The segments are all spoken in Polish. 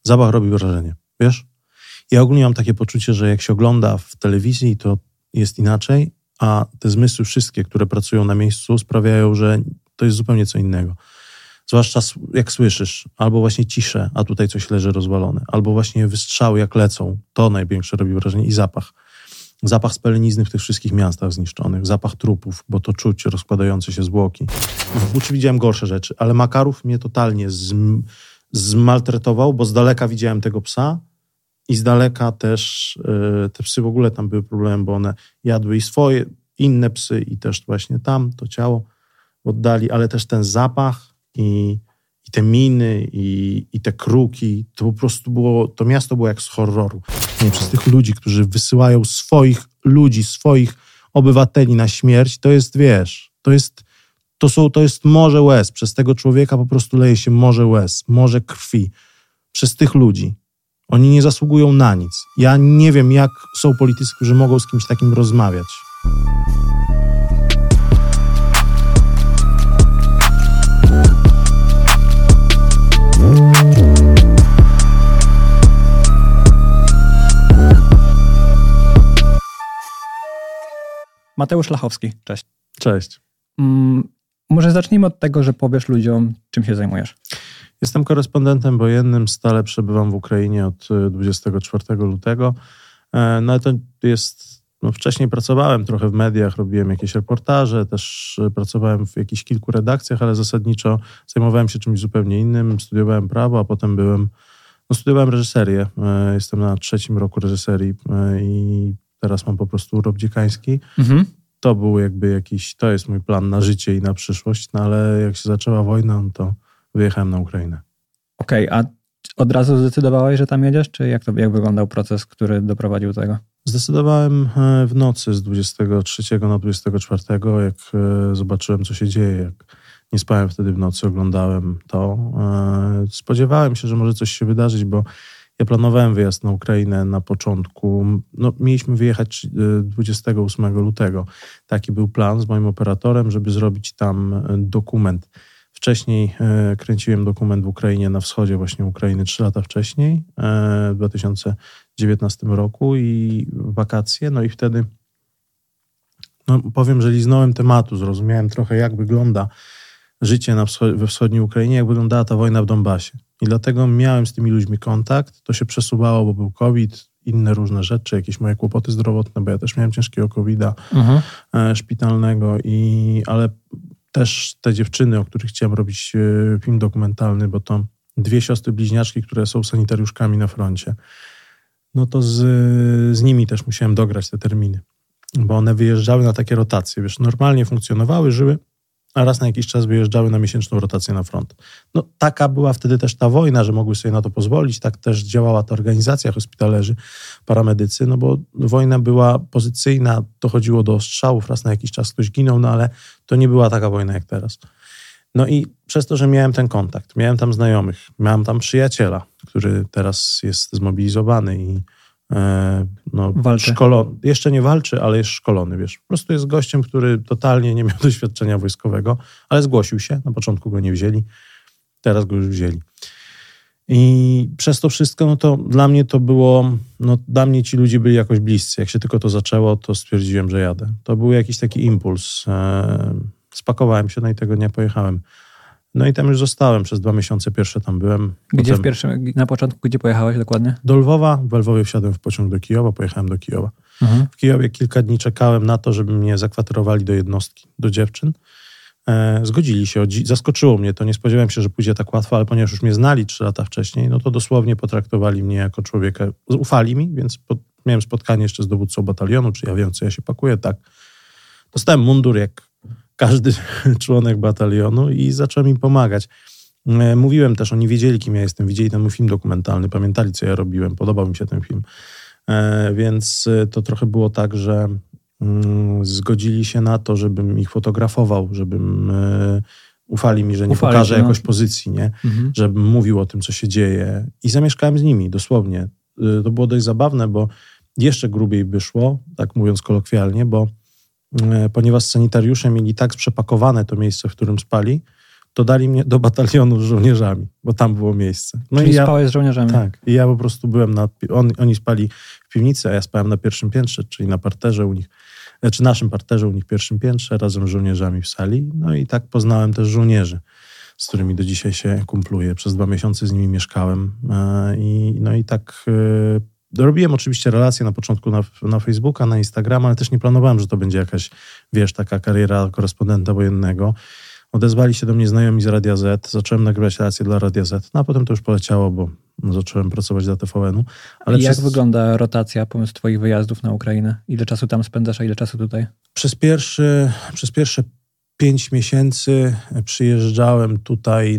Zapach robi wrażenie, wiesz? Ja ogólnie mam takie poczucie, że jak się ogląda w telewizji, to jest inaczej, a te zmysły wszystkie, które pracują na miejscu, sprawiają, że to jest zupełnie co innego. Zwłaszcza jak słyszysz, albo właśnie ciszę, a tutaj coś leży rozwalone, albo właśnie wystrzały jak lecą, to największe robi wrażenie i zapach. Zapach spalenizny w tych wszystkich miastach zniszczonych, zapach trupów, bo to czuć rozkładające się zwłoki. W Buczy widziałem gorsze rzeczy, ale Makarów mnie totalnie zmaltretował, bo z daleka widziałem tego psa i z daleka też te psy w ogóle tam były problemem, bo one jadły i swoje, inne psy i też właśnie tam to ciało oddali, ale też ten zapach i te miny i te kruki, to po prostu było, to miasto było jak z horroru. Nie, przez tych ludzi, którzy wysyłają swoich ludzi, swoich obywateli na śmierć, to jest, wiesz, to jest morze łez. Przez tego człowieka po prostu leje się morze łez, morze krwi. Przez tych ludzi. Oni nie zasługują na nic. Ja nie wiem, jak są politycy, którzy mogą z kimś takim rozmawiać. Mateusz Lachowski, cześć. Cześć. Może zacznijmy od tego, że powiesz ludziom, czym się zajmujesz. Jestem korespondentem wojennym, stale przebywam w Ukrainie od 24 lutego. No ale to jest... No wcześniej pracowałem trochę w mediach, robiłem jakieś reportaże, też pracowałem w jakichś kilku redakcjach, ale zasadniczo zajmowałem się czymś zupełnie innym. Studiowałem prawo, a potem studiowałem reżyserię. Jestem na 3. roku reżyserii i teraz mam po prostu urlop dziekański. Mhm. To był to jest mój plan na życie i na przyszłość, no ale jak się zaczęła wojna, to wyjechałem na Ukrainę. Okej, a od razu zdecydowałeś, że tam jedziesz? Czy jak wyglądał proces, który doprowadził do tego? Zdecydowałem w nocy z 23 na 24, jak zobaczyłem, co się dzieje. Jak nie spałem wtedy w nocy, oglądałem to. Spodziewałem się, że może coś się wydarzyć, bo ja planowałem wyjazd na Ukrainę na początku. No, mieliśmy wyjechać 28 lutego. Taki był plan z moim operatorem, żeby zrobić tam dokument. Wcześniej kręciłem dokument w Ukrainie, na wschodzie właśnie Ukrainy 3 lata wcześniej, w 2019 roku i wakacje. No i wtedy, powiem, że liznąłem tematu, zrozumiałem trochę, jak wygląda życie we wschodniej Ukrainie, jak wyglądała ta wojna w Donbasie. I dlatego miałem z tymi ludźmi kontakt. To się przesuwało, bo był COVID, inne różne rzeczy, jakieś moje kłopoty zdrowotne, bo ja też miałem ciężkiego COVID-a szpitalnego, ale też te dziewczyny, o których chciałem robić film dokumentalny, bo to 2 siostry bliźniaczki, które są sanitariuszkami na froncie. No to z nimi też musiałem dograć te terminy, bo one wyjeżdżały na takie rotacje, wiesz, normalnie funkcjonowały, żyły, a raz na jakiś czas wyjeżdżały na miesięczną rotację na front. No taka była wtedy też ta wojna, że mogły sobie na to pozwolić, tak też działała ta organizacja hospitalerzy, paramedycy, no bo wojna była pozycyjna, dochodziło do ostrzałów, raz na jakiś czas ktoś ginął, no ale to nie była taka wojna jak teraz. No i przez to, że miałem ten kontakt, miałem tam znajomych, miałem tam przyjaciela, który teraz jest zmobilizowany i jeszcze nie walczy, ale jest szkolony, wiesz. Po prostu jest gościem, który totalnie nie miał doświadczenia wojskowego, ale zgłosił się, na początku go nie wzięli, teraz go już wzięli. I przez to wszystko, no to dla mnie to było, dla mnie ci ludzie byli jakoś bliscy. Jak się tylko to zaczęło, to stwierdziłem, że jadę. To był jakiś taki impuls. Spakowałem się, no i tego dnia pojechałem. No i tam już zostałem, przez 2 miesiące pierwsze tam byłem. Gdzie na początku, gdzie pojechałeś dokładnie? Do Lwowa, w Lwowie wsiadłem w pociąg do Kijowa, pojechałem do Kijowa. W Kijowie kilka dni czekałem na to, żeby mnie zakwaterowali do jednostki, do dziewczyn. Zgodzili się, zaskoczyło mnie to, nie spodziewałem się, że pójdzie tak łatwo, ale ponieważ już mnie znali 3 lata wcześniej, no to dosłownie potraktowali mnie jako człowieka, ufali mi, więc miałem spotkanie jeszcze z dowódcą batalionu, czy ja wiem, co ja się pakuję, tak. Dostałem mundur jak każdy członek batalionu i zacząłem im pomagać. Mówiłem też, oni wiedzieli, kim ja jestem, widzieli ten mój film dokumentalny, pamiętali, co ja robiłem, podobał mi się ten film. Więc to trochę było tak, że zgodzili się na to, żebym ich fotografował, żebym ufali mi, że nie pokażę jakoś pozycji, nie? Żebym mówił o tym, co się dzieje. I zamieszkałem z nimi, dosłownie. To było dość zabawne, bo jeszcze grubiej wyszło, tak mówiąc kolokwialnie, bo ponieważ sanitariusze mieli tak przepakowane to miejsce, w którym spali, to dali mnie do batalionu z żołnierzami, bo tam było miejsce. No czyli spałeś z żołnierzami? Tak. I ja po prostu byłem oni spali w piwnicy, a ja spałem na pierwszym piętrze, czyli na parterze u nich, czy naszym parterze u nich pierwszym piętrze, razem z żołnierzami w sali. No i tak poznałem też żołnierzy, z którymi do dzisiaj się kumpluję. Przez 2 miesiące z nimi mieszkałem. I tak robiłem oczywiście relacje na początku na Facebooka, na Instagrama, ale też nie planowałem, że to będzie jakaś, taka kariera korespondenta wojennego. Odezwali się do mnie znajomi z Radia Z, zacząłem nagrywać relacje dla Radia Z, a potem to już poleciało, bo zacząłem pracować dla TVN-u. Ale jak wygląda rotacja pomysł twoich wyjazdów na Ukrainę? Ile czasu tam spędzasz, a ile czasu tutaj? Przez pierwsze 5 miesięcy przyjeżdżałem tutaj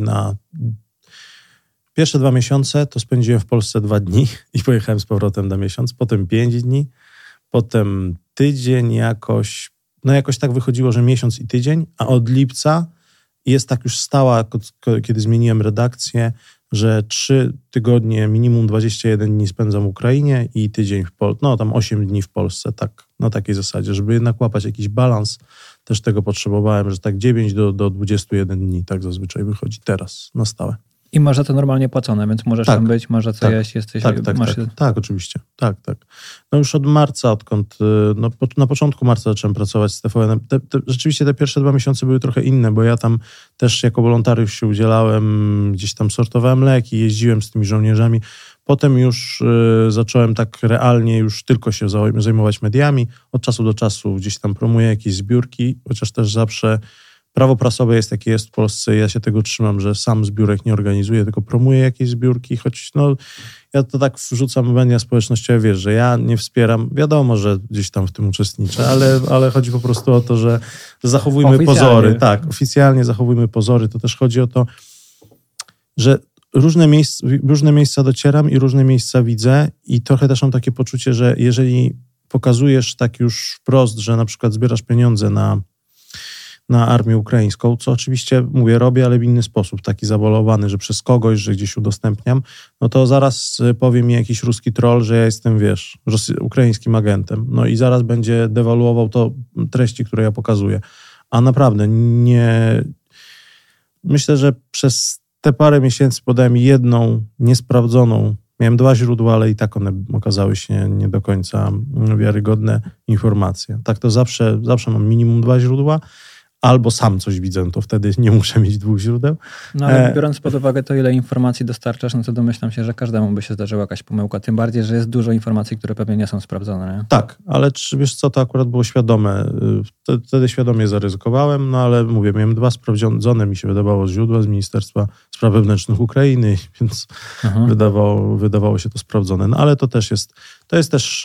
Pierwsze 2 miesiące to spędziłem w Polsce 2 dni i pojechałem z powrotem na miesiąc, potem 5 dni, potem tydzień jakoś tak wychodziło, że miesiąc i tydzień, a od lipca jest tak już stała, kiedy zmieniłem redakcję, że 3 tygodnie, minimum 21 dni spędzam w Ukrainie i tydzień tam 8 dni w Polsce, tak, na takiej zasadzie, żeby jednak łapać jakiś balans. Też tego potrzebowałem, że tak 9 do 21 dni tak zazwyczaj wychodzi teraz na stałe. I masz za to normalnie płacone, więc możesz tam być, masz za co jeść, jesteś... Tak, oczywiście. Tak. No już od marca, na początku marca zacząłem pracować z TVN-em. Rzeczywiście te pierwsze 2 miesiące były trochę inne, bo ja tam też jako wolontariusz się udzielałem, gdzieś tam sortowałem leki, jeździłem z tymi żołnierzami. Potem już zacząłem tak realnie już tylko się zajmować mediami. Od czasu do czasu gdzieś tam promuję jakieś zbiórki, chociaż też zawsze prawo prasowe jest jakie jest w Polsce. Ja się tego trzymam, że sam zbiórek nie organizuję, tylko promuję jakieś zbiórki, choć ja to tak wrzucam w media społecznościowe, że ja nie wspieram. Wiadomo, że gdzieś tam w tym uczestniczę, ale chodzi po prostu o to, że zachowujmy pozory. Tak, oficjalnie zachowujmy pozory. To też chodzi o to, że różne miejsca docieram i różne miejsca widzę i trochę też mam takie poczucie, że jeżeli pokazujesz tak już wprost, że na przykład zbierasz pieniądze na armię ukraińską, co oczywiście, robię, ale w inny sposób, taki zawolowany, że przez kogoś, że gdzieś udostępniam, no to zaraz powie mi jakiś ruski troll, że ja jestem, ukraińskim agentem. No i zaraz będzie dewaluował to treści, które ja pokazuję. A naprawdę myślę, że przez te parę miesięcy podałem jedną niesprawdzoną, miałem 2 źródła, ale i tak one okazały się nie do końca wiarygodne informacje. Tak to zawsze mam minimum 2 źródła, albo sam coś widzę, to wtedy nie muszę mieć 2 źródeł. No ale biorąc pod uwagę to, ile informacji dostarczasz, no to domyślam się, że każdemu by się zdarzyła jakaś pomyłka. Tym bardziej, że jest dużo informacji, które pewnie nie są sprawdzone. Nie? Tak, ale wiesz co, to akurat było świadome. Wtedy świadomie zaryzykowałem, no ale miałem 2 sprawdzone, mi się wydawało, źródła z Ministerstwa Spraw Wewnętrznych Ukrainy, więc wydawało się to sprawdzone. No ale to jest też...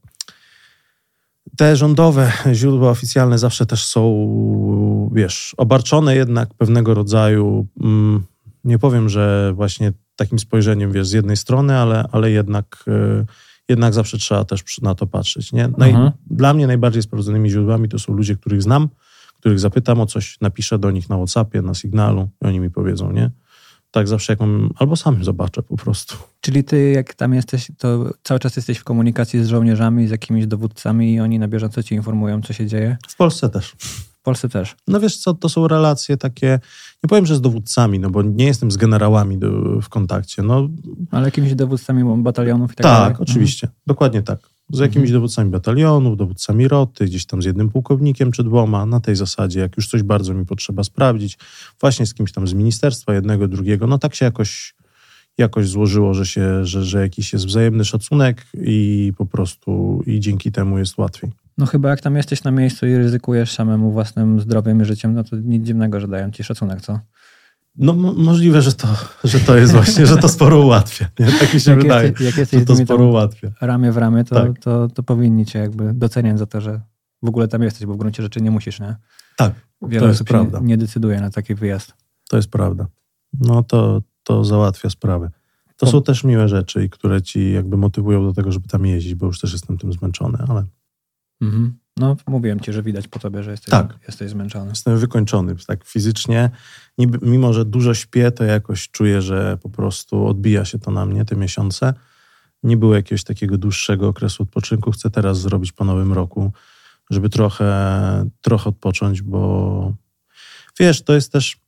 Te rządowe źródła oficjalne zawsze też są, obarczone jednak pewnego rodzaju, nie powiem, że właśnie takim spojrzeniem, z jednej strony, ale jednak zawsze trzeba też na to patrzeć. Nie? Dla mnie najbardziej sprawdzonymi źródłami to są ludzie, których znam, których zapytam o coś, napiszę do nich na WhatsAppie, na Signalu i oni mi powiedzą, nie? Tak zawsze jak albo sam zobaczę po prostu. Czyli ty jak tam jesteś, to cały czas jesteś w komunikacji z żołnierzami, z jakimiś dowódcami i oni na bieżąco ci informują, co się dzieje? W Polsce też. W Polsce też? No wiesz co, to są relacje takie, nie powiem, że z dowódcami, bo nie jestem z generałami w kontakcie. Ale jakimiś dowódcami batalionów i tak dalej? Tak, oczywiście. Dokładnie tak. Z jakimiś dowódcami batalionów, dowódcami roty, gdzieś tam z 1 pułkownikiem czy 2, na tej zasadzie, jak już coś bardzo mi potrzeba sprawdzić, właśnie z kimś tam z ministerstwa, 1, 2, tak się jakoś złożyło, że jakiś jest wzajemny szacunek i po prostu i dzięki temu jest łatwiej. No chyba jak tam jesteś na miejscu i ryzykujesz samemu własnym zdrowiem i życiem, no to nic dziwnego, że dają ci szacunek, co? No możliwe, że to jest właśnie, że to sporo ułatwia. Nie? Tak mi się wydaje, jak jesteś że to sporo ułatwia. Ramię w ramię, to powinni cię jakby doceniać za to, że w ogóle tam jesteś, bo w gruncie rzeczy nie musisz, nie? Tak, wiele osób prawda. Nie decyduje na taki wyjazd. To jest prawda. No to załatwia sprawę. To są też miłe rzeczy, które ci jakby motywują do tego, żeby tam jeździć, bo już też jestem tym zmęczony, ale... No, mówiłem ci, że widać po tobie, że jesteś zmęczony. Jestem wykończony, tak fizycznie. Mimo, że dużo śpię, to jakoś czuję, że po prostu odbija się to na mnie, te miesiące. Nie było jakiegoś takiego dłuższego okresu odpoczynku. Chcę teraz zrobić po nowym roku, żeby trochę odpocząć, bo wiesz, to jest też...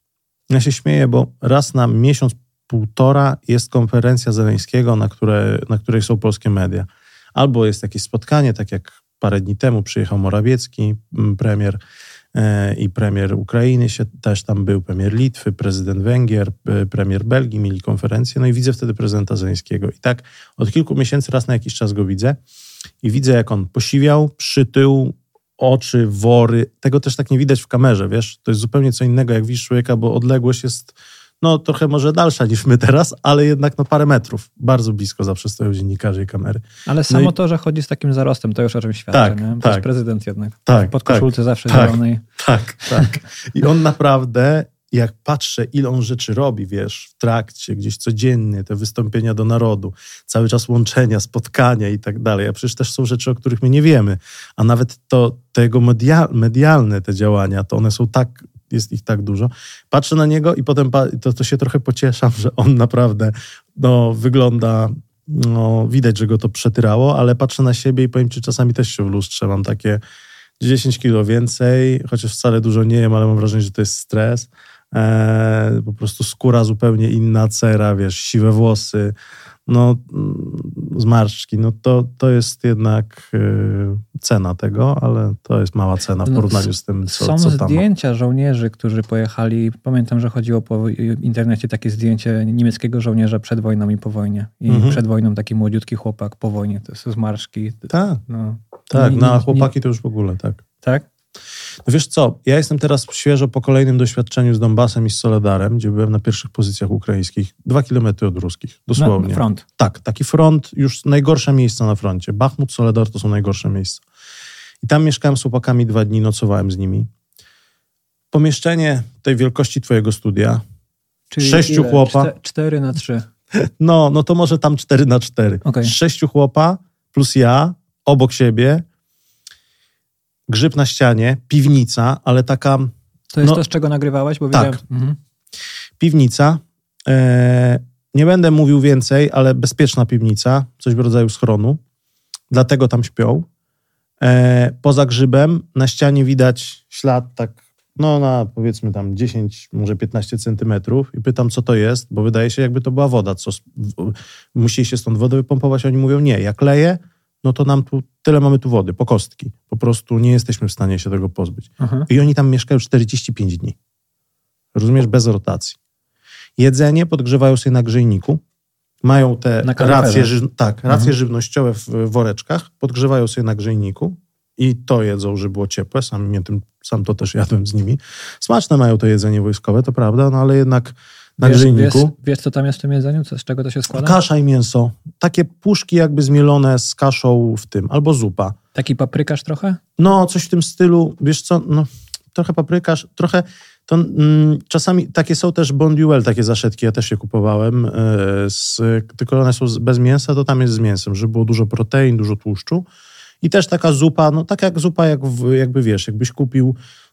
Ja się śmieję, bo raz na miesiąc, półtora jest konferencja Zeleńskiego, na której są polskie media. Albo jest jakieś spotkanie, tak jak parę dni temu przyjechał Morawiecki, premier i premier Ukrainy też tam był, premier Litwy, prezydent Węgier, premier Belgii, mieli konferencję, no i widzę wtedy prezydenta Zeleńskiego. I tak od kilku miesięcy raz na jakiś czas go widzę i widzę, jak on posiwiał, przytył, oczy, wory. Tego też tak nie widać w kamerze, wiesz? To jest zupełnie co innego, jak widzisz człowieka, bo odległość jest trochę może dalsza niż my teraz, ale jednak parę metrów. Bardzo blisko zawsze stoją dziennikarze i kamery. Ale samo to, że chodzi z takim zarostem, to już o czymś świadczy, nie? To jest prezydent jednak. Tak, pod koszulce zawsze zielonej. Tak. I on naprawdę, jak patrzę, ile on rzeczy robi, wiesz, w trakcie, gdzieś codziennie, te wystąpienia do narodu, cały czas łączenia, spotkania i tak dalej. A przecież też są rzeczy, o których my nie wiemy. A nawet te jego medialne te działania, to one są tak, jest ich tak dużo. Patrzę na niego i potem to się trochę pocieszam, że on naprawdę wygląda, widać, że go to przetyrało, ale patrzę na siebie i powiem ci, czasami też się w lustrze mam takie 10 kilo więcej, chociaż wcale dużo nie jem, ale mam wrażenie, że to jest stres. Po prostu skóra zupełnie inna, cera, wiesz, siwe włosy, zmarszczki, to jest jednak cena tego, ale to jest mała cena w porównaniu z tym, co tam. Są zdjęcia żołnierzy, którzy pojechali, pamiętam, że chodziło po internecie takie zdjęcie niemieckiego żołnierza przed wojną i po wojnie. I przed wojną taki młodziutki chłopak, po wojnie to są zmarszczki. Tak, chłopaki to już w ogóle, tak. Tak? No wiesz co, ja jestem teraz świeżo po kolejnym doświadczeniu z Donbasem i z Soledarem, gdzie byłem na pierwszych pozycjach ukraińskich, 2 kilometry od ruskich, dosłownie. Na front. Tak, taki front, już najgorsze miejsca na froncie. Bachmut, Soledar to są najgorsze miejsca. I tam mieszkałem z chłopakami 2 dni, nocowałem z nimi. Pomieszczenie tej wielkości twojego studia. Czyli 6 chłopa. 4x3. No to może tam 4x4. Okay. 6 chłopa plus ja, obok siebie. Grzyb na ścianie, piwnica, ale taka... To jest to, z czego nagrywałeś? Bo tak. Piwnica. Nie będę mówił więcej, ale bezpieczna piwnica, coś w rodzaju schronu. Dlatego tam śpią. Poza grzybem na ścianie widać ślad tak, na powiedzmy tam 10, może 15 centymetrów i pytam, co to jest, bo wydaje się, jakby to była woda. Musieli się stąd wodę wypompować, oni mówią, nie, jak leje, to nam tyle mamy tu wody, po kostki. Po prostu nie jesteśmy w stanie się tego pozbyć. Aha. I oni tam mieszkają 45 dni. Rozumiesz? Bez rotacji. Jedzenie podgrzewają sobie na grzejniku. Mają te racje żywnościowe w woreczkach. Podgrzewają sobie na grzejniku i to jedzą, żeby było ciepłe. Sam to też jadłem z nimi. Smaczne mają to jedzenie wojskowe, to prawda, ale jednak na grzejniku. Wiesz, co tam jest w tym jedzeniu? Z czego to się składa? Kasza i mięso. Takie puszki jakby zmielone z kaszą w tym, albo zupa. Taki paprykarz trochę? Coś w tym stylu. Wiesz co, trochę paprykarz, trochę... To czasami takie są też bonduelle, takie zaszetki, ja też je kupowałem, tylko one są bez mięsa, to tam jest z mięsem, żeby było dużo protein, dużo tłuszczu. I też taka zupa, tak jak zupa, jakby wiesz, jakbyś kupił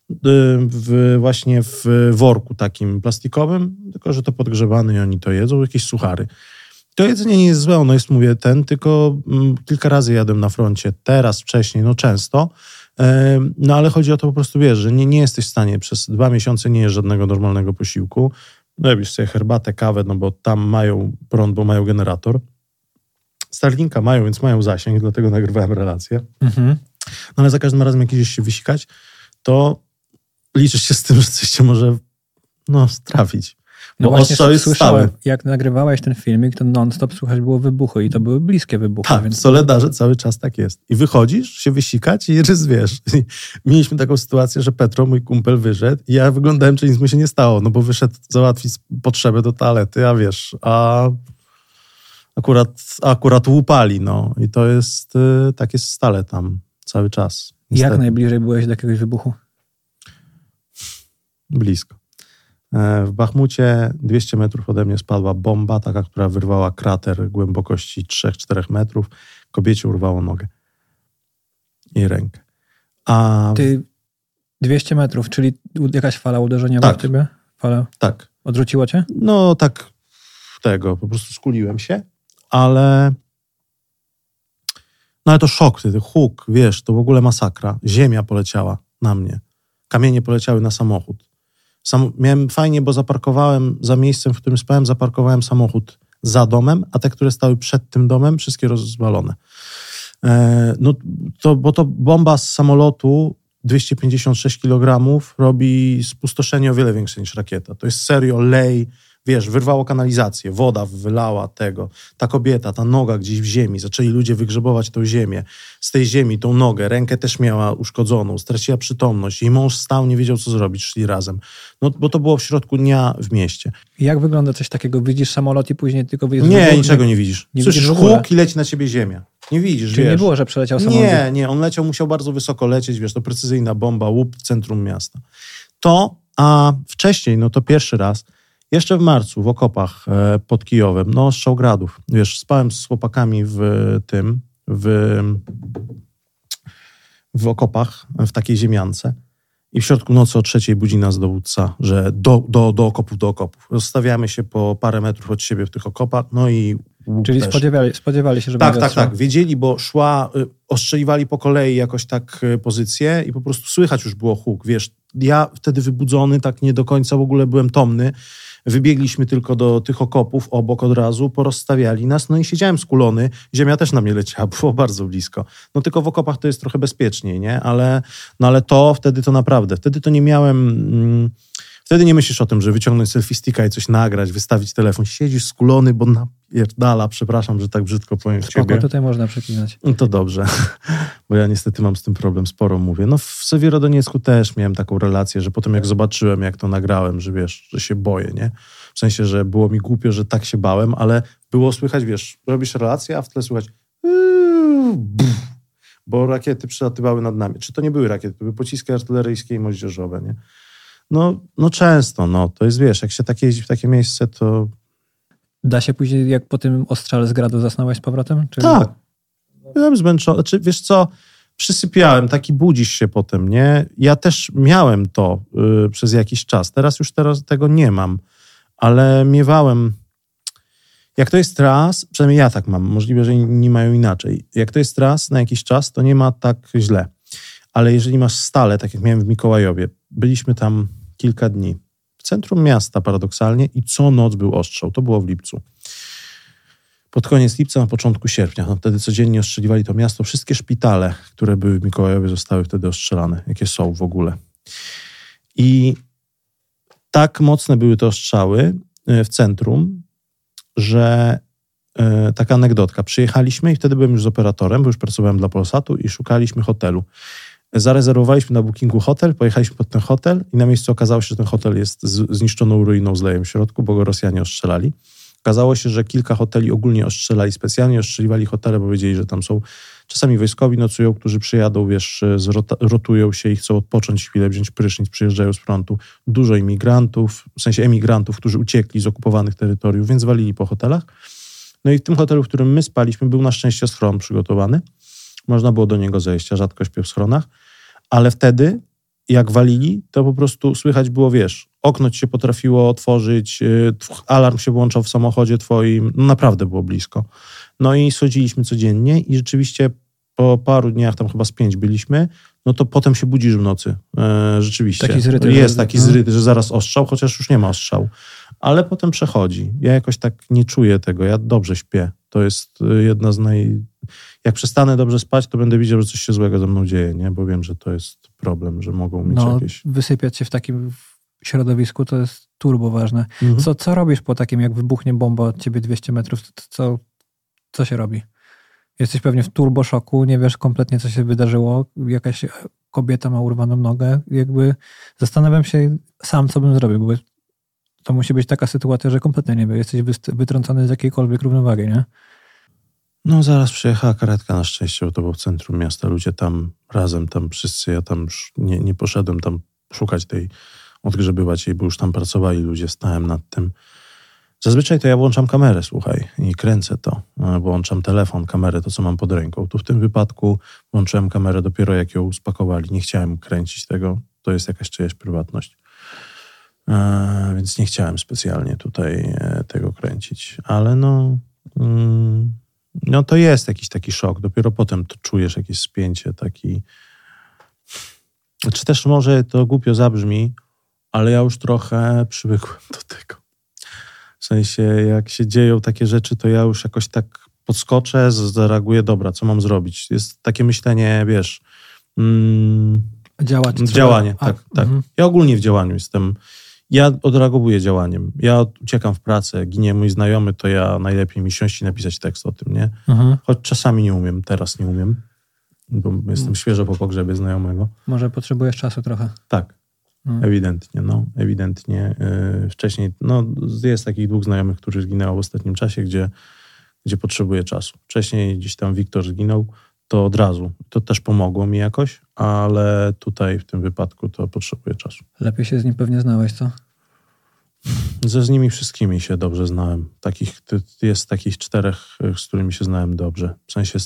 właśnie w worku takim plastikowym, tylko że to podgrzewany i oni to jedzą, jakieś suchary. To jedzenie nie jest złe, ono jest, mówię, tylko kilka razy jadłem na froncie, teraz, wcześniej, często, ale chodzi o to po prostu, wiesz, że nie jesteś w stanie przez 2 miesiące nie jeść żadnego normalnego posiłku, robisz sobie herbatę, kawę, bo tam mają prąd, bo mają generator. Starlinka mają, więc mają zasięg, dlatego nagrywałem relację. Ale za każdym razem, jak idziesz się wysikać, to liczysz się z tym, że coś cię może trafić. Bo ostrzo jest stałe. Jak nagrywałeś ten filmik, to non-stop słychać było wybuchy i to były bliskie wybuchy. Tak, więc w Soledarze cały czas tak jest. I wychodzisz się wysikać i wiesz. Mieliśmy taką sytuację, że Petro, mój kumpel, wyszedł i ja wyglądałem, czy nic mu się nie stało, bo wyszedł załatwić potrzebę do toalety, a wiesz, akurat łupali, I to jest, tak jest stale tam cały czas. Niestety. Jak najbliżej byłeś do jakiegoś wybuchu? Blisko. W Bachmucie 200 metrów ode mnie spadła bomba, taka, która wyrwała krater głębokości 3-4 metrów. Kobiecie urwało nogę i rękę. Ty 200 metrów, czyli jakaś fala uderzeniowa w ciebie? Fala? Tak. Odrzuciło cię? Tak, po prostu skuliłem się, ale to szok, huk, wiesz, to w ogóle masakra. Ziemia poleciała na mnie. Kamienie poleciały na samochód. Miałem fajnie, bo zaparkowałem za miejscem, w którym spałem, zaparkowałem samochód za domem, a te, które stały przed tym domem, wszystkie rozwalone. Bo to bomba z samolotu 256 kg robi spustoszenie o wiele większe niż rakieta. To jest serio lej, wiesz, wyrwało kanalizację, woda wylała tego. Ta kobieta, ta noga gdzieś w ziemi, zaczęli ludzie wygrzebować tą ziemię. Z tej ziemi tą nogę, rękę też miała uszkodzoną, straciła przytomność. Jej mąż stał, nie wiedział co zrobić, szli razem. No, bo to było w środku dnia w mieście. Jak wygląda coś takiego? Widzisz samolot i później tylko widzisz... Nie, niczego nie widzisz. Słyszysz huk i leci na ciebie ziemia. Nie widzisz, Czyli wiesz. nie było, że przeleciał samolot? Nie, on musiał bardzo wysoko lecieć, wiesz, to precyzyjna bomba, łup w centrum miasta. A wcześniej, to pierwszy raz, jeszcze w marcu w okopach pod Kijowem, ostrzał gradów. Wiesz, spałem z chłopakami w okopach, w takiej ziemiance i w środku nocy o 3:00 budzi nas dowódca, że do okopów. Rozstawiamy się po parę metrów od siebie w tych okopach, i Czyli spodziewali się, że będzie ostrzał? Tak. Wiedzieli, bo ostrzeliwali po kolei jakoś tak pozycję i po prostu słychać już było huk. Wiesz, ja wtedy wybudzony, tak nie do końca w ogóle byłem tomny. Wybiegliśmy tylko do tych okopów obok od razu, porozstawiali nas, i siedziałem skulony. Ziemia też na mnie leciała, było bardzo blisko. Tylko w okopach to jest trochę bezpieczniej, nie? Ale wtedy to naprawdę, wtedy to nie miałem... Wtedy nie myślisz o tym, że wyciągnąć selfie sticka i coś nagrać, wystawić telefon. Siedzisz skulony, bo napierdala, przepraszam, że tak brzydko powiem w ciebie. Tutaj można przeklinać. To dobrze, bo ja niestety mam z tym problem, sporo mówię. W Sewierodoniecku też miałem taką relację, że potem jak zobaczyłem, jak to nagrałem, że wiesz, że się boję, nie? W sensie, że było mi głupio, że tak się bałem, ale było słychać, wiesz, robisz relację, a w tle słychać bo rakiety przelatywały nad nami. Czy to nie były rakiety, to były pociski artyleryjskie i moździerzowe, nie? Często, to jest, wiesz, jak się tak jeździ w takie miejsce, to... Da się później, jak po tym ostrzale z gradu zasnąłeś z powrotem? Czy... Tak. Byłem zmęczony. Wiesz co, przysypiałem, taki budzisz się potem, nie? Ja też miałem to przez jakiś czas. Teraz tego nie mam, ale miewałem... Jak to jest raz, przynajmniej ja tak mam, możliwe, że inni mają inaczej. Jak to jest raz na jakiś czas, to nie ma tak źle. Ale jeżeli masz stale, tak jak miałem w Mikołajowie, byliśmy tam kilka dni, w centrum miasta paradoksalnie i co noc był ostrzał. To było w lipcu. Pod koniec lipca, na początku sierpnia. Wtedy codziennie ostrzeliwali to miasto. Wszystkie szpitale, które były w Mikołajowie, zostały wtedy ostrzelane, jakie są w ogóle. I tak mocne były te ostrzały w centrum, że taka anegdotka. Przyjechaliśmy i wtedy byłem już z operatorem, bo już pracowałem dla Polsatu i szukaliśmy hotelu. Zarezerwowaliśmy na bookingu hotel, pojechaliśmy pod ten hotel i na miejscu okazało się, że ten hotel jest zniszczoną ruiną z lejem w środku, bo go Rosjanie ostrzelali. Okazało się, że kilka hoteli ogólnie ostrzelali, specjalnie ostrzeliwali hotele, bo wiedzieli, że tam są czasami wojskowi nocują, którzy przyjadą, wiesz, rotują się i chcą odpocząć chwilę, wziąć prysznic, przyjeżdżają z frontu. Dużo imigrantów, w sensie emigrantów, którzy uciekli z okupowanych terytoriów, więc walili po hotelach. I w tym hotelu, w którym my spaliśmy, był na szczęście schron przygotowany. Można było do niego zejść, a rzadko śpię w schronach. Ale wtedy, jak walili, to po prostu słychać było, wiesz, okno ci się potrafiło otworzyć, alarm się włączał w samochodzie twoim, naprawdę było blisko. I schodziliśmy codziennie i rzeczywiście po paru dniach, tam chyba z 5 byliśmy, to potem się budzisz w nocy, rzeczywiście. Taki zryty. Jest taki zryty, że zaraz ostrzał, chociaż już nie ma ostrzału. Ale potem przechodzi. Ja jakoś tak nie czuję tego, ja dobrze śpię. To jest jedna z Jak przestanę dobrze spać, to będę widział, że coś się złego ze mną dzieje, nie? Bo wiem, że to jest problem, że mogą mieć jakieś... Wysypiać się w takim środowisku to jest turbo ważne. Co robisz po takim, jak wybuchnie bomba od ciebie 200 metrów? Co się robi? Jesteś pewnie w turboszoku, nie wiesz kompletnie, co się wydarzyło. Jakaś kobieta ma urwaną nogę. Zastanawiam się sam, co bym zrobił, bo to musi być taka sytuacja, że kompletnie nie wiem. Jesteś wytrącony z jakiejkolwiek równowagi, nie? Zaraz przyjechała karetka na szczęście, bo to było w centrum miasta. Ludzie tam razem, tam wszyscy, ja tam już nie poszedłem tam szukać odgrzebywać jej, bo już tam pracowali ludzie, stałem nad tym. Zazwyczaj to ja włączam kamerę, słuchaj, i kręcę to. Włączam telefon, kamerę, to co mam pod ręką. Tu w tym wypadku włączyłem kamerę dopiero jak ją spakowali. Nie chciałem kręcić tego, to jest jakaś czyjaś prywatność. Więc nie chciałem specjalnie tutaj tego kręcić. Ale to jest jakiś taki szok. Dopiero potem to czujesz jakieś spięcie, taki... Czy też może to głupio zabrzmi, ale ja już trochę przywykłem do tego. W sensie, jak się dzieją takie rzeczy, to ja już jakoś tak podskoczę, zareaguję, dobra, co mam zrobić? Jest takie myślenie, wiesz... Działanie, tak. Ja ogólnie w działaniu jestem. Ja odreagowuję działaniem. Ja uciekam w pracę, ginie mój znajomy, to ja najlepiej mi siąść i napisać tekst o tym, nie? Choć czasami nie umiem, teraz nie umiem, bo jestem świeżo po pogrzebie znajomego. Może potrzebujesz czasu trochę. Tak, ewidentnie. Wcześniej, jest takich 2 znajomych, którzy zginęło w ostatnim czasie, gdzie potrzebuję czasu. Wcześniej gdzieś tam Wiktor zginął, to od razu. To też pomogło mi jakoś, ale tutaj w tym wypadku to potrzebuję czasu. Lepiej się z nim pewnie znałeś, co? Z nimi wszystkimi się dobrze znałem. Jest takich 4, z którymi się znałem dobrze. W sensie,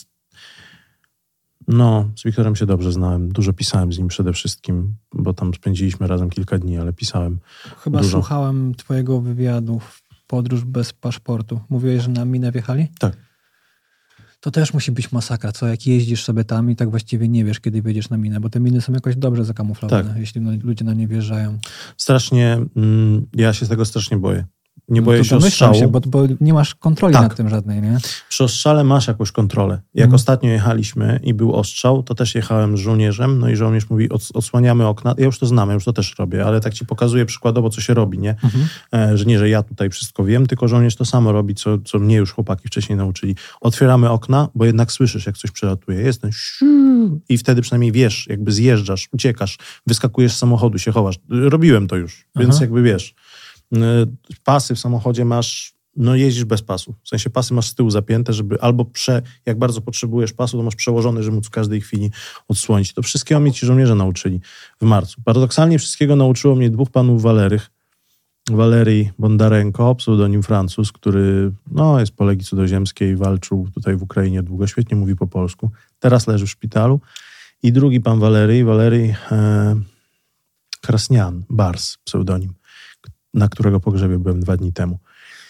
z Wiktorem się dobrze znałem. Dużo pisałem z nim przede wszystkim, bo tam spędziliśmy razem kilka dni, ale pisałem Chyba dużo. Słuchałem twojego wywiadu w Podróż bez paszportu. Mówiłeś, że na minę wjechali? Tak. To też musi być masakra, co? Jak jeździsz sobie tam i tak właściwie nie wiesz, kiedy wjedziesz na minę, bo te miny są jakoś dobrze zakamuflowane, jeśli ludzie na nie wjeżdżają. Strasznie, ja się tego strasznie boję. Nie boję się ostrzału. Się, bo nie masz kontroli nad tym żadnej, nie? Przy ostrzale masz jakąś kontrolę. Jak ostatnio jechaliśmy i był ostrzał, to też jechałem z żołnierzem, i żołnierz mówi, odsłaniamy okna. Ja już to znam, ja już to też robię, ale tak ci pokazuję przykładowo, co się robi, nie? Że nie, że ja tutaj wszystko wiem, tylko żołnierz to samo robi, co mnie już chłopaki wcześniej nauczyli. Otwieramy okna, bo jednak słyszysz, jak coś przelatuje. Jest ten i wtedy przynajmniej wiesz, jakby zjeżdżasz, uciekasz, wyskakujesz z samochodu, się chowasz. Robiłem to już, więc jakby wiesz. Pasy w samochodzie masz, jeździsz bez pasu. W sensie pasy masz z tyłu zapięte, żeby jak bardzo potrzebujesz pasu, to masz przełożony, żeby móc w każdej chwili odsłonić. To wszystkiego mnie ci żołnierze nauczyli w marcu. Paradoksalnie wszystkiego nauczyło mnie 2 panów Walerych. Walerii Bondarenko, pseudonim Francuz, który jest po Legii Cudzoziemskiej, walczył tutaj w Ukrainie długo, świetnie mówi po polsku. Teraz leży w szpitalu. I drugi pan Walerii Krasnian, Bars, pseudonim, na którego pogrzebie byłem 2 dni temu.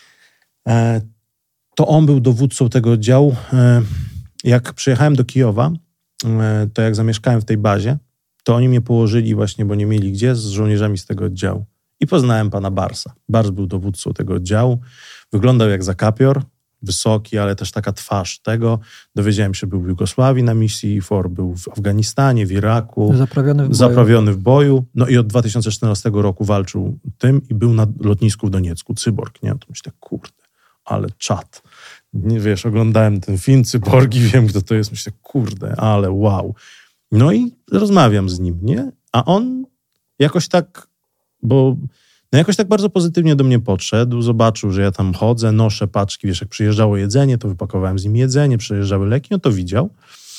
To on był dowódcą tego oddziału. Jak przyjechałem do Kijowa, to jak zamieszkałem w tej bazie, to oni mnie położyli właśnie, bo nie mieli gdzie, z żołnierzami z tego oddziału. I poznałem pana Barsa. Bars był dowódcą tego oddziału. Wyglądał jak zakapior, wysoki, ale też taka twarz tego. Dowiedziałem się, że był w Jugosławii na misji IFOR, był w Afganistanie, w Iraku. Zaprawiony w boju. I od 2014 roku walczył tym i był na lotnisku w Doniecku. Cyborg, nie? To myślę, kurde, ale czad. Nie wiesz, oglądałem ten film Cyborgi, wiem, kto to jest. Myślę, kurde, ale wow. I rozmawiam z nim, nie? A on jakoś tak, jakoś tak bardzo pozytywnie do mnie podszedł, zobaczył, że ja tam chodzę, noszę paczki, wiesz, jak przyjeżdżało jedzenie, to wypakowałem z nim jedzenie, przyjeżdżały leki, to widział.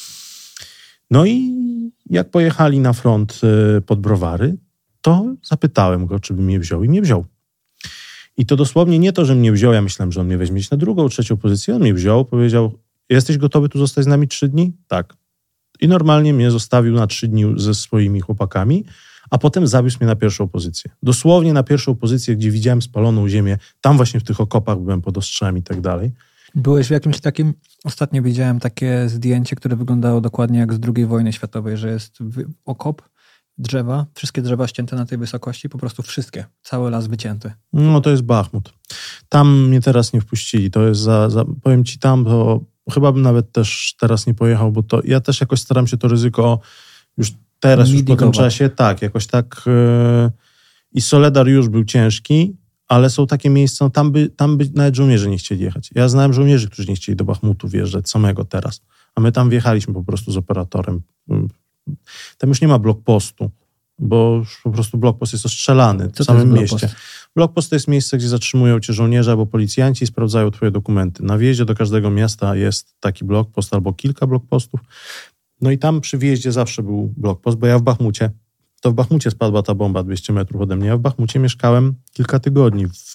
I jak pojechali na front pod Browary, to zapytałem go, czy by mnie wziął i mnie wziął. I to dosłownie nie to, że mnie wziął, ja myślałem, że on mnie weźmie na 2., 3. pozycję, on mnie wziął, powiedział, jesteś gotowy tu zostać z nami 3 dni? Tak. I normalnie mnie zostawił na 3 dni ze swoimi chłopakami, a potem zawiózł mnie na 1. pozycję. Dosłownie na 1. pozycję, gdzie widziałem spaloną ziemię, tam właśnie w tych okopach byłem pod ostrzałem i tak dalej. Byłeś w jakimś takim, ostatnio widziałem takie zdjęcie, które wyglądało dokładnie jak z II wojny światowej, że jest okop, drzewa, wszystkie drzewa ścięte na tej wysokości, po prostu wszystkie, cały las wycięty. To jest Bachmut. Tam mnie teraz nie wpuścili, to jest powiem ci tam, to chyba bym nawet też teraz nie pojechał, bo to ja też jakoś staram się to ryzyko już teraz, już po tym czasie, jakoś tak i Soledar już był ciężki, ale są takie miejsca, tam by nawet żołnierze nie chcieli jechać. Ja znałem żołnierzy, którzy nie chcieli do Bachmutu wjeżdżać samego teraz, a my tam wjechaliśmy po prostu z operatorem. Tam już nie ma blokpostu, bo już po prostu blokpost jest ostrzelany w samym mieście. Blokpost to jest miejsce, gdzie zatrzymują cię żołnierze albo policjanci i sprawdzają twoje dokumenty. Na wjeździe do każdego miasta jest taki blokpost albo kilka blokpostów. I tam przy wjeździe zawsze był blokpost, bo ja w Bachmucie spadła ta bomba 200 metrów ode mnie. Ja w Bachmucie mieszkałem kilka tygodni. W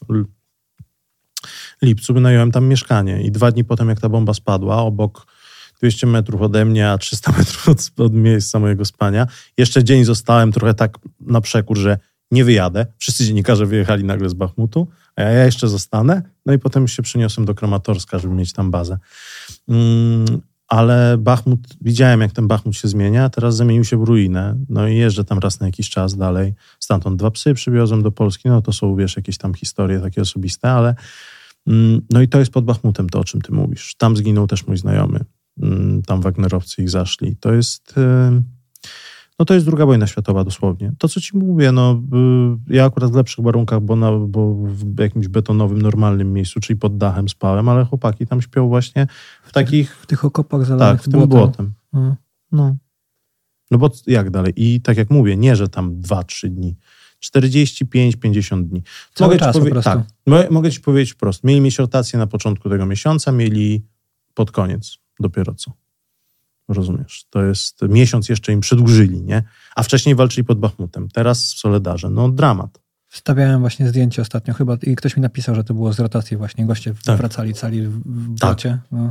lipcu wynająłem tam mieszkanie i 2 dni potem, jak ta bomba spadła, obok 200 metrów ode mnie, a 300 metrów od miejsca mojego spania. Jeszcze dzień zostałem trochę tak na przekór, że nie wyjadę. Wszyscy dziennikarze wyjechali nagle z Bachmutu, a ja jeszcze zostanę. I potem się przeniosłem do Kramatorska, żeby mieć tam bazę. ale Bachmut, widziałem jak ten Bachmut się zmienia, teraz zamienił się w ruinę, no i jeżdżę tam raz na jakiś czas dalej, stamtąd 2 psy przywiozłem do Polski, no to są, wiesz, jakieś tam historie takie osobiste, ale no i to jest pod Bachmutem to, o czym ty mówisz. Tam zginął też mój znajomy, tam Wagnerowcy ich zaszli. To jest, no to jest II wojna światowa dosłownie. To, co ci mówię, no ja akurat w lepszych warunkach, bo w jakimś betonowym, normalnym miejscu, czyli pod dachem spałem, ale chłopaki tam śpią właśnie w takich... W tych okopach zalanych tak, w tym błotem. No bo jak dalej? I tak jak mówię, nie, że tam 2-3 dni. 45-50 dni. Cały czas po prostu. Tak, mogę ci powiedzieć wprost. Mieli mieć rotację na początku tego miesiąca, mieli pod koniec dopiero co. Rozumiesz? To jest miesiąc jeszcze im przedłużyli, nie? A wcześniej walczyli pod Bachmutem. Teraz w Soledarze. No dramat. Wstawiałem właśnie zdjęcie ostatnio chyba i ktoś mi napisał, że to było z rotacji właśnie. Goście wracali cali w bocie. No.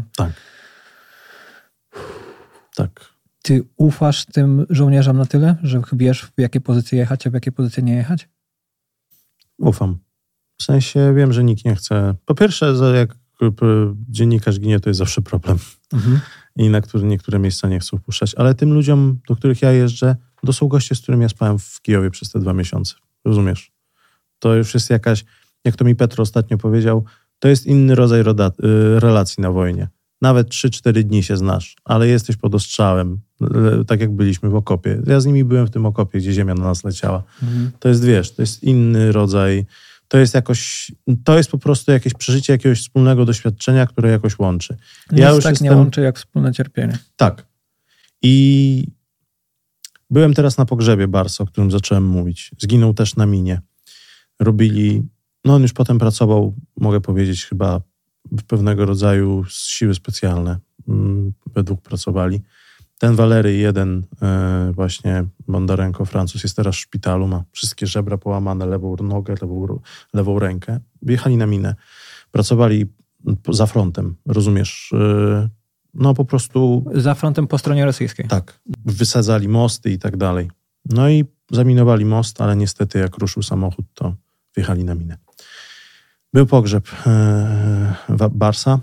Tak. Ty ufasz tym żołnierzom na tyle, że wiesz, w jakie pozycje jechać, a w jakie pozycje nie jechać? Ufam. W sensie wiem, że nikt nie chce. Po pierwsze, jak dziennikarz ginie, to jest zawsze problem. I na niektóre miejsca nie chcą wpuszczać. Ale tym ludziom, do których ja jeżdżę, to są goście, z którymi ja spałem w Kijowie przez te 2 miesiące. Rozumiesz? To już jest jakaś, jak to mi Petro ostatnio powiedział, to jest inny rodzaj relacji na wojnie. Nawet 3-4 dni się znasz, ale jesteś pod ostrzałem, tak jak byliśmy w okopie. Ja z nimi byłem w tym okopie, gdzie ziemia na nas leciała. To jest, wiesz, to jest inny rodzaj, to jest po prostu jakieś przeżycie jakiegoś wspólnego doświadczenia, które jakoś łączy. Nie łączy jak wspólne cierpienie. Tak. I byłem teraz na pogrzebie Barsa, o którym zacząłem mówić. Zginął też na minie. Robili, no on już potem pracował, mogę powiedzieć, chyba w pewnego rodzaju siły specjalne. Według pracowali. Ten Walery 1, właśnie Bondarenko, Francuz, jest teraz w szpitalu, ma wszystkie żebra połamane, lewą nogę, lewą rękę. Jechali na minę. Pracowali za frontem, rozumiesz? No po prostu... Za frontem po stronie rosyjskiej. Tak. Wysadzali mosty i tak dalej. No i zaminowali most, ale niestety jak ruszył samochód, to wjechali na minę. Był pogrzeb Barsa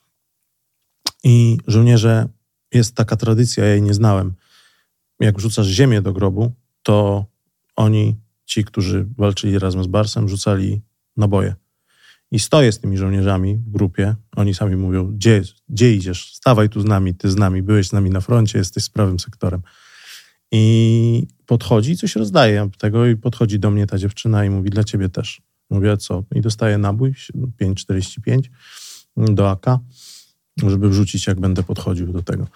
i żołnierze, jest taka tradycja, ja jej nie znałem. Jak wrzucasz ziemię do grobu, to oni, ci, którzy walczyli razem z Barsem, rzucali naboje. I stoję z tymi żołnierzami w grupie, oni sami mówią, gdzie idziesz? Stawaj tu z nami, ty z nami, byłeś z nami na froncie, jesteś z prawym sektorem. I podchodzi, coś rozdaje tego i podchodzi do mnie ta dziewczyna i mówi, dla ciebie też. Mówię, co? I dostaję nabój 5,45 do AK, żeby wrzucić, jak będę podchodził do tego.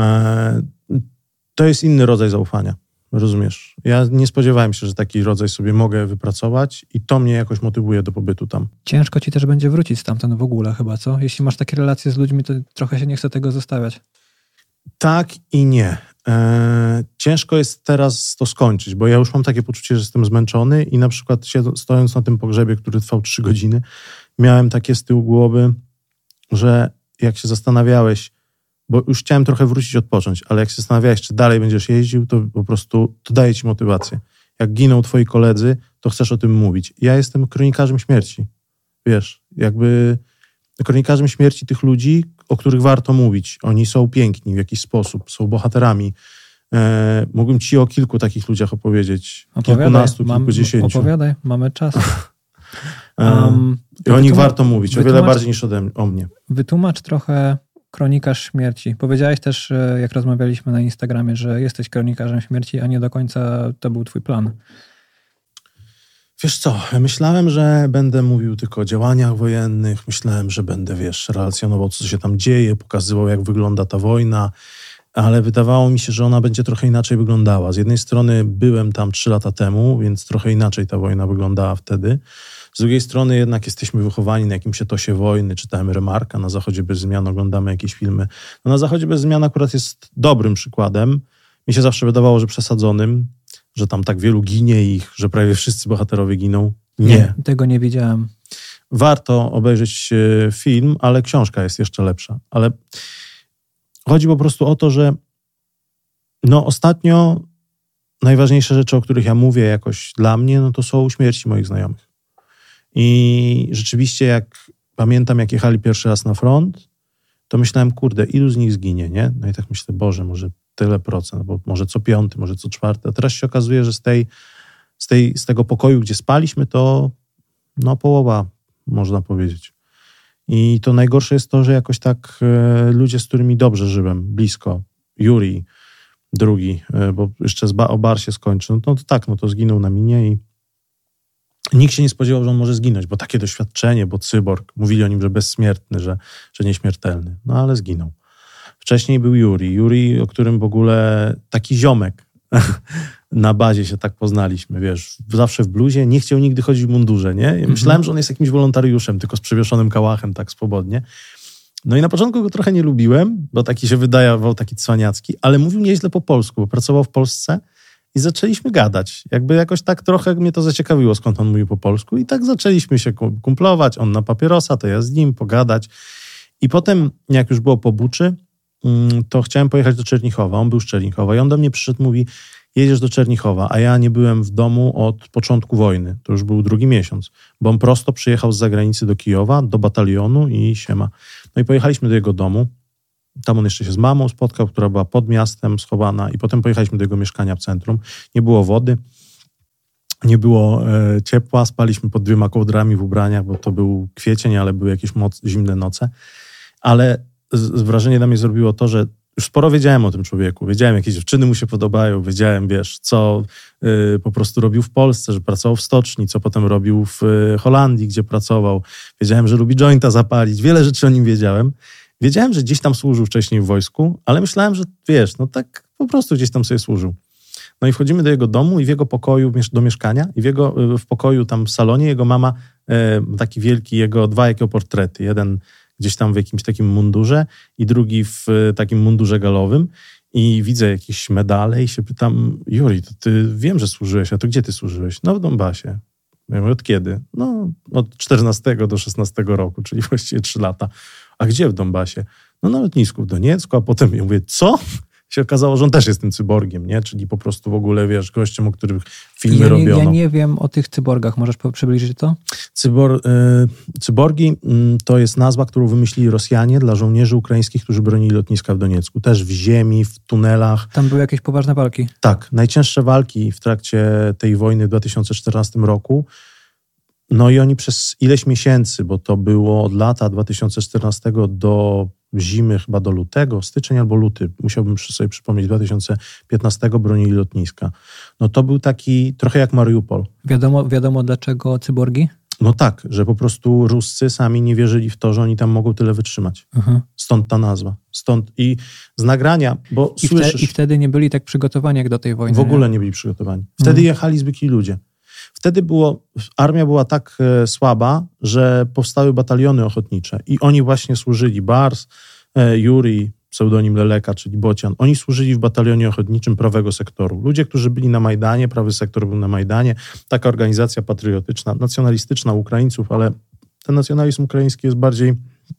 To jest inny rodzaj zaufania, rozumiesz? Ja nie spodziewałem się, że taki rodzaj sobie mogę wypracować i to mnie jakoś motywuje do pobytu tam. Ciężko ci też będzie wrócić stamtąd w ogóle chyba, co? Jeśli masz takie relacje z ludźmi, to trochę się nie chce tego zostawiać. Tak i nie. Ciężko jest teraz to skończyć, bo ja już mam takie poczucie, że jestem zmęczony i na przykład stojąc na tym pogrzebie, który trwał 3 godziny, miałem takie z tyłu głowy, że jak się zastanawiałeś, bo już chciałem trochę wrócić, odpocząć, ale jak się zastanawiałeś, czy dalej będziesz jeździł, to po prostu to daje ci motywację. Jak giną twoi koledzy, to chcesz o tym mówić. Ja jestem kronikarzem śmierci. Wiesz, jakby kronikarzem śmierci tych ludzi, o których warto mówić. Oni są piękni w jakiś sposób, są bohaterami. Mógłbym ci o kilku takich ludziach opowiedzieć. Kilkunastu, kilkudziesięciu. Opowiadaj, mamy czas. I o nich warto mówić, o wiele bardziej niż o mnie. Wytłumacz trochę kronikarz śmierci. Powiedziałeś też, jak rozmawialiśmy na Instagramie, że jesteś kronikarzem śmierci, a nie do końca to był twój plan. Wiesz co, myślałem, że będę mówił tylko o działaniach wojennych, myślałem, że będę, relacjonował, co się tam dzieje, pokazywał, jak wygląda ta wojna, ale wydawało mi się, że ona będzie trochę inaczej wyglądała. Z jednej strony byłem tam 3 lata temu, więc trochę inaczej ta wojna wyglądała wtedy. Z drugiej strony jednak jesteśmy wychowani na jakimś etosie wojny, czytałem Remarka, Na Zachodzie bez zmian, oglądamy jakieś filmy. No, Na Zachodzie bez zmian akurat jest dobrym przykładem. Mi się zawsze wydawało, że przesadzonym, że tam tak wielu ginie ich, że prawie wszyscy bohaterowie giną. Nie. Tego nie widziałem. Warto obejrzeć film, ale książka jest jeszcze lepsza. Ale chodzi po prostu o to, że ostatnio najważniejsze rzeczy, o których ja mówię jakoś dla mnie, to są śmierci moich znajomych. I rzeczywiście jak pamiętam, jak jechali pierwszy raz na front, to myślałem, kurde, ilu z nich zginie, nie? No i tak myślę, Boże, może tyle procent, bo może co 5, może co 4. A teraz się okazuje, że z tego pokoju, gdzie spaliśmy, to no połowa, można powiedzieć. I to najgorsze jest to, że jakoś tak ludzie, z którymi dobrze żyłem, blisko, Juri, drugi, bo jeszcze o bar się skończy, no to tak, no to zginął na minie i nikt się nie spodziewał, że on może zginąć, bo takie doświadczenie, bo cyborg, mówili o nim, że bezśmiertny, że nieśmiertelny, no ale zginął. Wcześniej był Juri, o którym w ogóle taki ziomek, na bazie się tak poznaliśmy, wiesz, zawsze w bluzie, nie chciał nigdy chodzić w mundurze, nie? Ja myślałem, że on jest jakimś wolontariuszem, tylko z przewieszonym kałachem, tak swobodnie. No i na początku go trochę nie lubiłem, bo taki się wydawał, taki cwaniacki, ale mówił nieźle po polsku, bo pracował w Polsce i zaczęliśmy gadać. Jakby jakoś tak trochę mnie to zaciekawiło, skąd on mówił po polsku i tak zaczęliśmy się kumplować, on na papierosa, to ja z nim pogadać. I potem, jak już było po buczy, to chciałem pojechać do Czernichowa, on był z Czernichowa i on do mnie przyszedł, mówi, jedziesz do Czernichowa, a ja nie byłem w domu od początku wojny, to już był 2. miesiąc, bo on prosto przyjechał z zagranicy do Kijowa, do batalionu i siema. No i pojechaliśmy do jego domu, tam on jeszcze się z mamą spotkał, która była pod miastem schowana i potem pojechaliśmy do jego mieszkania w centrum, nie było wody, nie było ciepła, spaliśmy pod 2 kołdrami w ubraniach, bo to był kwiecień, ale były jakieś zimne noce, ale wrażenie na mnie zrobiło to, że już sporo wiedziałem o tym człowieku. Wiedziałem, jakie dziewczyny mu się podobają. Wiedziałem, wiesz, co po prostu robił w Polsce, że pracował w stoczni, co potem robił w Holandii, gdzie pracował. Wiedziałem, że lubi jointa zapalić. Wiele rzeczy o nim wiedziałem. Wiedziałem, że gdzieś tam służył wcześniej w wojsku, ale myślałem, że wiesz, no tak po prostu gdzieś tam sobie służył. No i wchodzimy do jego domu i w jego pokoju, do mieszkania i w pokoju tam w salonie jego mama, taki wielki, jego 2 jego portrety. Jeden gdzieś tam w jakimś takim mundurze i drugi w takim mundurze galowym i widzę jakieś medale i się pytam, Juri, to ty wiem, że służyłeś, a to gdzie ty służyłeś? No w Donbasie. Ja mówię, od kiedy? No od 14 do 16 roku, czyli właściwie 3 lata. A gdzie w Donbasie? No na lotnisku w Doniecku, a potem ja mówię, co? Się okazało, że on też jest tym cyborgiem, nie? Czyli po prostu w ogóle, wiesz, gościem, o którym filmy robiono. Ja nie wiem o tych cyborgach. Możesz przybliżyć to? Cyborgi to jest nazwa, którą wymyślili Rosjanie dla żołnierzy ukraińskich, którzy bronili lotniska w Doniecku. Też w ziemi, w tunelach. Tam były jakieś poważne walki? Tak. Najcięższe walki w trakcie tej wojny w 2014 roku. No i oni przez ileś miesięcy, bo to było od lata 2014 do zimy, chyba do lutego, styczeń albo luty, musiałbym sobie przypomnieć, 2015 bronili lotniska. No to był taki trochę jak Mariupol. Wiadomo dlaczego cyborgi? No tak, że po prostu Ruscy sami nie wierzyli w to, że oni tam mogą tyle wytrzymać. Stąd ta nazwa. Stąd i z nagrania, bo I wtedy nie byli tak przygotowani jak do tej wojny. W ogóle nie byli przygotowani. Wtedy jechali zwykli ludzie. Wtedy armia była tak słaba, że powstały bataliony ochotnicze i oni właśnie służyli, Bars, Juri, pseudonim Leleka, czyli Bocian, oni służyli w batalionie ochotniczym prawego sektoru. Ludzie, którzy byli na Majdanie, prawy sektor był na Majdanie, taka organizacja patriotyczna, nacjonalistyczna Ukraińców, ale ten nacjonalizm ukraiński jest bardziej,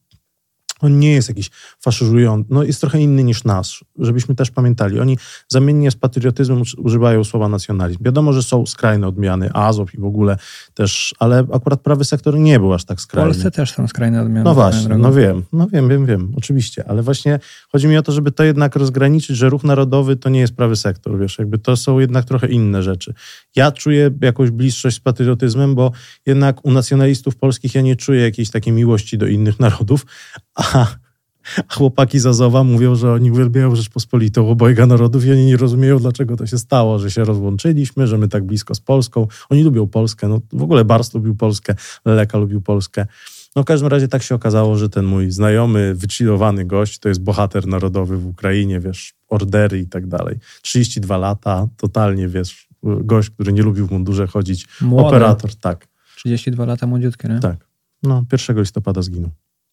on nie jest jakiś faszyzujący, no jest trochę inny niż nasz, żebyśmy też pamiętali. Oni zamiennie z patriotyzmem używają słowa nacjonalizm. Wiadomo, że są skrajne odmiany, Azov i w ogóle też, ale akurat prawy sektor nie był aż tak skrajny. W Polsce też są skrajne odmiany. No właśnie, wiem, oczywiście, ale właśnie chodzi mi o to, żeby to jednak rozgraniczyć, że ruch narodowy to nie jest prawy sektor, wiesz, jakby to są jednak trochę inne rzeczy. Ja czuję jakąś bliższość z patriotyzmem, bo jednak u nacjonalistów polskich ja nie czuję jakiejś takiej miłości do innych narodów, a chłopaki z Azowa mówią, że oni uwielbiają Rzeczpospolitą, obojga narodów i oni nie rozumieją, dlaczego to się stało, że się rozłączyliśmy, że my tak blisko z Polską. Oni lubią Polskę, no w ogóle Bars lubił Polskę, Leleka lubił Polskę. No w każdym razie tak się okazało, że ten mój znajomy, wychillowany gość to jest bohater narodowy w Ukrainie, wiesz, ordery i tak dalej. 32 lata, totalnie, wiesz, gość, który nie lubił w mundurze chodzić. Młody. Operator, tak. 32 lata, młodziutkie, nie? Tak. No 1 listopada zginął.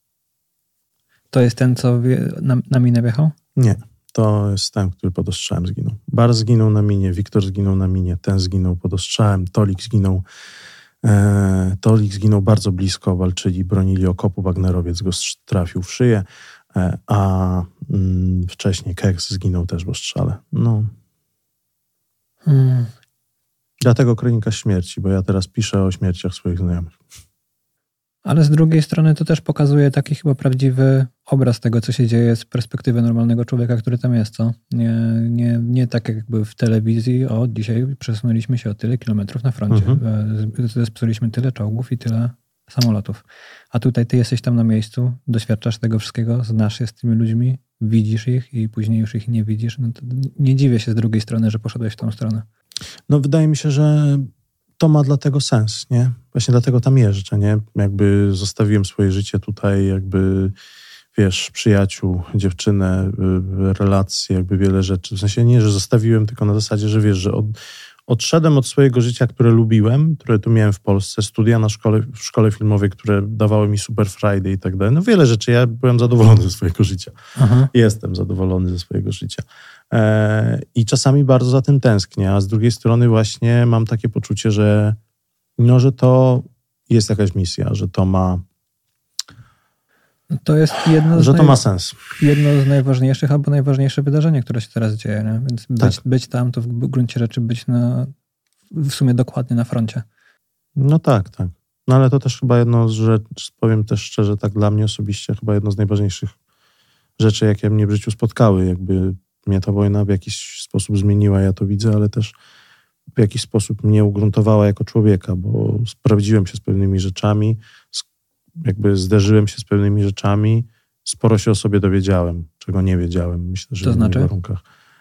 To jest ten, co na minę wjechał? Nie, to jest ten, który pod ostrzałem zginął. Bar zginął na minie, Wiktor zginął na minie, ten zginął pod ostrzałem, Tolik zginął bardzo blisko, walczyli, bronili okopu, Wagnerowiec go trafił w szyję, a wcześniej Keks zginął też w ostrzale. No. Dlatego Kronika Śmierci, bo ja teraz piszę o śmierciach swoich znajomych. Ale z drugiej strony to też pokazuje taki chyba prawdziwy obraz tego, co się dzieje z perspektywy normalnego człowieka, który tam jest, co? Nie tak jakby w telewizji, dzisiaj przesunęliśmy się o tyle kilometrów na froncie. Zepsuliśmy tyle czołgów i tyle samolotów. A tutaj ty jesteś tam na miejscu, doświadczasz tego wszystkiego, znasz się z tymi ludźmi, widzisz ich i później już ich nie widzisz. No to nie dziwię się z drugiej strony, że poszedłeś w tą stronę. No wydaje mi się, że to ma dlatego sens, nie? Właśnie dlatego tam jeżdżę, nie? Jakby zostawiłem swoje życie tutaj, jakby, wiesz, przyjaciół, dziewczynę, relacje, jakby wiele rzeczy. W sensie nie, że zostawiłem, tylko na zasadzie, że wiesz, że odszedłem od swojego życia, które lubiłem, które tu miałem w Polsce, studia w szkole filmowej, które dawały mi super Friday i tak dalej. No wiele rzeczy. Ja byłem zadowolony ze swojego życia. Aha. Jestem zadowolony ze swojego życia. I czasami bardzo za tym tęsknię, a z drugiej strony właśnie mam takie poczucie, że że to jest jakaś misja, że to ma... To jest to ma sens. Jedno z najważniejszych albo najważniejsze wydarzenie, które się teraz dzieje. Nie? Więc być tam, to w gruncie rzeczy być w sumie dokładnie na froncie. No tak. No ale to też chyba jedno z rzeczy, powiem też szczerze, tak dla mnie osobiście, chyba jedno z najważniejszych rzeczy, jakie mnie w życiu spotkały. Jakby mnie ta wojna w jakiś sposób zmieniła, ja to widzę, ale też w jakiś sposób mnie ugruntowała jako człowieka, bo sprawdziłem się z pewnymi rzeczami, jakby zderzyłem się z pewnymi rzeczami, sporo się o sobie dowiedziałem, czego nie wiedziałem. Myślę, że to znaczy? W warunkach.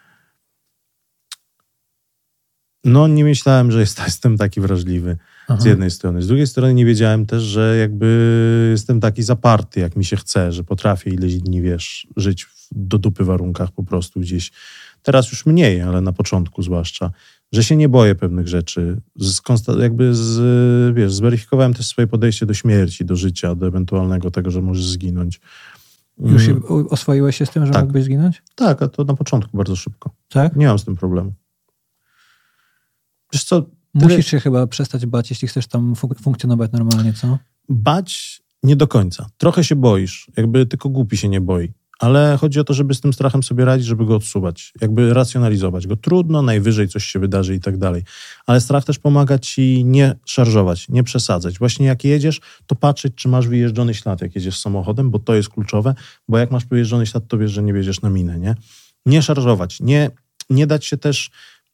No nie myślałem, że jestem taki wrażliwy. Aha. Z jednej strony. Z drugiej strony nie wiedziałem też, że jakby jestem taki zaparty, jak mi się chce, że potrafię ileś dni, wiesz, żyć do dupy warunkach po prostu gdzieś. Teraz już mniej, ale na początku zwłaszcza. Że się nie boję pewnych rzeczy. Zweryfikowałem też swoje podejście do śmierci, do życia, do ewentualnego tego, że możesz zginąć. Już oswoiłeś się z tym, że mógłbyś zginąć? Tak, a to na początku bardzo szybko. Tak? Nie mam z tym problemu. Wiesz co? Musisz się chyba przestać bać, jeśli chcesz tam funkcjonować normalnie, co? Bać nie do końca. Trochę się boisz. Jakby tylko głupi się nie boi. Ale chodzi o to, żeby z tym strachem sobie radzić, żeby go odsuwać. Jakby racjonalizować go. Trudno, najwyżej coś się wydarzy i tak dalej. Ale strach też pomaga ci nie szarżować, nie przesadzać. Właśnie jak jedziesz, to patrzeć, czy masz wyjeżdżony ślad, jak jedziesz samochodem, bo to jest kluczowe, bo jak masz wyjeżdżony ślad, to wiesz, że nie wjedziesz na minę, nie? Nie szarżować. Nie dać się też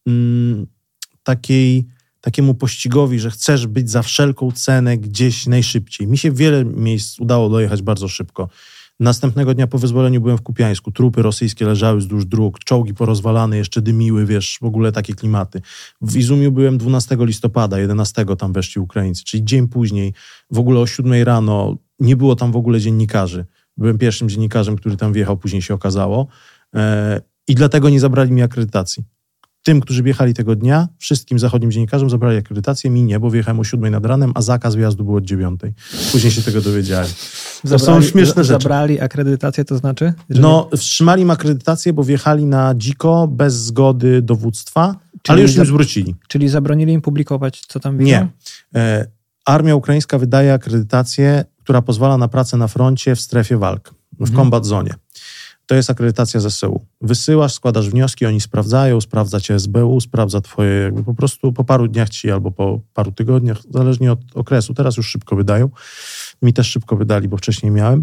takiemu pościgowi, że chcesz być za wszelką cenę gdzieś najszybciej. Mi się w wiele miejsc udało dojechać bardzo szybko. Następnego dnia po wyzwoleniu byłem w Kupiańsku. Trupy rosyjskie leżały wzdłuż dróg, czołgi porozwalane, jeszcze dymiły, wiesz, w ogóle takie klimaty. W Izumiu byłem 12 listopada, 11 tam weszli Ukraińcy, czyli dzień później, w ogóle o 7 rano, nie było tam w ogóle dziennikarzy. Byłem pierwszym dziennikarzem, który tam wjechał, później się okazało. I dlatego nie zabrali mi akredytacji. Tym, którzy wjechali tego dnia, wszystkim zachodnim dziennikarzom zabrali akredytację, mi nie, bo wjechałem o 7 nad ranem, a zakaz wyjazdu był od 9. Później się tego dowiedziałem. To są śmieszne rzeczy. Zabrali akredytację, to znaczy? Wstrzymali im akredytację, bo wjechali na dziko, bez zgody dowództwa, ale już im zwrócili. Czyli zabronili im publikować, co tam widzą? Nie. Armia ukraińska wydaje akredytację, która pozwala na pracę na froncie w strefie walk, w combat zone. To jest akredytacja ZSU. Wysyłasz, składasz wnioski, oni sprawdzają, sprawdza cię SBU, sprawdza twoje, jakby po prostu po paru dniach ci albo po paru tygodniach, zależnie od okresu. Teraz już szybko wydają. Mi też szybko wydali, bo wcześniej miałem.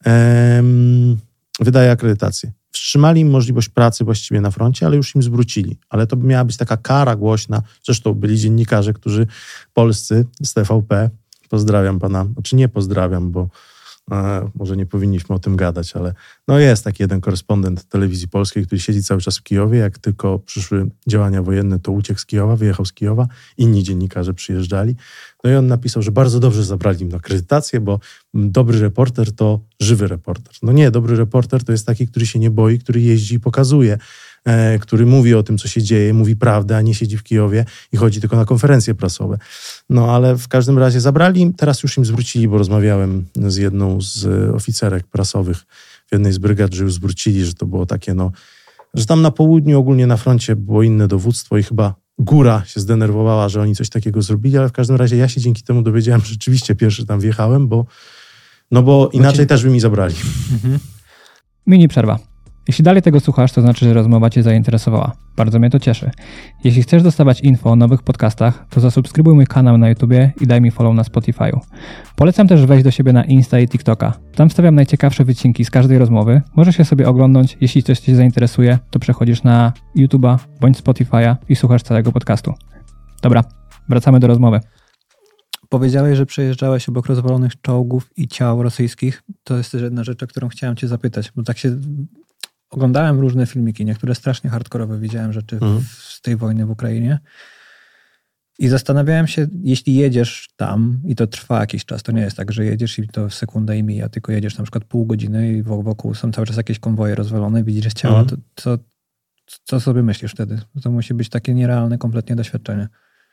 Wydaje akredytację. Wstrzymali im możliwość pracy właściwie na froncie, ale już im zwrócili. Ale to miała być taka kara głośna. Zresztą byli dziennikarze, którzy polscy z TVP, pozdrawiam pana, znaczy nie pozdrawiam, bo może nie powinniśmy o tym gadać, ale jest taki jeden korespondent telewizji polskiej, który siedzi cały czas w Kijowie. Jak tylko przyszły działania wojenne, to uciekł z Kijowa, wyjechał z Kijowa. Inni dziennikarze przyjeżdżali. No i on napisał, że bardzo dobrze zabrali im akredytację, bo dobry reporter to żywy reporter. No nie, dobry reporter to jest taki, który się nie boi, który jeździ i pokazuje, który mówi o tym, co się dzieje, mówi prawdę, a nie siedzi w Kijowie i chodzi tylko na konferencje prasowe. No ale w każdym razie zabrali im, teraz już im zwrócili, bo rozmawiałem z jedną z oficerek prasowych w jednej z brygad, że już zwrócili, że to było takie, że tam na południu ogólnie na froncie było inne dowództwo i chyba góra się zdenerwowała, że oni coś takiego zrobili, ale w każdym razie ja się dzięki temu dowiedziałem, że rzeczywiście pierwszy tam wjechałem, bo inaczej też by mi zabrali. Mini przerwa. Jeśli dalej tego słuchasz, to znaczy, że rozmowa Cię zainteresowała. Bardzo mnie to cieszy. Jeśli chcesz dostawać info o nowych podcastach, to zasubskrybuj mój kanał na YouTubie i daj mi follow na Spotify'u. Polecam też wejść do siebie na Insta i TikToka. Tam wstawiam najciekawsze wycinki z każdej rozmowy. Możesz je sobie oglądać. Jeśli coś Cię zainteresuje, to przechodzisz na YouTube'a bądź Spotify'a i słuchasz całego podcastu. Dobra, wracamy do rozmowy. Powiedziałeś, że przejeżdżałeś obok rozwalonych czołgów i ciał rosyjskich. To jest też jedna rzecz, o którą chciałem Cię zapytać, bo tak się... Oglądałem różne filmiki, niektóre strasznie hardkorowe, widziałem rzeczy z tej wojny w Ukrainie i zastanawiałem się, jeśli jedziesz tam i to trwa jakiś czas, to nie jest tak, że jedziesz i to sekunda i mija, tylko jedziesz na przykład pół godziny i wokół są cały czas jakieś konwoje rozwalone, widzisz ciała, to co sobie myślisz wtedy? To musi być takie nierealne kompletnie doświadczenie.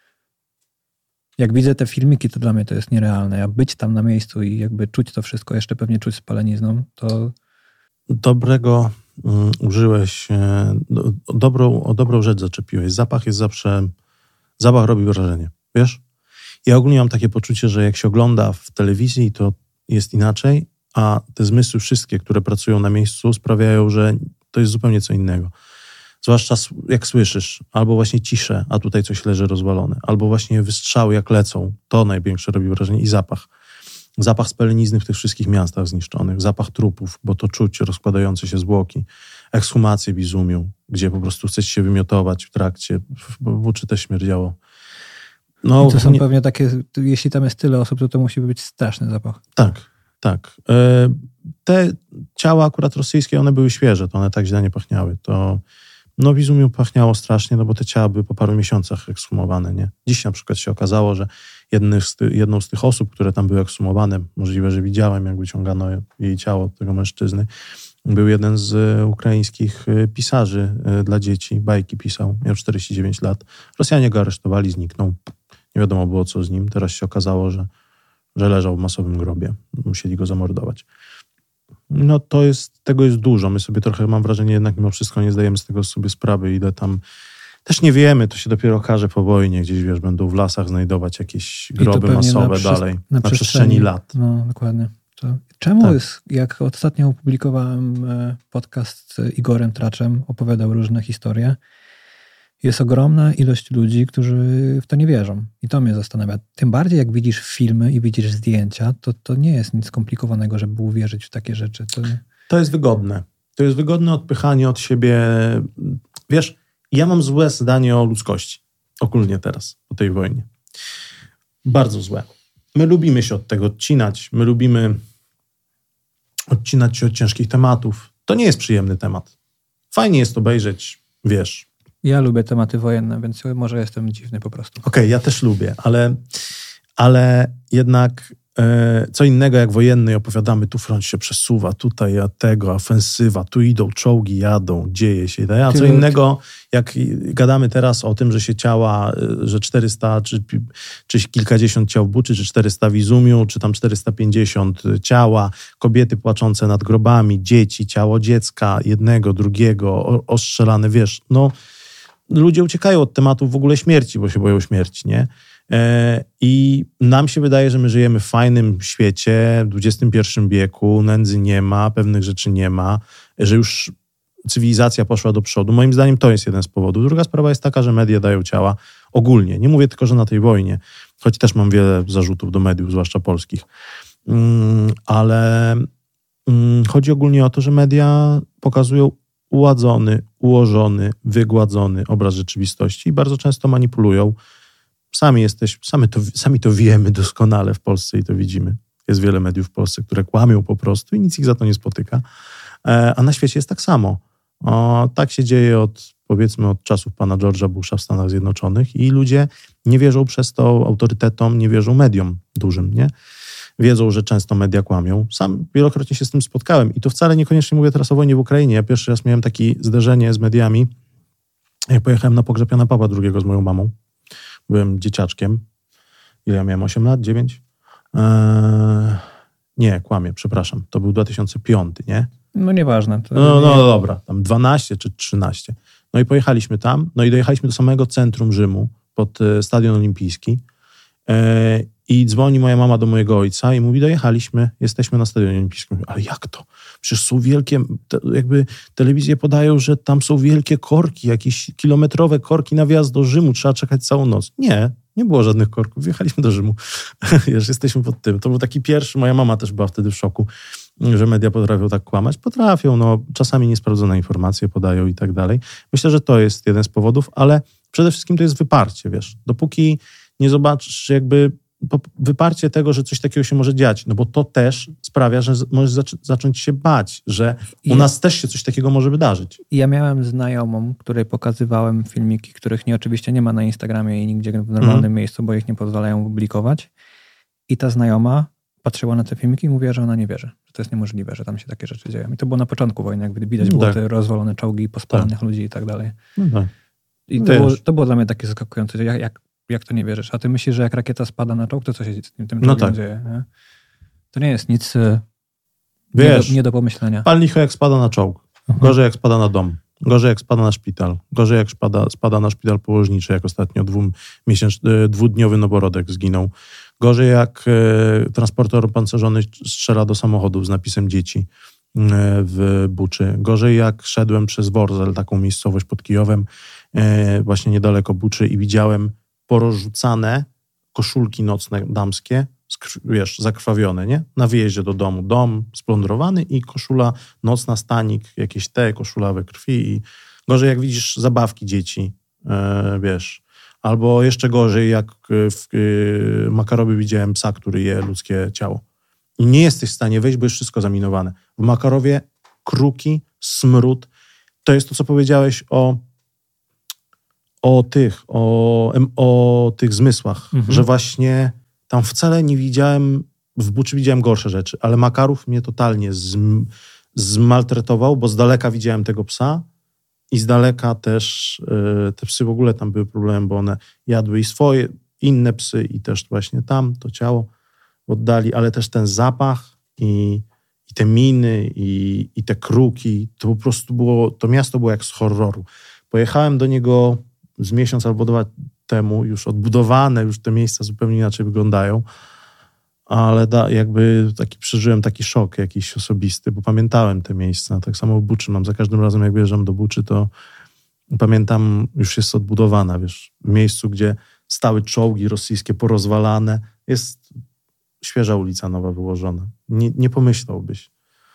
Jak widzę te filmiki, to dla mnie to jest nierealne. A być tam na miejscu i jakby czuć to wszystko, jeszcze pewnie czuć spalenizną, to... Dobrego użyłeś, dobrą rzecz zaczepiłeś. Zapach jest zawsze, zapach robi wrażenie, wiesz? Ja ogólnie mam takie poczucie, że jak się ogląda w telewizji, to jest inaczej, a te zmysły wszystkie, które pracują na miejscu, sprawiają, że to jest zupełnie co innego. Zwłaszcza jak słyszysz, albo właśnie ciszę, a tutaj coś leży rozwalone, albo właśnie wystrzały jak lecą, to największe robi wrażenie i zapach. Zapach spalenizny w tych wszystkich miastach zniszczonych, zapach trupów, bo to czuć rozkładające się zwłoki, ekshumacje w Izumiu, gdzie po prostu chcesz się wymiotować w trakcie, bo czy też śmierdziało. No, i to są pewnie takie, jeśli tam jest tyle osób, to musi być straszny zapach. Tak. Te ciała akurat rosyjskie, one były świeże, to one tak źle nie pachniały. To w Izumiu pachniało strasznie, no bo te ciała były po paru miesiącach ekshumowane, nie? Dziś na przykład się okazało, że jedną z tych osób, które tam były ekshumowane, możliwe, że widziałem, jak wyciągano jej ciało, tego mężczyzny, był jeden z ukraińskich pisarzy dla dzieci, bajki pisał, miał 49 lat. Rosjanie go aresztowali, zniknął. Nie wiadomo było, co z nim. Teraz się okazało, że leżał w masowym grobie. Musieli go zamordować. No tego jest dużo. My sobie trochę, mam wrażenie, jednak mimo wszystko nie zdajemy z tego sobie sprawy, ile tam też nie wiemy, to się dopiero okaże po wojnie, gdzieś wiesz, będą w lasach znajdować jakieś groby masowe dalej, na przestrzeni lat. No, dokładnie. Czemu jest, jak ostatnio opublikowałem podcast z Igorem Traczem, opowiadał różne historie, jest ogromna ilość ludzi, którzy w to nie wierzą. I to mnie zastanawia. Tym bardziej jak widzisz filmy i widzisz zdjęcia, to nie jest nic skomplikowanego, żeby uwierzyć w takie rzeczy. To jest wygodne. To jest wygodne odpychanie od siebie. Wiesz, ja mam złe zdanie o ludzkości. Ogólnie teraz, po tej wojnie. Bardzo złe. My lubimy się od tego odcinać. My lubimy odcinać się od ciężkich tematów. To nie jest przyjemny temat. Fajnie jest obejrzeć, wiesz. Ja lubię tematy wojenne, więc może jestem dziwny po prostu. Okej, ja też lubię, ale jednak co innego jak wojenny opowiadamy, tu front się przesuwa, tutaj ofensywa, tu idą czołgi, jadą, dzieje się. A co innego jak gadamy teraz o tym, że się ciała, że 400 czy kilkadziesiąt ciał w Buczy, czy 400 w Izumiu, czy tam 450 ciała, kobiety płaczące nad grobami, dzieci, ciało dziecka, jednego, drugiego, ostrzelane, wiesz, ludzie uciekają od tematów w ogóle śmierci, bo się boją śmierci, nie? I nam się wydaje, że my żyjemy w fajnym świecie, w XXI wieku, nędzy nie ma, pewnych rzeczy nie ma, że już cywilizacja poszła do przodu. Moim zdaniem to jest jeden z powodów. Druga sprawa jest taka, że media dają ciała ogólnie. Nie mówię tylko, że na tej wojnie, choć też mam wiele zarzutów do mediów, zwłaszcza polskich. Ale chodzi ogólnie o to, że media pokazują uładzony, ułożony, wygładzony obraz rzeczywistości i bardzo często manipulują. Sami to wiemy doskonale w Polsce i to widzimy. Jest wiele mediów w Polsce, które kłamią po prostu i nic ich za to nie spotyka. A na świecie jest tak samo. Tak się dzieje powiedzmy od czasów pana George'a Busha w Stanach Zjednoczonych i ludzie nie wierzą przez to autorytetom, nie wierzą mediom dużym, nie? Wiedzą, że często media kłamią. Sam wielokrotnie się z tym spotkałem i to wcale niekoniecznie mówię teraz o wojnie w Ukrainie. Ja pierwszy raz miałem takie zderzenie z mediami, jak pojechałem na pogrzeb Jana Pawła II z moją mamą. Byłem dzieciaczkiem. Ile ja miałem? 8 lat? 9? Nie, kłamię, przepraszam. To był 2005, nie? No nieważne. No dobra, tam 12 czy 13. No i pojechaliśmy tam, no i dojechaliśmy do samego centrum Rzymu, pod Stadion Olimpijski I dzwoni moja mama do mojego ojca i mówi, dojechaliśmy, jesteśmy na Stadionie Olimpijskim. Mówię, ale jak to? Przecież są wielkie, jakby telewizje podają, że tam są wielkie korki, jakieś kilometrowe korki na wjazd do Rzymu, trzeba czekać całą noc. Nie było żadnych korków, wjechaliśmy do Rzymu. Już jesteśmy pod tym. To był taki pierwszy, moja mama też była wtedy w szoku, że media potrafią tak kłamać. Potrafią, no czasami niesprawdzone informacje podają i tak dalej. Myślę, że to jest jeden z powodów, ale przede wszystkim to jest wyparcie, wiesz. Dopóki nie zobaczysz jakby wyparcie tego, że coś takiego się może dziać, no bo to też sprawia, że możesz zacząć się bać, że u nas też się coś takiego może wydarzyć. Ja miałem znajomą, której pokazywałem filmiki, których oczywiście nie ma na Instagramie i nigdzie w normalnym miejscu, bo ich nie pozwalają publikować. I ta znajoma patrzyła na te filmiki i mówiła, że ona nie wierzy, że to jest niemożliwe, że tam się takie rzeczy dzieją. I to było na początku wojny, jakby widać było te rozwalone czołgi, pospalonych ludzi i tak dalej. I to było dla mnie takie zaskakujące. Jak to nie wierzysz? A ty myślisz, że jak rakieta spada na czołg, to co się z tym czołgiem dzieje? Nie? To nie jest nic nie do pomyślenia. Pal licho jak spada na czołg. Gorzej jak spada na dom. Gorzej jak spada na szpital. Gorzej jak spada na szpital położniczy, jak ostatnio dwudniowy noworodek zginął. Gorzej jak transporter opancerzony strzela do samochodów z napisem dzieci w Buczy. Gorzej jak szedłem przez Worzel, taką miejscowość pod Kijowem, właśnie niedaleko Buczy i widziałem porozrzucane koszulki nocne damskie, zakrwawione, nie? Na wyjeździe do domu. Dom splądrowany i koszula nocna, stanik, jakieś koszula we krwi. I gorzej jak widzisz zabawki dzieci, albo jeszcze gorzej jak w Makarowie widziałem psa, który je ludzkie ciało. I nie jesteś w stanie wejść, bo jest wszystko zaminowane. W Makarowie kruki, smród. To jest to, co powiedziałeś o tych zmysłach, że właśnie tam wcale nie widziałem, w Buczy widziałem gorsze rzeczy, ale Makarów mnie totalnie zmaltretował, bo z daleka widziałem tego psa i z daleka też te psy w ogóle tam były problemem, bo one jadły i swoje, inne psy i też właśnie tam to ciało oddali, ale też ten zapach i te miny i te kruki, to po prostu to miasto było jak z horroru. Pojechałem do niego z miesiąc albo dwa temu, już odbudowane, już te miejsca zupełnie inaczej wyglądają, ale jakby przeżyłem taki szok jakiś osobisty, bo pamiętałem te miejsca. Tak samo w Buczy mam, za każdym razem jak wjeżdżam do Buczy, to pamiętam, już jest odbudowana, w miejscu, gdzie stały czołgi rosyjskie porozwalane, jest świeża ulica nowa wyłożona. Nie pomyślałbyś.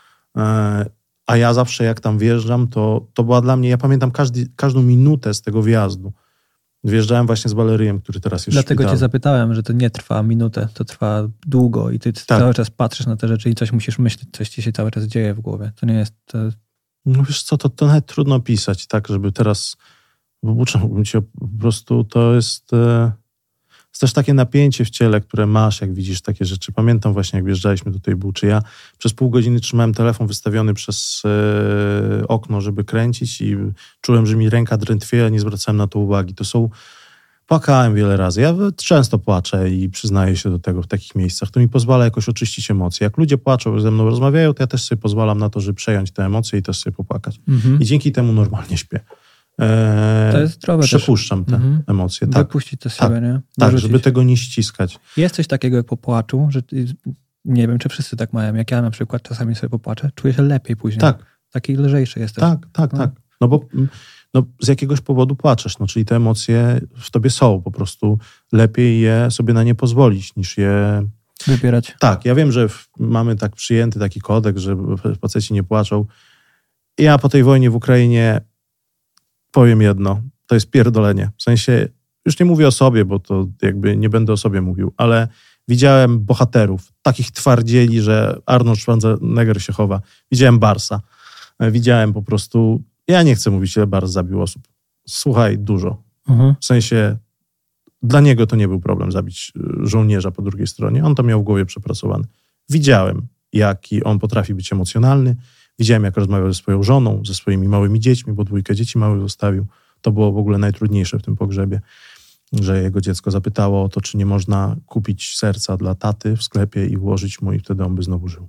A ja zawsze jak tam wjeżdżam, to była dla mnie, ja pamiętam każdą minutę z tego wjazdu. Wjeżdżałem właśnie z Baleryjem, który teraz jest Dlatego cię zapytałem, że to nie trwa minutę, to trwa długo i ty cały czas patrzysz na te rzeczy i coś musisz myśleć, coś ci się cały czas dzieje w głowie. To nie jest... No wiesz co, to nawet trudno pisać, tak, żeby teraz wybuczyłbym cię po prostu, to jest też takie napięcie w ciele, które masz, jak widzisz takie rzeczy. Pamiętam właśnie, jak wjeżdżaliśmy do tej Buczy. Ja przez pół godziny trzymałem telefon wystawiony przez okno, żeby kręcić i czułem, że mi ręka drętwieje, nie zwracałem na to uwagi. Płakałem wiele razy. Ja często płaczę i przyznaję się do tego w takich miejscach. To mi pozwala jakoś oczyścić emocje. Jak ludzie płaczą, ze mną rozmawiają, to ja też sobie pozwalam na to, żeby przejąć te emocje i też sobie popłakać. I dzięki temu normalnie śpię. To jest zdrowe. Przepuszczam te emocje. Tak. Wypuścić to z siebie, nie? Tak, żeby tego nie ściskać. Jest coś takiego jak po płaczu, że nie wiem, czy wszyscy tak mają. Jak ja na przykład czasami sobie popłaczę, czuję się lepiej później. Tak. Taki lżejszy jesteś. Tak. No bo z jakiegoś powodu płaczesz, czyli te emocje w tobie są. Po prostu lepiej je sobie na nie pozwolić, niż je... Wybierać. Tak, ja wiem, że mamy tak przyjęty taki kodeks, że faceci nie płaczą. Ja po tej wojnie w Ukrainie powiem jedno, to jest pierdolenie. W sensie, już nie mówię o sobie, bo to jakby nie będę o sobie mówił, ale widziałem bohaterów, takich twardzieli, że Arnold Schwarzenegger się chowa. Widziałem Barsa. Widziałem po prostu, ja nie chcę mówić, ile Bars zabił osób. Słuchaj, dużo. W sensie, dla niego to nie był problem zabić żołnierza po drugiej stronie. On to miał w głowie przepracowane. Widziałem, jaki on potrafi być emocjonalny. Widziałem, jak rozmawiał ze swoją żoną, ze swoimi małymi dziećmi, bo 2 dzieci małych zostawił. To było w ogóle najtrudniejsze w tym pogrzebie, że jego dziecko zapytało o to, czy nie można kupić serca dla taty w sklepie i włożyć mu i wtedy on by znowu żył.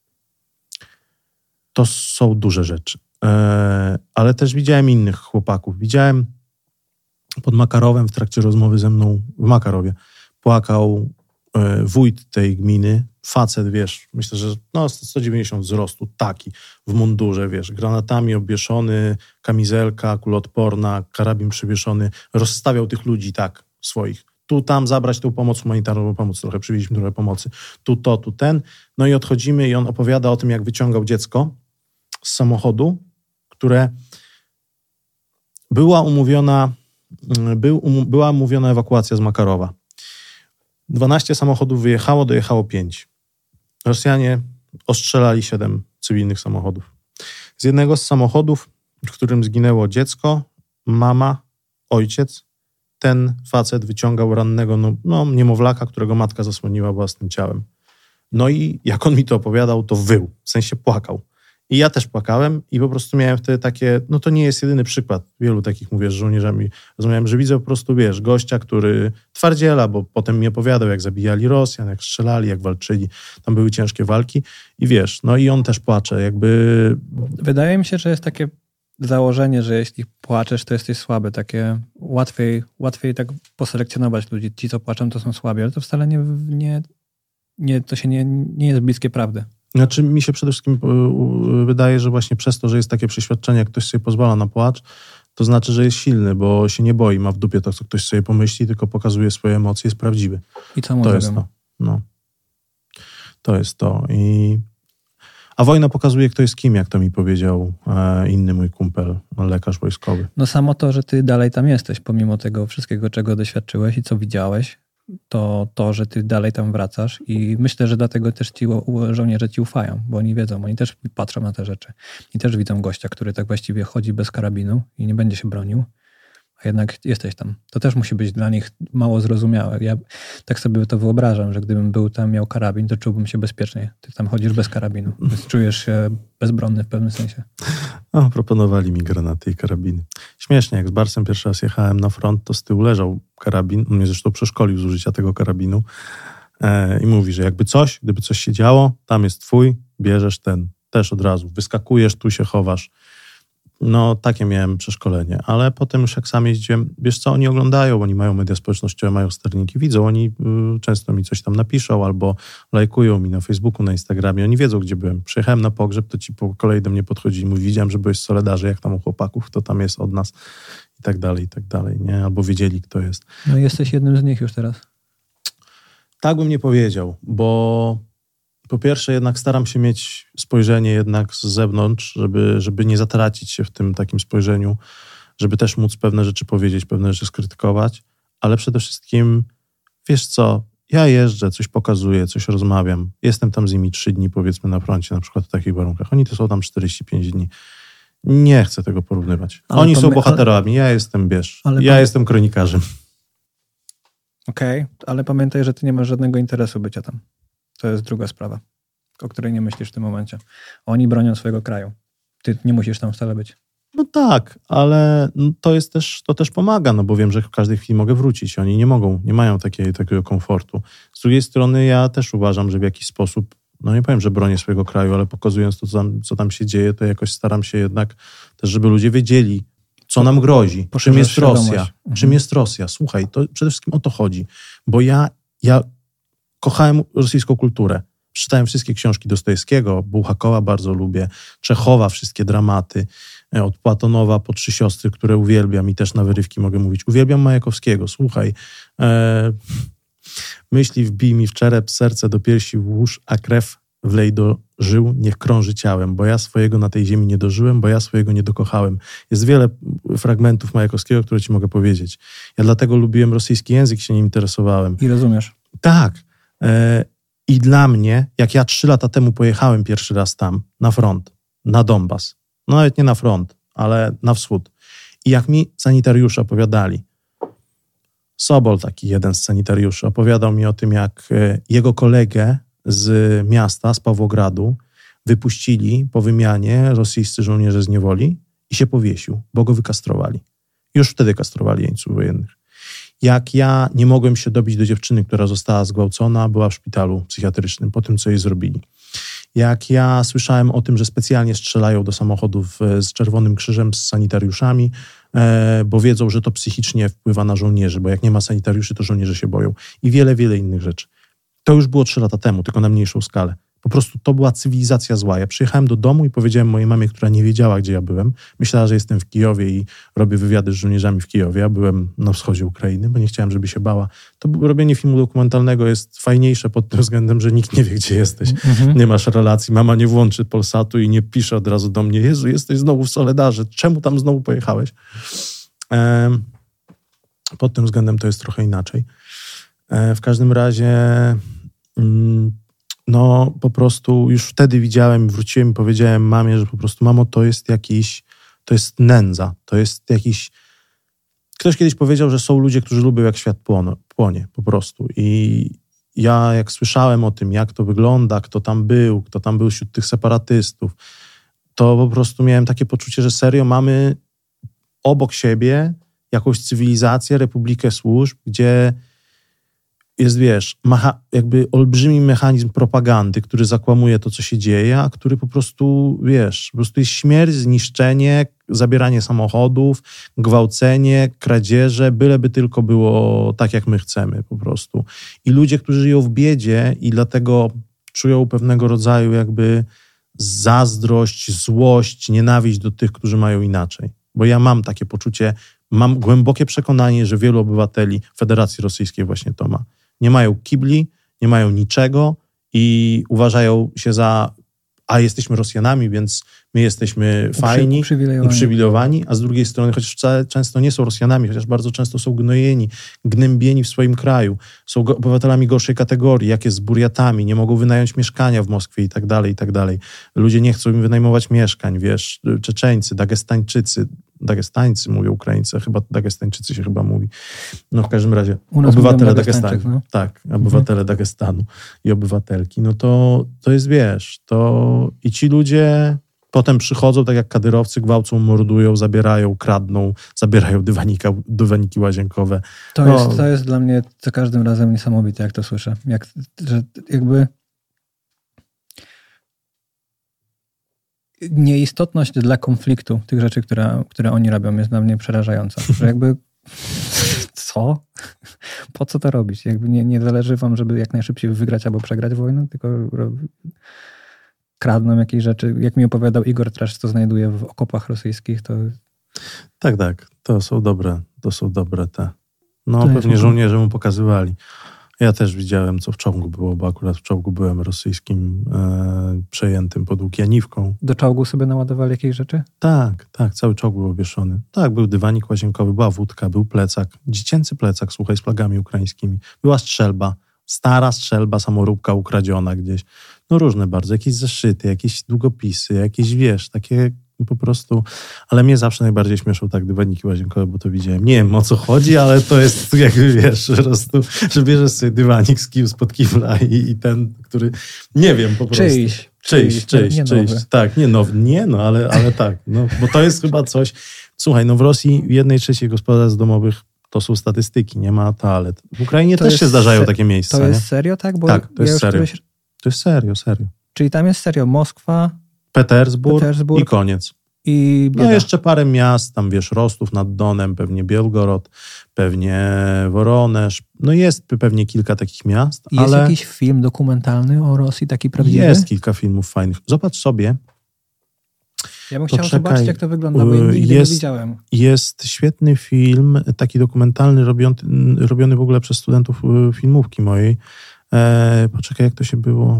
To są duże rzeczy. Ale też widziałem innych chłopaków. Widziałem pod Makarowem w trakcie rozmowy ze mną w Makarowie. Płakał wójt tej gminy, facet, wiesz, myślę, że 190 wzrostu, taki, w mundurze, wiesz, granatami obwieszony, kamizelka kuloodporna, karabin przywieszony, rozstawiał tych ludzi tak, swoich. Tu, tam zabrać tą pomoc humanitarną, pomoc trochę, przywieźliśmy trochę pomocy. Tu to, tu ten. No i odchodzimy i on opowiada o tym, jak wyciągał dziecko z samochodu, które była umówiona ewakuacja z Makarowa. 12 samochodów wyjechało, dojechało 5. Rosjanie ostrzelali 7 cywilnych samochodów. Z jednego z samochodów, w którym zginęło dziecko, mama, ojciec, ten facet wyciągał rannego niemowlaka, którego matka zasłoniła własnym ciałem. No i jak on mi to opowiadał, to wył, w sensie płakał. I ja też płakałem i po prostu miałem wtedy takie, to nie jest jedyny przykład, wielu takich, mówię, z żołnierzami rozumiałem, że widzę po prostu, wiesz, gościa, który twardziela, bo potem mi opowiadał, jak zabijali Rosjan, jak strzelali, jak walczyli, tam były ciężkie walki i wiesz, i on też płacze, jakby... Wydaje mi się, że jest takie założenie, że jeśli płaczesz, to jesteś słaby, takie łatwiej tak poselekcjonować ludzi, ci co płaczą to są słabi, ale to wcale nie jest bliskie prawdy. Znaczy mi się przede wszystkim wydaje, że właśnie przez to, że jest takie przeświadczenie, jak ktoś sobie pozwala na płacz, to znaczy, że jest silny, bo się nie boi, ma w dupie to, co ktoś sobie pomyśli, tylko pokazuje swoje emocje, jest prawdziwy. I co mu to jest to. To jest to. A wojna pokazuje, kto jest kim, jak to mi powiedział inny mój kumpel, lekarz wojskowy. Samo to, że ty dalej tam jesteś, pomimo tego wszystkiego, czego doświadczyłeś i co widziałeś, to, że ty dalej tam wracasz i myślę, że dlatego też ci żołnierze ci ufają, bo oni wiedzą, oni też patrzą na te rzeczy i też widzą gościa, który tak właściwie chodzi bez karabinu i nie będzie się bronił, a jednak jesteś tam. To też musi być dla nich mało zrozumiałe. Ja tak sobie to wyobrażam, że gdybym był tam, miał karabin, to czułbym się bezpiecznie. Ty tam chodzisz bez karabinu, więc czujesz się bezbronny w pewnym sensie. Proponowali mi granaty i karabiny. Śmiesznie, jak z Barsem pierwszy raz jechałem na front, to z tyłu leżał karabin. On mnie zresztą przeszkolił z użycia tego karabinu i mówi, że gdyby coś się działo, tam jest twój, bierzesz ten też od razu. Wyskakujesz, tu się chowasz. Takie miałem przeszkolenie, ale potem już jak sam jeździłem, wiesz co, oni oglądają, oni mają media społecznościowe, mają sterniki, widzą, oni często mi coś tam napiszą albo lajkują mi na Facebooku, na Instagramie, oni wiedzą, gdzie byłem. Przyjechałem na pogrzeb, to ci po kolei do mnie podchodzili, mówi, widziałem, że byłeś w Soledarze, jak tam u chłopaków, kto tam jest od nas i tak dalej, nie? Albo wiedzieli, kto jest. Jesteś jednym z nich już teraz. Tak bym nie powiedział, bo po pierwsze jednak staram się mieć spojrzenie jednak z zewnątrz, żeby nie zatracić się w tym takim spojrzeniu, żeby też móc pewne rzeczy powiedzieć, pewne rzeczy skrytykować, ale przede wszystkim, wiesz co, ja jeżdżę, coś pokazuję, coś rozmawiam, jestem tam z nimi 3 dni powiedzmy na froncie, na przykład w takich warunkach, oni to są tam 45 dni. Nie chcę tego porównywać. Oni są bohaterami, ja jestem, jestem kronikarzem. Okej, ale pamiętaj, że ty nie masz żadnego interesu bycia tam. To jest druga sprawa, o której nie myślisz w tym momencie. Oni bronią swojego kraju. Ty nie musisz tam wcale być. Tak, ale to też pomaga, bo wiem, że w każdej chwili mogę wrócić. Oni nie mają takiego komfortu. Z drugiej strony ja też uważam, że w jakiś sposób, nie powiem, że bronię swojego kraju, ale pokazując to, co tam się dzieje, to jakoś staram się jednak też, żeby ludzie wiedzieli, co nam grozi, czym jest Rosja. Czym jest Rosja. Słuchaj, to przede wszystkim o to chodzi, bo ja kochałem rosyjską kulturę. Przeczytałem wszystkie książki Dostojewskiego, Bułhakowa bardzo lubię, Czechowa, wszystkie dramaty, od Platonowa po 3 siostry, które uwielbiam i też na wyrywki mogę mówić. Uwielbiam Majakowskiego, słuchaj. Myśli wbij mi w czerep, serce do piersi włóż, a krew wlej do żył, niech krąży ciałem, bo ja swojego na tej ziemi nie dożyłem, bo ja swojego nie dokochałem. Jest wiele fragmentów Majakowskiego, które ci mogę powiedzieć. Ja dlatego lubiłem rosyjski język, się nim interesowałem. I rozumiesz? Tak. I dla mnie, jak ja 3 lata temu pojechałem pierwszy raz tam, na front, na Donbas, nawet nie na front, ale na wschód. I jak mi sanitariusze opowiadali, Sobol, taki jeden z sanitariuszy, opowiadał mi o tym, jak jego kolegę z miasta, z Pawłogradu, wypuścili po wymianie rosyjscy żołnierze z niewoli i się powiesił, bo go wykastrowali. Już wtedy kastrowali jeńców wojennych. Jak ja nie mogłem się dobić do dziewczyny, która została zgwałcona, była w szpitalu psychiatrycznym po tym, co jej zrobili. Jak ja słyszałem o tym, że specjalnie strzelają do samochodów z Czerwonym Krzyżem, z sanitariuszami, bo wiedzą, że to psychicznie wpływa na żołnierzy, bo jak nie ma sanitariuszy, to żołnierze się boją. I wiele, wiele innych rzeczy. To już było 3 lata temu, tylko na mniejszą skalę. Po prostu to była cywilizacja zła. Ja przyjechałem do domu i powiedziałem mojej mamie, która nie wiedziała, gdzie ja byłem. Myślała, że jestem w Kijowie i robię wywiady z żołnierzami w Kijowie. Ja byłem na wschodzie Ukrainy, bo nie chciałem, żeby się bała. To robienie filmu dokumentalnego jest fajniejsze pod tym względem, że nikt nie wie, gdzie jesteś. Nie masz relacji. Mama nie włączy Polsatu i nie pisze od razu do mnie: Jezu, jesteś znowu w Soledarze. Czemu tam znowu pojechałeś? Pod tym względem to jest trochę inaczej. W każdym razie... No po prostu już wtedy widziałem, wróciłem i powiedziałem mamie, że po prostu mamo, to jest nędza, to jest jakiś... Ktoś kiedyś powiedział, że są ludzie, którzy lubią, jak świat płonie po prostu. I ja jak słyszałem o tym, jak to wygląda, kto tam był wśród tych separatystów, to po prostu miałem takie poczucie, że serio mamy obok siebie jakąś cywilizację, republikę służb, gdzie jest, wiesz, jakby olbrzymi mechanizm propagandy, który zakłamuje to, co się dzieje, a który po prostu, wiesz, po prostu jest śmierć, zniszczenie, zabieranie samochodów, gwałcenie, kradzieże, byleby tylko było tak, jak my chcemy po prostu. I ludzie, którzy żyją w biedzie i dlatego czują pewnego rodzaju jakby zazdrość, złość, nienawiść do tych, którzy mają inaczej. Bo ja mam takie poczucie, mam głębokie przekonanie, że wielu obywateli Federacji Rosyjskiej właśnie to ma. Nie mają kibli, nie mają niczego i uważają się a jesteśmy Rosjanami, więc my jesteśmy fajni, uprzywilejowani, a z drugiej strony, chociaż często nie są Rosjanami, chociaż bardzo często są gnojeni, gnębieni w swoim kraju, są obywatelami gorszej kategorii, jak jest z Burjatami, nie mogą wynająć mieszkania w Moskwie i tak dalej, i tak dalej. Ludzie nie chcą im wynajmować mieszkań, wiesz, Czeczeńcy, Dagestańcy mówią Ukraińcy, chyba Dagestańczycy się chyba mówi. No w każdym razie obywatele Dagestanu. No. Tak, obywatele Dagestanu i obywatelki. No to jest, wiesz, i ci ludzie potem przychodzą, tak jak kadyrowcy, gwałcą, mordują, zabierają, kradną, zabierają dywaniki łazienkowe. To jest dla mnie za każdym razem niesamowite, jak to słyszę. Że jakby nieistotność dla konfliktu tych rzeczy, które oni robią, jest dla mnie przerażająca. Że jakby co? Po co to robić? Jakby nie zależy wam, żeby jak najszybciej wygrać albo przegrać wojnę, tylko kradną jakieś rzeczy. Jak mi opowiadał Igor Trash, co znajduje w okopach rosyjskich, to... Tak. To są dobre te... No pewnie żołnierze mu pokazywali. Ja też widziałem, co w czołgu było, bo akurat w czołgu byłem rosyjskim, przejętym pod Łukianiwką. Do czołgu sobie naładowali jakieś rzeczy? Tak, cały czołg był obwieszony. Tak, był dywanik łazienkowy, była wódka, był plecak, dziecięcy plecak, słuchaj, z flagami ukraińskimi. Była strzelba, stara strzelba, samoróbka ukradziona gdzieś. No różne bardzo, jakieś zeszyty, jakieś długopisy, jakieś, wiesz, takie po prostu, ale mnie zawsze najbardziej śmieszą tak dywaniki łazienkowe, bo to widziałem. Nie wiem, o co chodzi, ale to jest jakby, wiesz, po prostu, że bierzesz sobie dywanik spod kibla i ten, który, nie wiem, po prostu. Czyjś. Tak, ale tak, no, bo to jest chyba coś, słuchaj, no w Rosji 1/3 gospodarstw domowych to są statystyki, nie ma toalet. W Ukrainie też się zdarzają takie miejsca. To jest serio, tak? Bo tak, to jest serio. To jest serio. Czyli tam jest serio Moskwa, Petersburg i koniec. No jeszcze parę miast, tam wiesz, Rostów nad Donem, pewnie Białgorod, pewnie Woroneż. No jest pewnie kilka takich miast, ale... Jest jakiś film dokumentalny o Rosji, taki prawdziwy? Jest kilka filmów fajnych. Zobacz sobie. Ja bym chciał zobaczyć, jak to wygląda, bo nigdy nie widziałem. Jest świetny film, taki dokumentalny, robiony w ogóle przez studentów filmówki mojej. Poczekaj, jak to się było?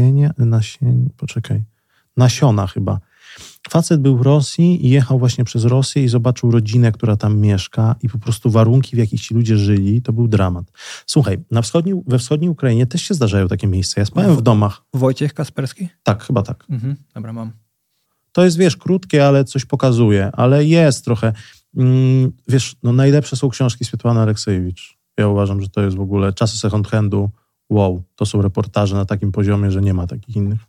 Nasiona chyba. Facet był w Rosji i jechał właśnie przez Rosję i zobaczył rodzinę, która tam mieszka i po prostu warunki, w jakich ci ludzie żyli, to był dramat. Słuchaj, we wschodniej Ukrainie też się zdarzają takie miejsca. Ja spałem w domach. Wojciech Kasperski? Tak, chyba tak. Dobra, mam. To jest, wiesz, krótkie, ale coś pokazuje, ale jest trochę. Wiesz, no najlepsze są książki Swiatłany Aleksejewicz. Ja uważam, że to jest w ogóle czasy second handu. Wow, to są reportaże na takim poziomie, że nie ma takich innych.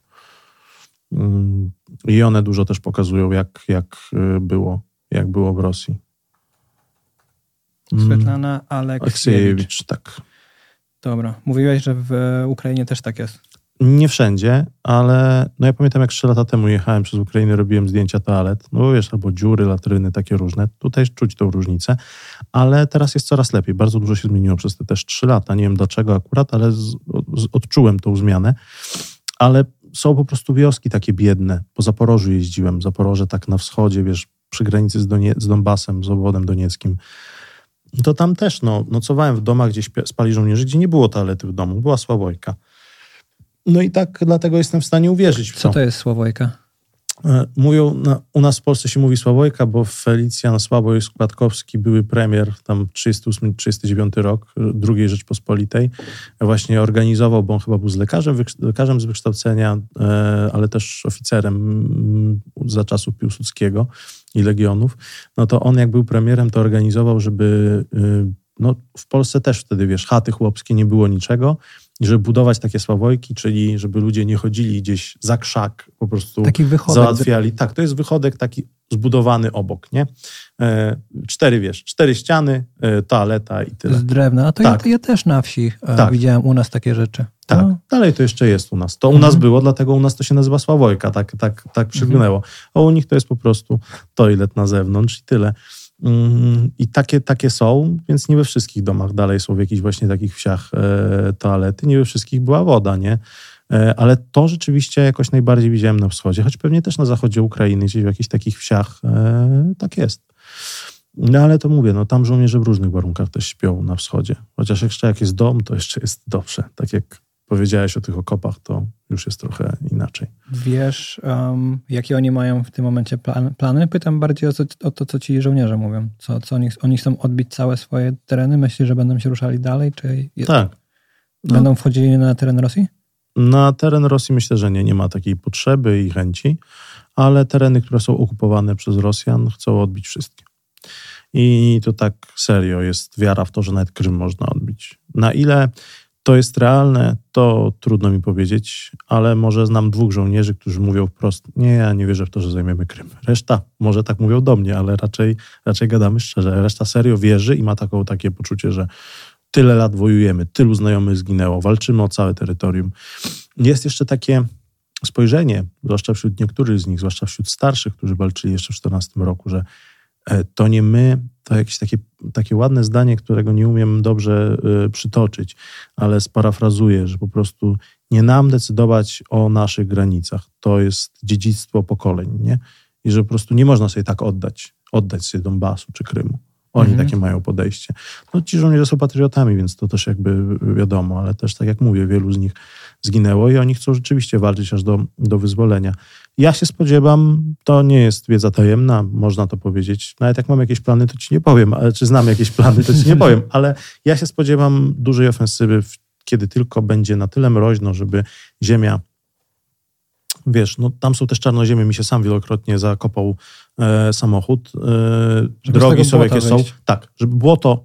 I one dużo też pokazują, jak było w Rosji. Swiatłana Aleksejewicz. Tak. Dobra. Mówiłeś, że w Ukrainie też tak jest. Nie wszędzie, ale no ja pamiętam, jak 3 lata temu jechałem przez Ukrainę, robiłem zdjęcia toalet, no wiesz, albo dziury, latryny, takie różne. Tutaj czuć tą różnicę, ale teraz jest coraz lepiej. Bardzo dużo się zmieniło przez te też 3 lata. Nie wiem dlaczego akurat, ale odczułem tą zmianę. Ale są po prostu wioski takie biedne. Po Zaporożu jeździłem. Zaporoże tak na wschodzie, wiesz, przy granicy z Donbasem, z obwodem donieckim. To tam też, nocowałem w domach, gdzie spali żołnierze, gdzie nie było toalety w domu. Była Sławojka. No i tak dlatego jestem w stanie uwierzyć w to. Co to jest Sławojka? Mówią, u nas w Polsce się mówi Sławojka, bo Felicjan Sławoj-Składkowski, były premier, tam 38-39 rok II Rzeczpospolitej, właśnie organizował, bo on chyba był lekarzem z wykształcenia, ale też oficerem za czasów Piłsudskiego i Legionów. No to on jak był premierem, to organizował, żeby w Polsce też wtedy, wiesz, chaty chłopskie, nie było niczego, i żeby budować takie Sławojki, czyli żeby ludzie nie chodzili gdzieś za krzak, po prostu taki wychodek załatwiali. Tak, to jest wychodek taki zbudowany obok, nie? 4 ściany, toaleta i tyle. Z drewna, a to tak. ja też na wsi widziałem u nas takie rzeczy. Tak, dalej to jeszcze jest u nas. To u nas było, dlatego u nas to się nazywa Sławojka, tak przygnęło. A u nich to jest po prostu toilet na zewnątrz i tyle. I takie są, więc nie we wszystkich domach dalej są w jakichś właśnie takich wsiach toalety, nie we wszystkich była woda, nie? Ale to rzeczywiście jakoś najbardziej widziałem na wschodzie, choć pewnie też na zachodzie Ukrainy, gdzieś w jakichś takich wsiach tak jest. No ale to mówię, tam żołnierze w różnych warunkach też śpią na wschodzie. Chociaż jeszcze jak jest dom, to jeszcze jest dobrze. Tak jak powiedziałeś o tych okopach, to już jest trochę inaczej. Wiesz, jakie oni mają w tym momencie plany? Pytam bardziej o to, co ci żołnierze mówią. Co oni chcą odbić całe swoje tereny? Myślisz, że będą się ruszali dalej? Tak. Będą wchodzili na teren Rosji? Na teren Rosji myślę, że nie ma takiej potrzeby i chęci, ale tereny, które są okupowane przez Rosjan, chcą odbić wszystkie. I to tak serio jest wiara w to, że nawet Krym można odbić. Na ile to jest realne, to trudno mi powiedzieć, ale może znam 2 żołnierzy, którzy mówią wprost, nie, ja nie wierzę w to, że zajmiemy Krym. Reszta może tak mówią do mnie, ale raczej gadamy szczerze. Reszta serio wierzy i ma takie poczucie, że tyle lat wojujemy, tylu znajomych zginęło, walczymy o całe terytorium. Jest jeszcze takie spojrzenie, zwłaszcza wśród niektórych z nich, zwłaszcza wśród starszych, którzy walczyli jeszcze w 14 roku, że to nie my, to jakieś takie ładne zdanie, którego nie umiem dobrze przytoczyć, ale sparafrazuję, że po prostu nie nam decydować o naszych granicach. To jest dziedzictwo pokoleń, nie? I że po prostu nie można sobie tak oddać sobie Donbasu czy Krymu. Oni takie mają podejście. Ci żołnierze są patriotami, więc to też jakby wiadomo, ale też tak jak mówię, wielu z nich zginęło i oni chcą rzeczywiście walczyć aż do wyzwolenia. Ja się spodziewam, to nie jest wiedza tajemna, można to powiedzieć. Nawet jak mam jakieś plany, to ci nie powiem, ale czy znam jakieś plany, to ci nie powiem, ale ja się spodziewam dużej ofensywy, kiedy tylko będzie na tyle mroźno, żeby ziemia, wiesz, tam są też czarnoziemie, mi się sam wielokrotnie zakopał samochód. Drogi są jakie są. Tak, żeby błoto,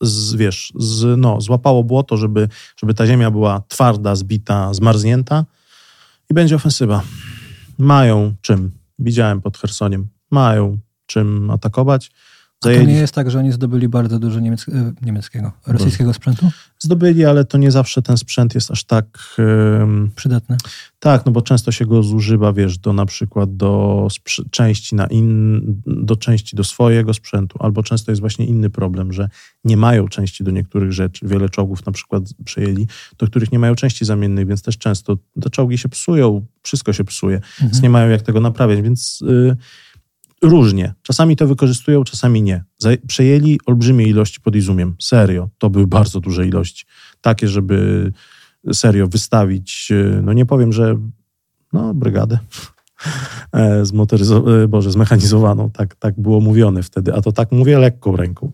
złapało błoto, żeby ta ziemia była twarda, zbita, zmarznięta i będzie ofensywa. Mają czym. Widziałem pod Chersoniem. Mają czym atakować. A to nie jest tak, że oni zdobyli bardzo dużo rosyjskiego sprzętu? Zdobyli, ale to nie zawsze ten sprzęt jest aż tak przydatny. Tak, bo często się go zużywa, wiesz, na przykład do części do części do swojego sprzętu, albo często jest właśnie inny problem, że nie mają części do niektórych rzeczy. Wiele czołgów na przykład przejęli, do których nie mają części zamiennych, więc też często te czołgi się psują, wszystko się psuje, więc nie mają jak tego naprawiać, więc różnie. Czasami to wykorzystują, czasami nie. Przejęli olbrzymie ilości pod Izumiem. Serio. To były bardzo duże ilości. Takie, żeby wystawić, nie powiem, że brygadę zmechanizowaną. Tak było mówione wtedy. A to tak mówię lekką ręką.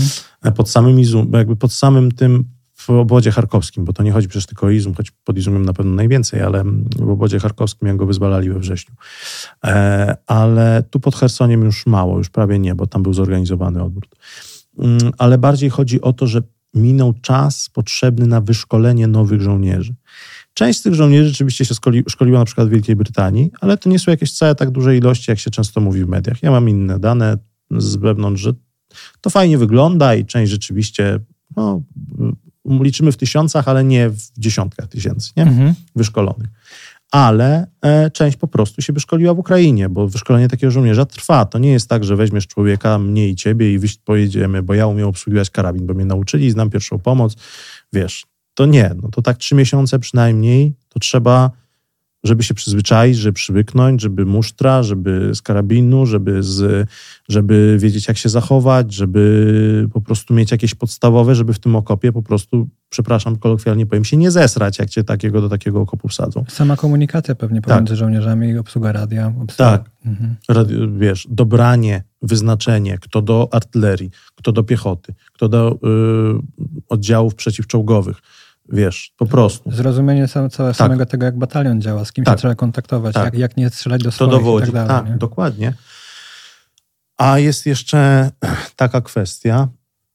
Pod samym tym w obodzie charkowskim, bo to nie chodzi przecież tylko o Izum, choć pod Izumem na pewno najwięcej, ale w obodzie charkowskim, jak go wyzwalali we wrześniu. Ale tu pod Chersoniem już mało, już prawie nie, bo tam był zorganizowany odwrót. Ale bardziej chodzi o to, że minął czas potrzebny na wyszkolenie nowych żołnierzy. Część z tych żołnierzy rzeczywiście się szkoliła na przykład w Wielkiej Brytanii, ale to nie są jakieś wcale tak duże ilości, jak się często mówi w mediach. Ja mam inne dane z wewnątrz, że to fajnie wygląda i część rzeczywiście liczymy w tysiącach, ale nie w dziesiątkach tysięcy, nie? Wyszkolonych. Ale część po prostu się wyszkoliła w Ukrainie, bo wyszkolenie takiego żołnierza trwa. To nie jest tak, że weźmiesz człowieka, mnie i ciebie i pojedziemy, bo ja umiem obsługiwać karabin, bo mnie nauczyli, znam pierwszą pomoc. Wiesz, to nie. No to tak 3 miesiące przynajmniej to trzeba, żeby się przyzwyczaić, żeby przywyknąć, żeby musztra, żeby z karabinu, żeby wiedzieć, jak się zachować, żeby po prostu mieć jakieś podstawowe, żeby w tym okopie po prostu, przepraszam, kolokwialnie powiem, się nie zesrać, jak cię do takiego okopu wsadzą. Sama komunikacja pewnie pomiędzy żołnierzami i obsługa radia. Tak. Wiesz, dobranie, wyznaczenie, kto do artylerii, kto do piechoty, kto do oddziałów przeciwczołgowych. Wiesz, po prostu. Zrozumienie samego tego, jak batalion działa, z kim się trzeba kontaktować, jak nie strzelać do swoich i tak dalej. Tak, dokładnie. A jest jeszcze taka kwestia,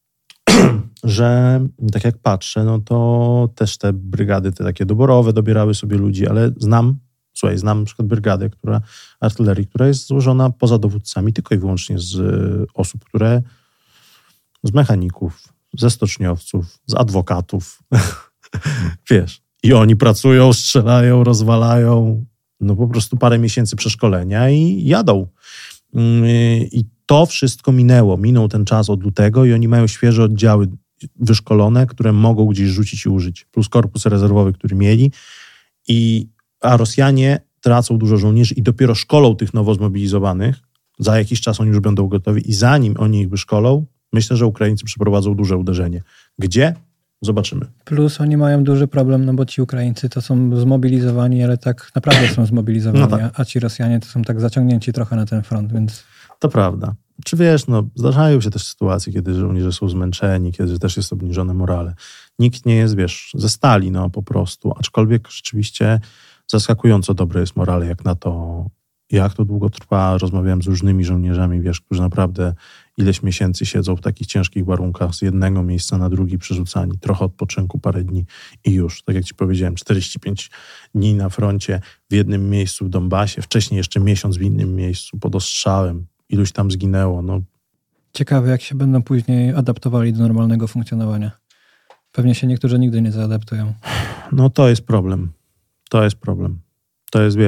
że tak jak patrzę, no to też te brygady, te takie doborowe dobierały sobie ludzi, ale znam na przykład brygadę, artylerii, która jest złożona poza dowódcami tylko i wyłącznie z osób, z mechaników, ze stoczniowców, z adwokatów, wiesz, i oni pracują, strzelają, rozwalają, no po prostu parę miesięcy przeszkolenia i jadą. I to wszystko minął ten czas od lutego i oni mają świeże oddziały wyszkolone, które mogą gdzieś rzucić i użyć, plus korpus rezerwowy, który mieli, a Rosjanie tracą dużo żołnierzy i dopiero szkolą tych nowo zmobilizowanych, za jakiś czas oni już będą gotowi i zanim oni ich wyszkolą, myślę, że Ukraińcy przeprowadzą duże uderzenie. Gdzie? Zobaczymy. Plus oni mają duży problem, no bo ci Ukraińcy to są zmobilizowani, ale tak naprawdę są zmobilizowani, no tak. A ci Rosjanie to są tak zaciągnięci trochę na ten front, więc... To prawda. Czy wiesz, zdarzają się też sytuacje, kiedy żołnierze są zmęczeni, kiedy też jest obniżone morale. Nikt nie jest, ze stali, po prostu. Aczkolwiek rzeczywiście zaskakująco dobre jest morale, jak na to, jak to długo trwa. Rozmawiałem z różnymi żołnierzami, którzy naprawdę ileś miesięcy siedzą w takich ciężkich warunkach, z jednego miejsca na drugi przerzucani, trochę odpoczynku, parę dni i już. Tak jak ci powiedziałem, 45 dni na froncie w jednym miejscu w Donbasie, wcześniej jeszcze miesiąc w innym miejscu pod ostrzałem. Iluś tam zginęło. Ciekawe, jak się będą później adaptowali do normalnego funkcjonowania. Pewnie się niektórzy nigdy nie zaadaptują. No to jest problem. To jest problem. To jest,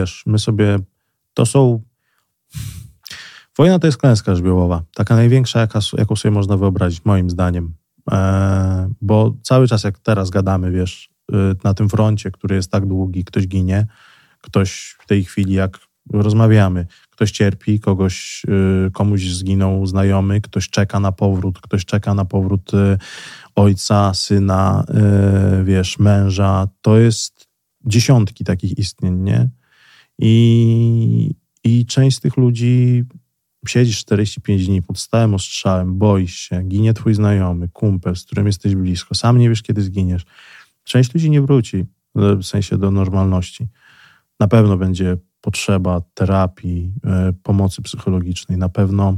wojna to jest klęska żywiołowa. Taka największa, jaką sobie można wyobrazić, moim zdaniem. Bo cały czas, jak teraz gadamy, na tym froncie, który jest tak długi, ktoś ginie, ktoś w tej chwili, jak rozmawiamy, ktoś cierpi, komuś zginął znajomy, ktoś czeka na powrót ojca, syna, męża. To jest dziesiątki takich istnień, nie? I część z tych ludzi siedzisz 45 dni pod stałym ostrzałem, boisz się, ginie twój znajomy, kumpel, z którym jesteś blisko, sam nie wiesz, kiedy zginiesz. Część ludzi nie wróci, w sensie do normalności. Na pewno będzie potrzeba terapii, pomocy psychologicznej, na pewno.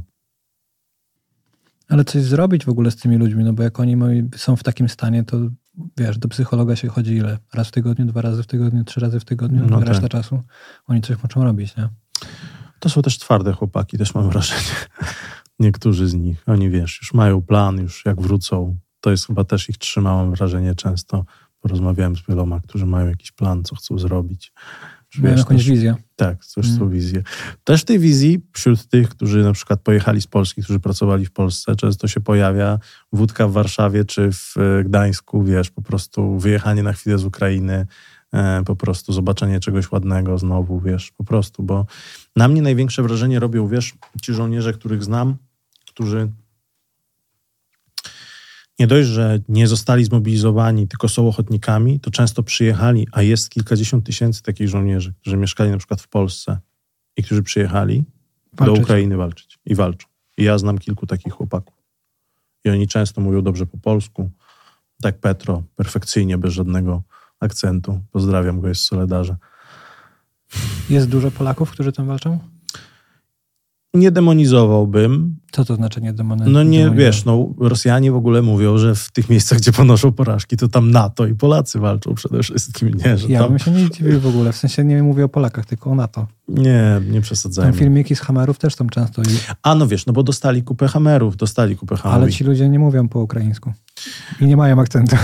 Ale coś zrobić w ogóle z tymi ludźmi, bo jak oni są w takim stanie, to do psychologa się chodzi ile? Raz w tygodniu, 2 razy w tygodniu, 3 razy w tygodniu, reszta czasu. Oni coś muszą robić, nie? To są też twarde chłopaki, też mam wrażenie. Niektórzy z nich, oni już mają plan, już jak wrócą, to jest chyba też ich trzyma, mam wrażenie często. Porozmawiałem z wieloma, którzy mają jakiś plan, co chcą zrobić. Mają jakąś wizję. Tak, coś tą wizję. Też w tej wizji wśród tych, którzy na przykład pojechali z Polski, którzy pracowali w Polsce, często się pojawia wódka w Warszawie czy w Gdańsku, po prostu wyjechanie na chwilę z Ukrainy, po prostu zobaczenie czegoś ładnego znowu, po prostu, bo na mnie największe wrażenie robią, ci żołnierze, których znam, którzy nie dość, że nie zostali zmobilizowani, tylko są ochotnikami, to często przyjechali, a jest kilkadziesiąt tysięcy takich żołnierzy, którzy mieszkali na przykład w Polsce i którzy przyjechali do Ukrainy walczyć i walczą. I ja znam kilku takich chłopaków. I oni często mówią dobrze po polsku, tak Petro, perfekcyjnie, bez żadnego akcentu. Pozdrawiam go, jest w Soledarze. Jest dużo Polaków, którzy tam walczą? Nie demonizowałbym. Co to znaczy nie demonizować? No nie, wiesz, Rosjanie w ogóle mówią, że w tych miejscach, gdzie ponoszą porażki, to tam NATO i Polacy walczą przede wszystkim, nie? Że ja tam... bym się nie dziwił w ogóle, w sensie nie mówię o Polakach, tylko o NATO. Nie przesadzajmy. Tam filmiki z Hammerów też są często. No wiesz, bo dostali kupę Hammerów, Ale ci ludzie nie mówią po ukraińsku. I nie mają akcentu.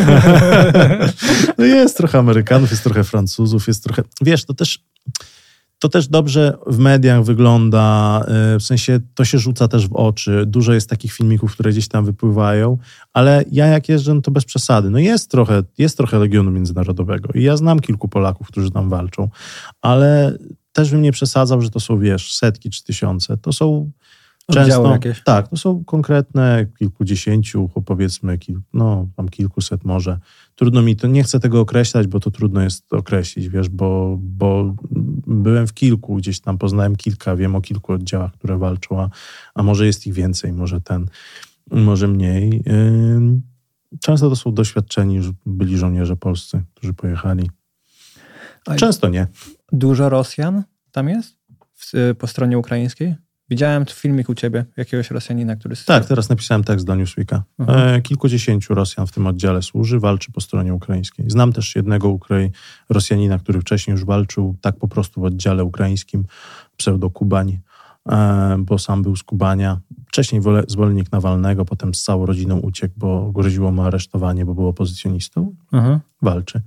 No jest trochę Amerykanów, jest trochę Francuzów, jest trochę... Wiesz, to też dobrze w mediach wygląda, w sensie to się rzuca też w oczy. Dużo jest takich filmików, które gdzieś tam wypływają, ale ja jak jeżdżę, no to bez przesady. No jest trochę Legionu Międzynarodowego i ja znam kilku Polaków, którzy tam walczą, ale też bym nie przesadzał, że to są, wiesz, setki czy tysiące. To są często... jakieś. Tak, to są konkretne kilkudziesięciu, powiedzmy, tam kilkuset może. Trudno mi to, nie chcę tego określać, bo to trudno jest określić, wiesz, bo byłem w kilku, gdzieś tam poznałem kilka, wiem o kilku oddziałach, które walczą, a może jest ich więcej, może mniej. Często to są doświadczeni, byli żołnierze polscy, którzy pojechali. Często nie. Dużo Rosjan tam jest? Po stronie ukraińskiej? Widziałem filmik u ciebie, jakiegoś Rosjanina, który... Tak, teraz napisałem tekst do Newsweeka. Kilkudziesięciu Rosjan w tym oddziale służy, walczy po stronie ukraińskiej. Znam też jednego Rosjanina, który wcześniej już walczył tak po prostu w oddziale ukraińskim, pseudo-Kubań, bo sam był z Kubania. Wcześniej zwolennik Nawalnego, potem z całą rodziną uciekł, bo groziło mu aresztowanie, bo był opozycjonistą. Walczy.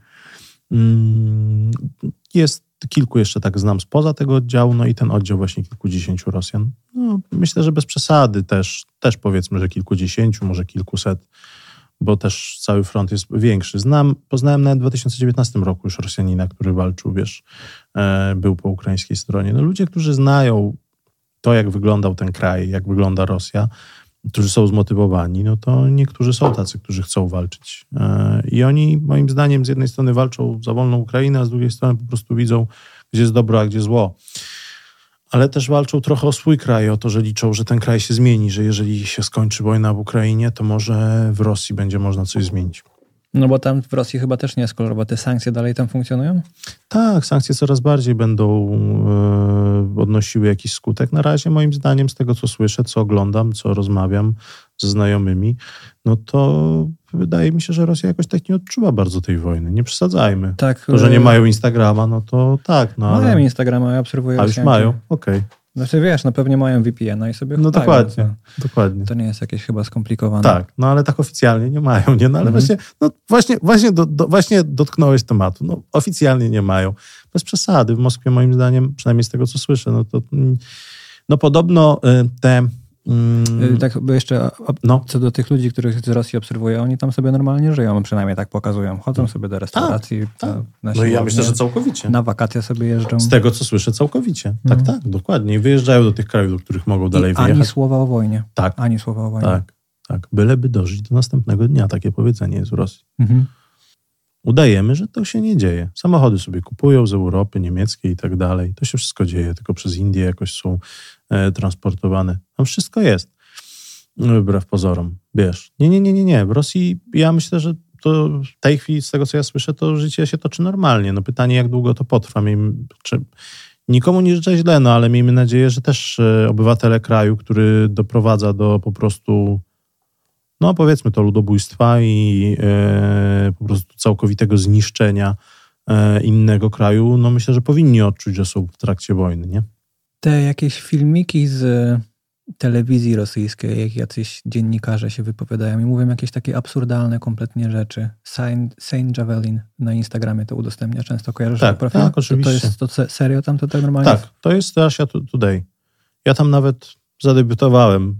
Jest kilku jeszcze tak znam spoza tego oddziału, i ten oddział właśnie kilkudziesięciu Rosjan. Myślę, że bez przesady też powiedzmy, że kilkudziesięciu, może kilkuset, bo też cały front jest większy. Poznałem nawet w 2019 roku już Rosjanina, który walczył, wiesz, był po ukraińskiej stronie. Ludzie, którzy znają to, jak wyglądał ten kraj, jak wygląda Rosja, którzy są zmotywowani, to niektórzy są tacy, którzy chcą walczyć. I oni, moim zdaniem, z jednej strony walczą za wolną Ukrainę, a z drugiej strony po prostu widzą, gdzie jest dobro, a gdzie zło. Ale też walczą trochę o swój kraj, o to, że liczą, że ten kraj się zmieni, że jeżeli się skończy wojna w Ukrainie, to może w Rosji będzie można coś zmienić. No bo tam w Rosji chyba też nie jest kolor, bo te sankcje dalej tam funkcjonują? Tak, sankcje coraz bardziej będą odnosiły jakiś skutek. Na razie moim zdaniem z tego, co słyszę, co oglądam, co rozmawiam ze znajomymi, to wydaje mi się, że Rosja jakoś tak nie odczuwa bardzo tej wojny. Nie przesadzajmy. Tak, to, że nie mają Instagrama, to tak. Mają Instagrama, ja obserwuję Rosjanki. A już mają? Okej. Znaczy wiesz, pewnie mają VPN-a i sobie dokładnie. To nie jest jakieś chyba skomplikowane. Tak, ale tak oficjalnie nie mają, nie? Ale właśnie dotknąłeś tematu. Oficjalnie nie mają. Bez przesady. W Moskwie moim zdaniem, przynajmniej z tego co słyszę, podobno te... Tak jeszcze co do tych ludzi, których z Rosji obserwuję, oni tam sobie normalnie żyją, przynajmniej tak pokazują. Chodzą sobie do restauracji. Ja myślę, że całkowicie. Na wakacje sobie jeżdżą. Z tego, co słyszę, całkowicie. Tak, dokładnie. I wyjeżdżają do tych krajów, do których mogą dalej wyjechać. Ani słowa o wojnie. Tak. Ani słowa o wojnie. Tak. Byleby dożyć do następnego dnia. Takie powiedzenie jest w Rosji. Udajemy, że to się nie dzieje. Samochody sobie kupują z Europy, niemieckiej i tak dalej. To się wszystko dzieje, tylko przez Indię jakoś są transportowane. Tam wszystko jest. Wbrew pozorom. Wiesz. Nie. W Rosji ja myślę, że to w tej chwili, z tego co ja słyszę, to życie się toczy normalnie. Pytanie, jak długo to potrwa. Nikomu nie życzę źle, ale miejmy nadzieję, że też obywatele kraju, który doprowadza do po prostu powiedzmy to ludobójstwa i po prostu całkowitego zniszczenia innego kraju, myślę, że powinni odczuć, że są w trakcie wojny, nie? Te jakieś filmiki z telewizji rosyjskiej, jak jacyś dziennikarze się wypowiadają i mówią jakieś takie absurdalne kompletnie rzeczy. Saint Javelin na Instagramie to udostępnia często. Kojarzysz ten profil? Tak, oczywiście. To serio tam to tak normalnie? Tak, to jest Russia Today. Ja tam nawet zadebiutowałem.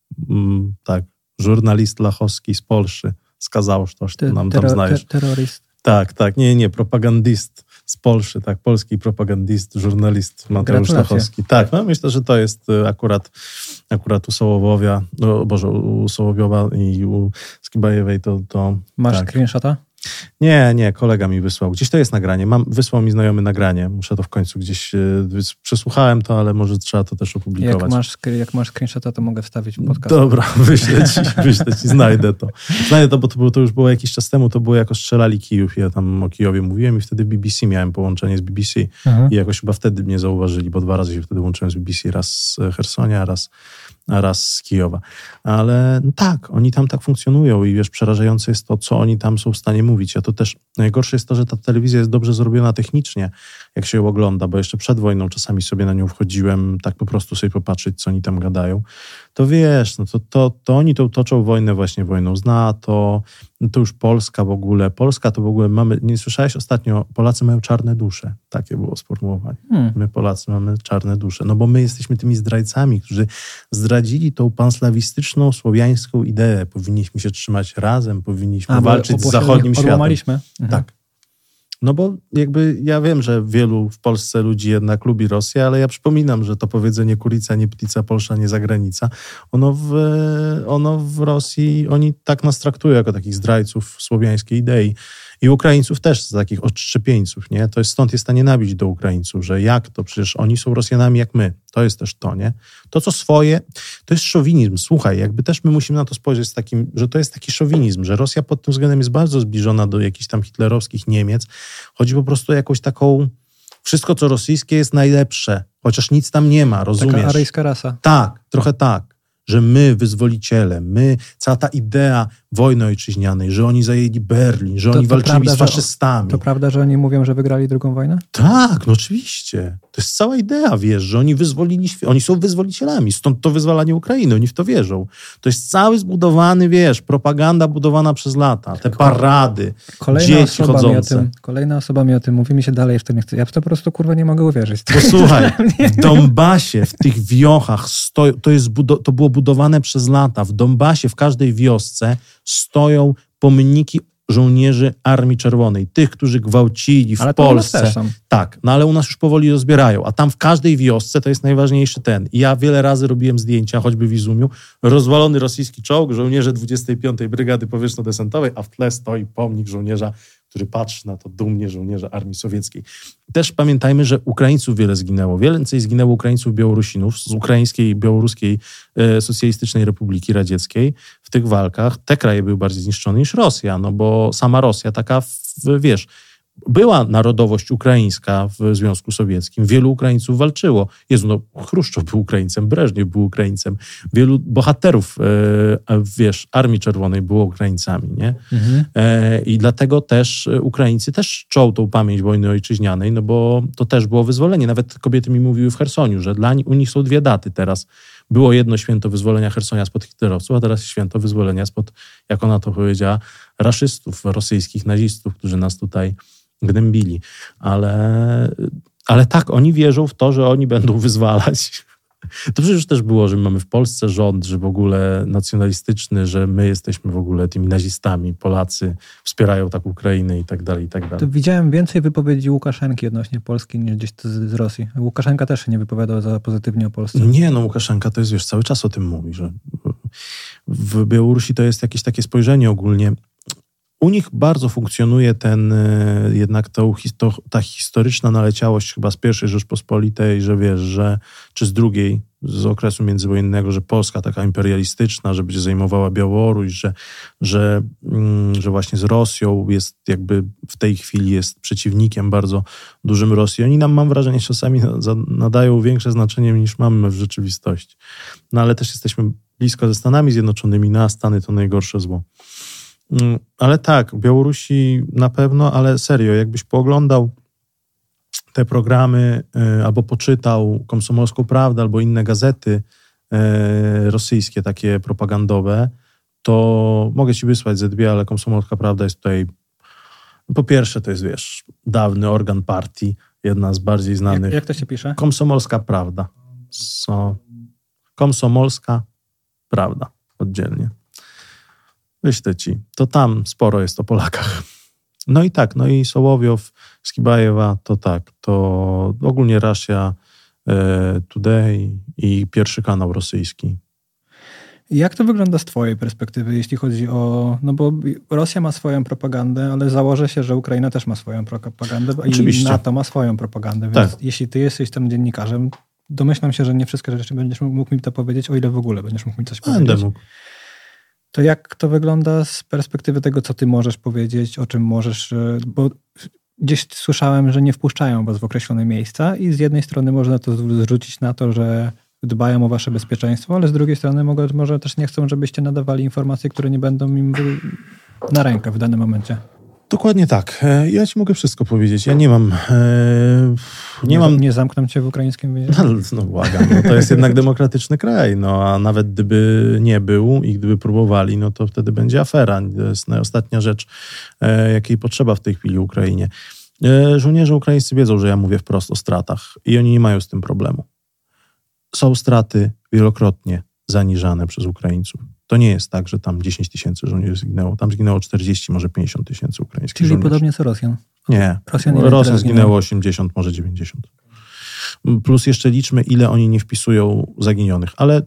Żurnalist Lachowski z Polszy skazał, że nam tam znajesz. Terroryst. Tak. Nie, propagandist z Polszy, tak, polski propagandist, żurnalist Mateusz Lachowski. Tak, myślę, że to jest akurat u Sołowowia, u Sołowiowa i u Skibajewej to Masz screenshota? Nie, kolega mi wysłał. Gdzieś to jest nagranie. Wysłał mi znajomy nagranie. Muszę to w końcu gdzieś... Przesłuchałem to, ale może trzeba to też opublikować. Jak masz screenshota, to mogę wstawić w podcast. Dobra, wyślę ci, znajdę to. Bo to już było jakiś czas temu, to było jako strzelali Kijów. Ja tam o Kijowie mówiłem i wtedy BBC miałem połączenie z BBC. I jakoś chyba wtedy mnie zauważyli, bo 2 razy się wtedy łączyłem z BBC. Raz z Chersonia, a raz z Kijowa. Ale no tak, oni tam tak funkcjonują i wiesz, przerażające jest to, co oni tam są w stanie mówić. A to też najgorsze jest to, że ta telewizja jest dobrze zrobiona technicznie, jak się ją ogląda, bo jeszcze przed wojną czasami sobie na nią wchodziłem, tak po prostu sobie popatrzeć, co oni tam gadają. To wiesz, no to oni tą toczą wojnę właśnie wojną z NATO, to już Polska w ogóle. Polska to w ogóle mamy, nie słyszałeś ostatnio, Polacy mają czarne dusze. Takie było sformułowanie. My Polacy mamy czarne dusze. No bo my jesteśmy tymi zdrajcami, którzy zdradzili tą panslawistyczną, słowiańską ideę. Powinniśmy się trzymać razem, powinniśmy walczyć z zachodnim światem. Odłamaliśmy. Tak. No bo jakby ja wiem, że wielu w Polsce ludzi jednak lubi Rosję, ale ja przypominam, że to powiedzenie kurica nie ptica, Polsza nie zagranica, ono w Rosji, oni tak nas traktują jako takich zdrajców słowiańskiej idei. I Ukraińców też, z takich odszczepieńców, nie? Stąd jest ta nienawiść do Ukraińców, że jak to? Przecież oni są Rosjanami jak my. To jest też to, nie? To, co swoje, to jest szowinizm. Słuchaj, jakby też my musimy na to spojrzeć z takim, że to jest taki szowinizm, że Rosja pod tym względem jest bardzo zbliżona do jakichś tam hitlerowskich Niemiec. Chodzi po prostu o jakąś taką... Wszystko, co rosyjskie jest najlepsze, chociaż nic tam nie ma, rozumiesz? Taka aryjska rasa. Tak, trochę tak. Że my, wyzwoliciele, cała ta idea wojny ojczyźnianej, że oni zajęli Berlin, że oni walczyli prawda, z faszystami. To prawda, że oni mówią, że wygrali II wojnę? Tak, no oczywiście. To jest cała idea, wiesz, że oni wyzwolili świat. Oni są wyzwolicielami, stąd to wyzwalanie Ukrainy, oni w to wierzą. To jest cały zbudowany, wiesz, propaganda budowana przez lata, te parady, dzieci chodzące. Kolejna osoba mi o tym mówi, mi się dalej w to nie chce. Ja w to po prostu, kurwa, nie mogę uwierzyć. Posłuchaj, w Donbasie, w tych wiochach, to było budowane przez lata. W Donbasie, w każdej wiosce stoją pomniki żołnierzy Armii Czerwonej. Tych, którzy gwałcili w Polsce. Też są. Tak, no ale u nas już powoli rozbierają. A tam w każdej wiosce to jest najważniejszy ten. I ja wiele razy robiłem zdjęcia, choćby w Izumiu. Rozwalony rosyjski czołg, żołnierze 25. Brygady Powietrzno-Desantowej, a w tle stoi pomnik żołnierza, który patrzy na to dumnie, żołnierza Armii Sowieckiej. Też pamiętajmy, że Ukraińców wiele zginęło. Więcej zginęło Ukraińców Białorusinów z Ukraińskiej i Białoruskiej Socjalistycznej Republiki Radzieckiej w tych walkach. Te kraje były bardziej zniszczone niż Rosja, no bo sama Rosja taka, wiesz, była narodowość ukraińska w Związku Sowieckim. Wielu Ukraińców walczyło. Jezu, no Chruszczow był Ukraińcem, Breżniew był Ukraińcem. Wielu bohaterów, wiesz, Armii Czerwonej było Ukraińcami, nie? I dlatego też Ukraińcy też czczą tą pamięć wojny ojczyźnianej, no bo to też było wyzwolenie. Nawet kobiety mi mówiły w Chersoniu, że u nich są 2 daty teraz. Było jedno święto wyzwolenia Chersonia spod hitlerowców, a teraz święto wyzwolenia spod, jak ona to powiedziała, raszystów, rosyjskich nazistów, którzy nas tutaj gnębili. Ale tak, oni wierzą w to, że oni będą wyzwalać. To przecież też było, że mamy w Polsce rząd, że w ogóle nacjonalistyczny, że my jesteśmy w ogóle tymi nazistami, Polacy wspierają tak Ukrainę i tak dalej, i tak dalej. To widziałem więcej wypowiedzi Łukaszenki odnośnie Polski niż gdzieś z Rosji. Łukaszenka też się nie wypowiadał za pozytywnie o Polsce. Nie, no Łukaszenka to jest, wiesz, cały czas o tym mówi, że w Białorusi to jest jakieś takie spojrzenie ogólnie. U nich bardzo funkcjonuje jednak ta historyczna naleciałość chyba z I Rzeczpospolitej, że wiesz, czy z II, z okresu międzywojennego, że Polska taka imperialistyczna, że będzie zajmowała Białoruś, że właśnie z Rosją jest jakby w tej chwili jest przeciwnikiem bardzo dużym Rosji. Oni nam, mam wrażenie, czasami nadają większe znaczenie niż mamy w rzeczywistości. No ale też jesteśmy blisko ze Stanami Zjednoczonymi, a Stany to najgorsze zło. Ale tak, w Białorusi na pewno, ale serio, jakbyś pooglądał te programy albo poczytał Komsomolską Prawdę albo inne gazety rosyjskie, takie propagandowe, to mogę ci wysłać ze 2, ale Komsomolska Prawda jest tutaj, po pierwsze to jest, wiesz, dawny organ partii, jedna z bardziej znanych. Jak to się pisze? Komsomolska Prawda. Komsomolska Prawda, oddzielnie. Wyślę ci. To tam sporo jest o Polakach. No i tak, no i Sołowiow, Skibajewa, to tak, to ogólnie Russia Today i pierwszy kanał rosyjski. Jak to wygląda z twojej perspektywy, jeśli chodzi o... No bo Rosja ma swoją propagandę, ale założę się, że Ukraina też ma swoją propagandę i NATO ma swoją propagandę. Więc tak. Jeśli ty jesteś tam dziennikarzem, domyślam się, że nie wszystkie rzeczy będziesz mógł mi to powiedzieć, o ile w ogóle będziesz mógł mi coś powiedzieć. Będę mógł. To jak to wygląda z perspektywy tego, co ty możesz powiedzieć, o czym możesz... Bo gdzieś słyszałem, że nie wpuszczają was w określone miejsca i z jednej strony można to zrzucić na to, że dbają o wasze bezpieczeństwo, ale z drugiej strony może też nie chcą, żebyście nadawali informacje, które nie będą im na rękę w danym momencie. Dokładnie tak. Ja ci mogę wszystko powiedzieć. Ja nie mam... Nie zamkną cię w ukraińskim więzieniu? No błagam. No, to jest jednak demokratyczny kraj. No a nawet gdyby nie był i gdyby próbowali, no to wtedy będzie afera. To jest ostatnia rzecz, jakiej potrzeba w tej chwili Ukrainie. Żołnierze ukraińscy wiedzą, że ja mówię wprost o stratach i oni nie mają z tym problemu. Są straty wielokrotnie zaniżane przez Ukraińców. To nie jest tak, że tam 10 tysięcy żołnierzy zginęło. Tam zginęło 40, może 50 tysięcy ukraińskich Czyli żołnierzy. podobnie co Rosjan? Nie. Rosjan zginęło 80, może 90. Plus jeszcze liczmy, ile oni nie wpisują zaginionych. Ale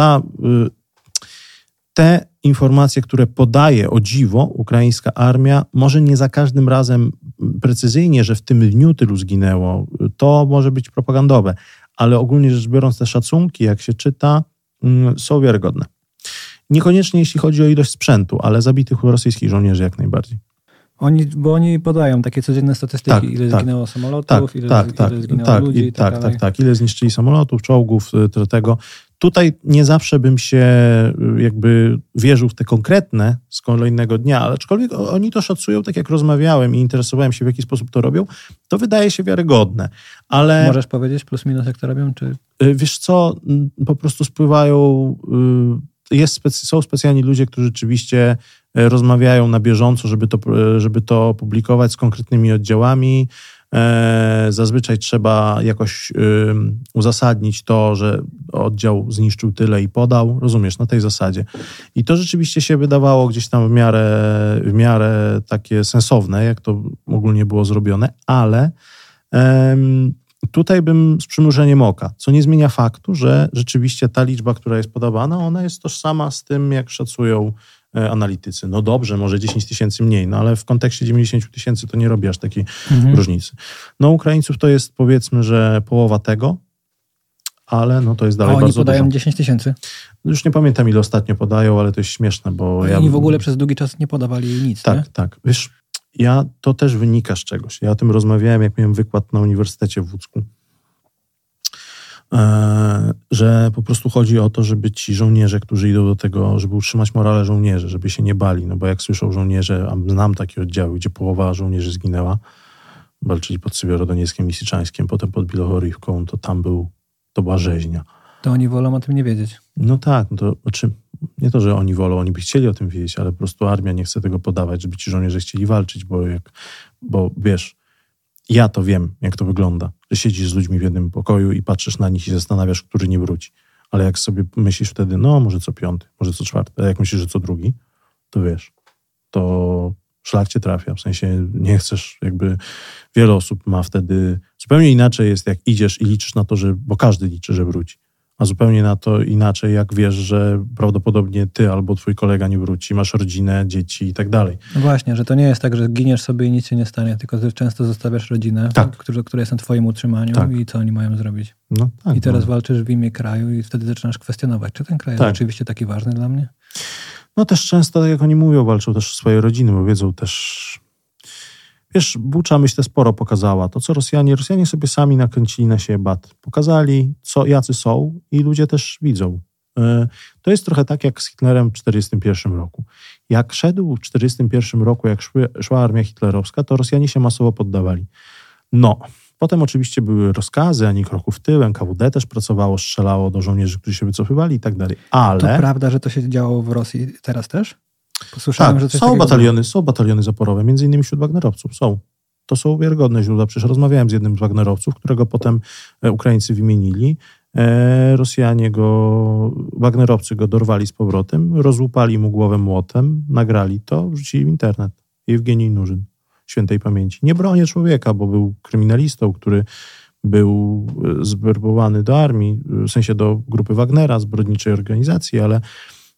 te informacje, które podaje o dziwo ukraińska armia, może nie za każdym razem precyzyjnie, że w tym dniu tylu zginęło, to może być propagandowe. Ale ogólnie rzecz biorąc, te szacunki, jak się czyta, są wiarygodne. Niekoniecznie jeśli chodzi o ilość sprzętu, ale zabitych rosyjskich żołnierzy jak najbardziej. Bo oni podają takie codzienne statystyki, ile zginęło samolotów, ile zginęło ludzi i tak dalej. Tak. Ile zniszczyli samolotów, czołgów, tego. Tutaj nie zawsze bym się jakby wierzył w te konkretne z kolejnego dnia, ale aczkolwiek oni to szacują, tak jak rozmawiałem i interesowałem się, w jaki sposób to robią, to wydaje się wiarygodne. Ale możesz powiedzieć plus minus, jak to robią? Czy... Wiesz co, po prostu spływają... Są specjalni ludzie, którzy rzeczywiście rozmawiają na bieżąco, żeby to publikować z konkretnymi oddziałami. Zazwyczaj trzeba jakoś uzasadnić to, że oddział zniszczył tyle i podał. Rozumiesz, na tej zasadzie. I to rzeczywiście się wydawało gdzieś tam w miarę takie sensowne, jak to ogólnie było zrobione, ale tutaj bym z przymrużeniem oka, co nie zmienia faktu, że rzeczywiście ta liczba, która jest podawana, ona jest tożsama z tym, jak szacują analitycy. No dobrze, może 10 tysięcy mniej, no ale w kontekście 90 tysięcy to nie robi aż takiej różnicy. No Ukraińców to jest powiedzmy, że połowa tego, ale no to jest dalej bardzo dużo. Oni podają 10 tysięcy? Już nie pamiętam, ile ostatnio podają, ale to jest śmieszne, bo... Oni w ogóle przez długi czas nie podawali nic, tak, nie? Tak. Wiesz, to też wynika z czegoś. Ja o tym rozmawiałem, jak miałem wykład na Uniwersytecie w Łódzku, że po prostu chodzi o to, żeby ci żołnierze, którzy idą do tego, żeby utrzymać morale żołnierzy, żeby się nie bali, no bo jak słyszą żołnierze, a znam takie oddziały, gdzie połowa żołnierzy zginęła, walczyli pod Sywiero-Donieckiem i Syczańskiem, potem pod Bilohorivką, to była rzeźnia. To oni wolą o tym nie wiedzieć. No tak, no to nie to, że oni wolą, oni by chcieli o tym wiedzieć, ale po prostu armia nie chce tego podawać, żeby ci żołnierze chcieli walczyć, bo wiesz, ja to wiem, jak to wygląda, że siedzisz z ludźmi w jednym pokoju i patrzysz na nich i zastanawiasz, który nie wróci. Ale jak sobie myślisz wtedy, no może co 5, może co 4, a jak myślisz, że co 2, to wiesz, to szlak cię trafia. W sensie nie chcesz, jakby wiele osób ma wtedy, zupełnie inaczej jest, jak idziesz i liczysz na to, bo każdy liczy, że wróci. A zupełnie inaczej, jak wiesz, że prawdopodobnie ty albo twój kolega nie wróci, masz rodzinę, dzieci i tak dalej. No właśnie, że to nie jest tak, że giniesz sobie i nic się nie stanie, tylko ty często zostawiasz rodzinę, która jest na twoim utrzymaniu i co oni mają zrobić. No, tak, i teraz walczysz w imię kraju i wtedy zaczynasz kwestionować, czy ten kraj jest rzeczywiście taki ważny dla mnie? No też często, tak jak oni mówią, walczą też o swoje rodziny, bo wiedzą też... Wiesz, Bucza, myślę, sporo pokazała. To, co Rosjanie sobie sami nakręcili na siebie bat. Pokazali, jacy są i ludzie też widzą. To jest trochę tak, jak z Hitlerem w 1941 roku. Jak szedł w 1941 roku, jak szła armia hitlerowska, to Rosjanie się masowo poddawali. No, potem oczywiście były rozkazy, ani kroku w tył, NKWD też pracowało, strzelało do żołnierzy, którzy się wycofywali i tak dalej. Ale... To prawda, że to się działo w Rosji teraz też? Posłyszałem, tak, że są bataliony zaporowe, między innymi wśród wagnerowców, są. To są wiarygodne źródła. Przecież rozmawiałem z jednym z wagnerowców, którego potem Ukraińcy wymienili. Wagnerowcy go dorwali z powrotem, rozłupali mu głowę młotem, nagrali to, wrzucili w internet. Jewgenij Nurzyn, świętej pamięci. Nie bronię człowieka, bo był kryminalistą, który był zwerbowany do armii, w sensie do grupy Wagnera, zbrodniczej organizacji, ale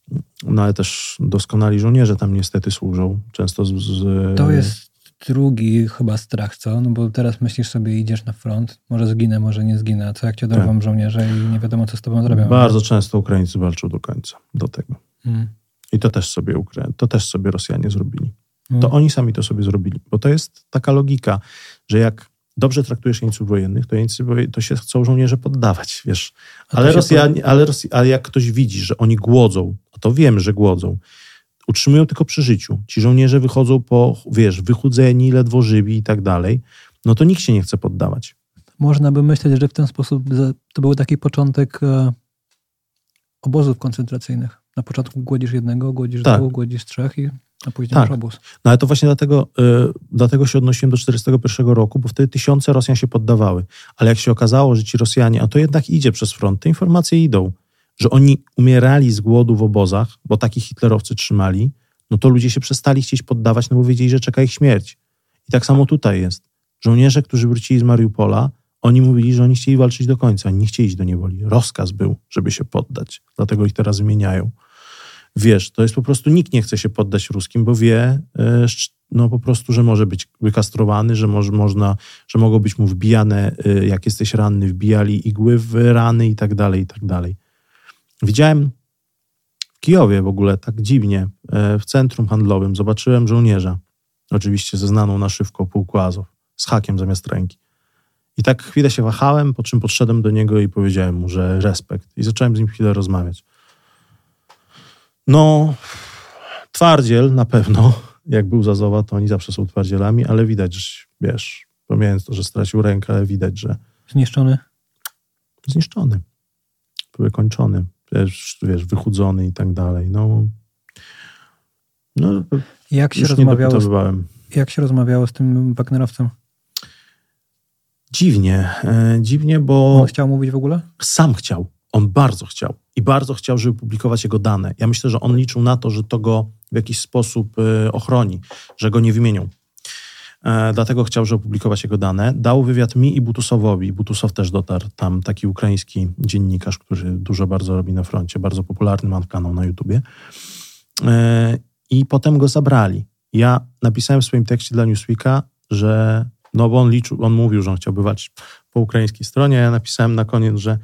No ale też doskonali żołnierze tam niestety służą. Często To jest drugi chyba strach, co? No bo teraz myślisz sobie, idziesz na front, może zginę, może nie zginę, a co jak cię dorwą żołnierze i nie wiadomo, co z tobą zrobią. Bardzo często Ukraińcy walczą do końca, do tego. I to też sobie Rosjanie zrobili. To oni sami to sobie zrobili, bo to jest taka logika, że jak dobrze traktujesz jeńców wojennych, to się chcą żołnierze poddawać, wiesz. Ale jak ktoś widzi, że oni głodzą, a to wiemy, że głodzą, utrzymują tylko przy życiu. Ci żołnierze wychodzą wychudzeni, ledwo żywi i tak dalej, no to nikt się nie chce poddawać. Można by myśleć, że w ten sposób to był taki początek obozów koncentracyjnych. Na początku głodzisz jednego, głodzisz dwóch, głodzisz trzech, a później masz obóz. No ale to właśnie dlatego się odnosiłem do 1941 roku, bo wtedy tysiące Rosjan się poddawały. Ale jak się okazało, że ci Rosjanie, a to jednak idzie przez front, te informacje idą, że oni umierali z głodu w obozach, bo takich hitlerowcy trzymali, no to ludzie się przestali chcieć poddawać, no bo wiedzieli, że czeka ich śmierć. I tak samo tutaj jest. Żołnierze, którzy wrócili z Mariupola, oni mówili, że oni chcieli walczyć do końca, oni nie chcieli iść do niewoli. Rozkaz był, żeby się poddać. Dlatego ich teraz wymieniają. Wiesz, to jest po prostu, nikt nie chce się poddać ruskim, bo wie, no po prostu, że może być wykastrowany, że że mogą być mu wbijane, jak jesteś ranny, wbijali igły w rany i tak dalej, i tak dalej. Widziałem w Kijowie w ogóle tak dziwnie, w centrum handlowym, zobaczyłem żołnierza, oczywiście ze znaną naszywką pułku Azow, z hakiem zamiast ręki. I tak chwilę się wahałem, po czym podszedłem do niego i powiedziałem mu, że respekt. I zacząłem z nim chwilę rozmawiać. No, twardziel na pewno, jak był z Azowa, to oni zawsze są twardzielami, ale widać, że wiesz, pomijając to, że stracił rękę, ale widać, że... Zniszczony. Wykończony. Wiesz, wychudzony i tak dalej. No jak się rozmawiało z tym Wagnerowcem? Dziwnie, bo... On chciał mówić w ogóle? Sam chciał. On bardzo chciał. I bardzo chciał, żeby publikować jego dane. Ja myślę, że on liczył na to, że to go w jakiś sposób ochroni, że go nie wymienią. Dlatego chciał, żeby opublikować jego dane. Dał wywiad mi i Butusowowi. Butusow też dotarł. Tam taki ukraiński dziennikarz, który dużo bardzo robi na froncie. Bardzo popularny, ma kanał na YouTubie. I potem go zabrali. Ja napisałem w swoim tekście dla Newsweeka, że no bo on mówił, że on chciałby walczyć po ukraińskiej stronie. Ja napisałem na koniec, że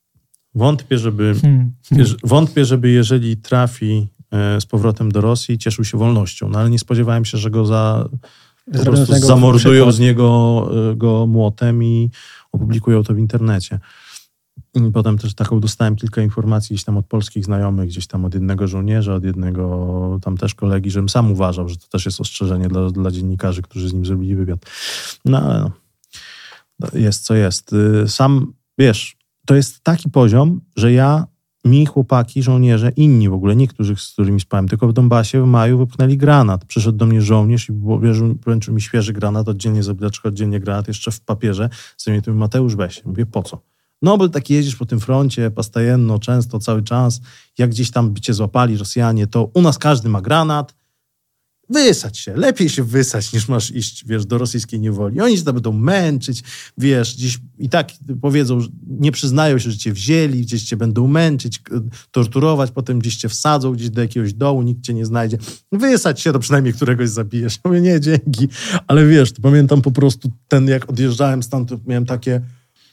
wątpię, żeby jeżeli trafi z powrotem do Rosji, cieszył się wolnością. No ale nie spodziewałem się, że go po prostu zamordują z niego go młotem i opublikują to w internecie. I potem też dostałem kilka informacji gdzieś tam od polskich znajomych, gdzieś tam od jednego żołnierza, od jednego tam też kolegi, żebym sam uważał, że to też jest ostrzeżenie dla dziennikarzy, którzy z nim zrobili wywiad. No ale jest co jest. Sam, wiesz, to jest taki poziom, że mi chłopaki, żołnierze, inni w ogóle, niektórzy, z którymi spałem, tylko w Donbasie w maju wypchnęli granat. Przyszedł do mnie żołnierz i wręczył mi świeży granat, oddzielnie zabilaczka, oddzielnie granat, jeszcze w papierze. Sobie tu Mateusz, weź. Mówię, po co? No, bo tak jeździsz po tym froncie, postajenno, często, cały czas. Jak gdzieś tam by cię złapali Rosjanie, to u nas każdy ma granat. Wysać się. Lepiej się wysać, niż masz iść, wiesz, do rosyjskiej niewoli. Oni się tam będą męczyć, wiesz, gdzieś i tak powiedzą, nie przyznają się, że cię wzięli, gdzieś cię będą męczyć, torturować, potem gdzieś cię wsadzą, gdzieś do jakiegoś dołu, nikt cię nie znajdzie. Wysać się, to przynajmniej któregoś zabijesz. Ja mówię, nie, dzięki. Ale wiesz, to pamiętam po prostu jak odjeżdżałem stamtąd, miałem takie...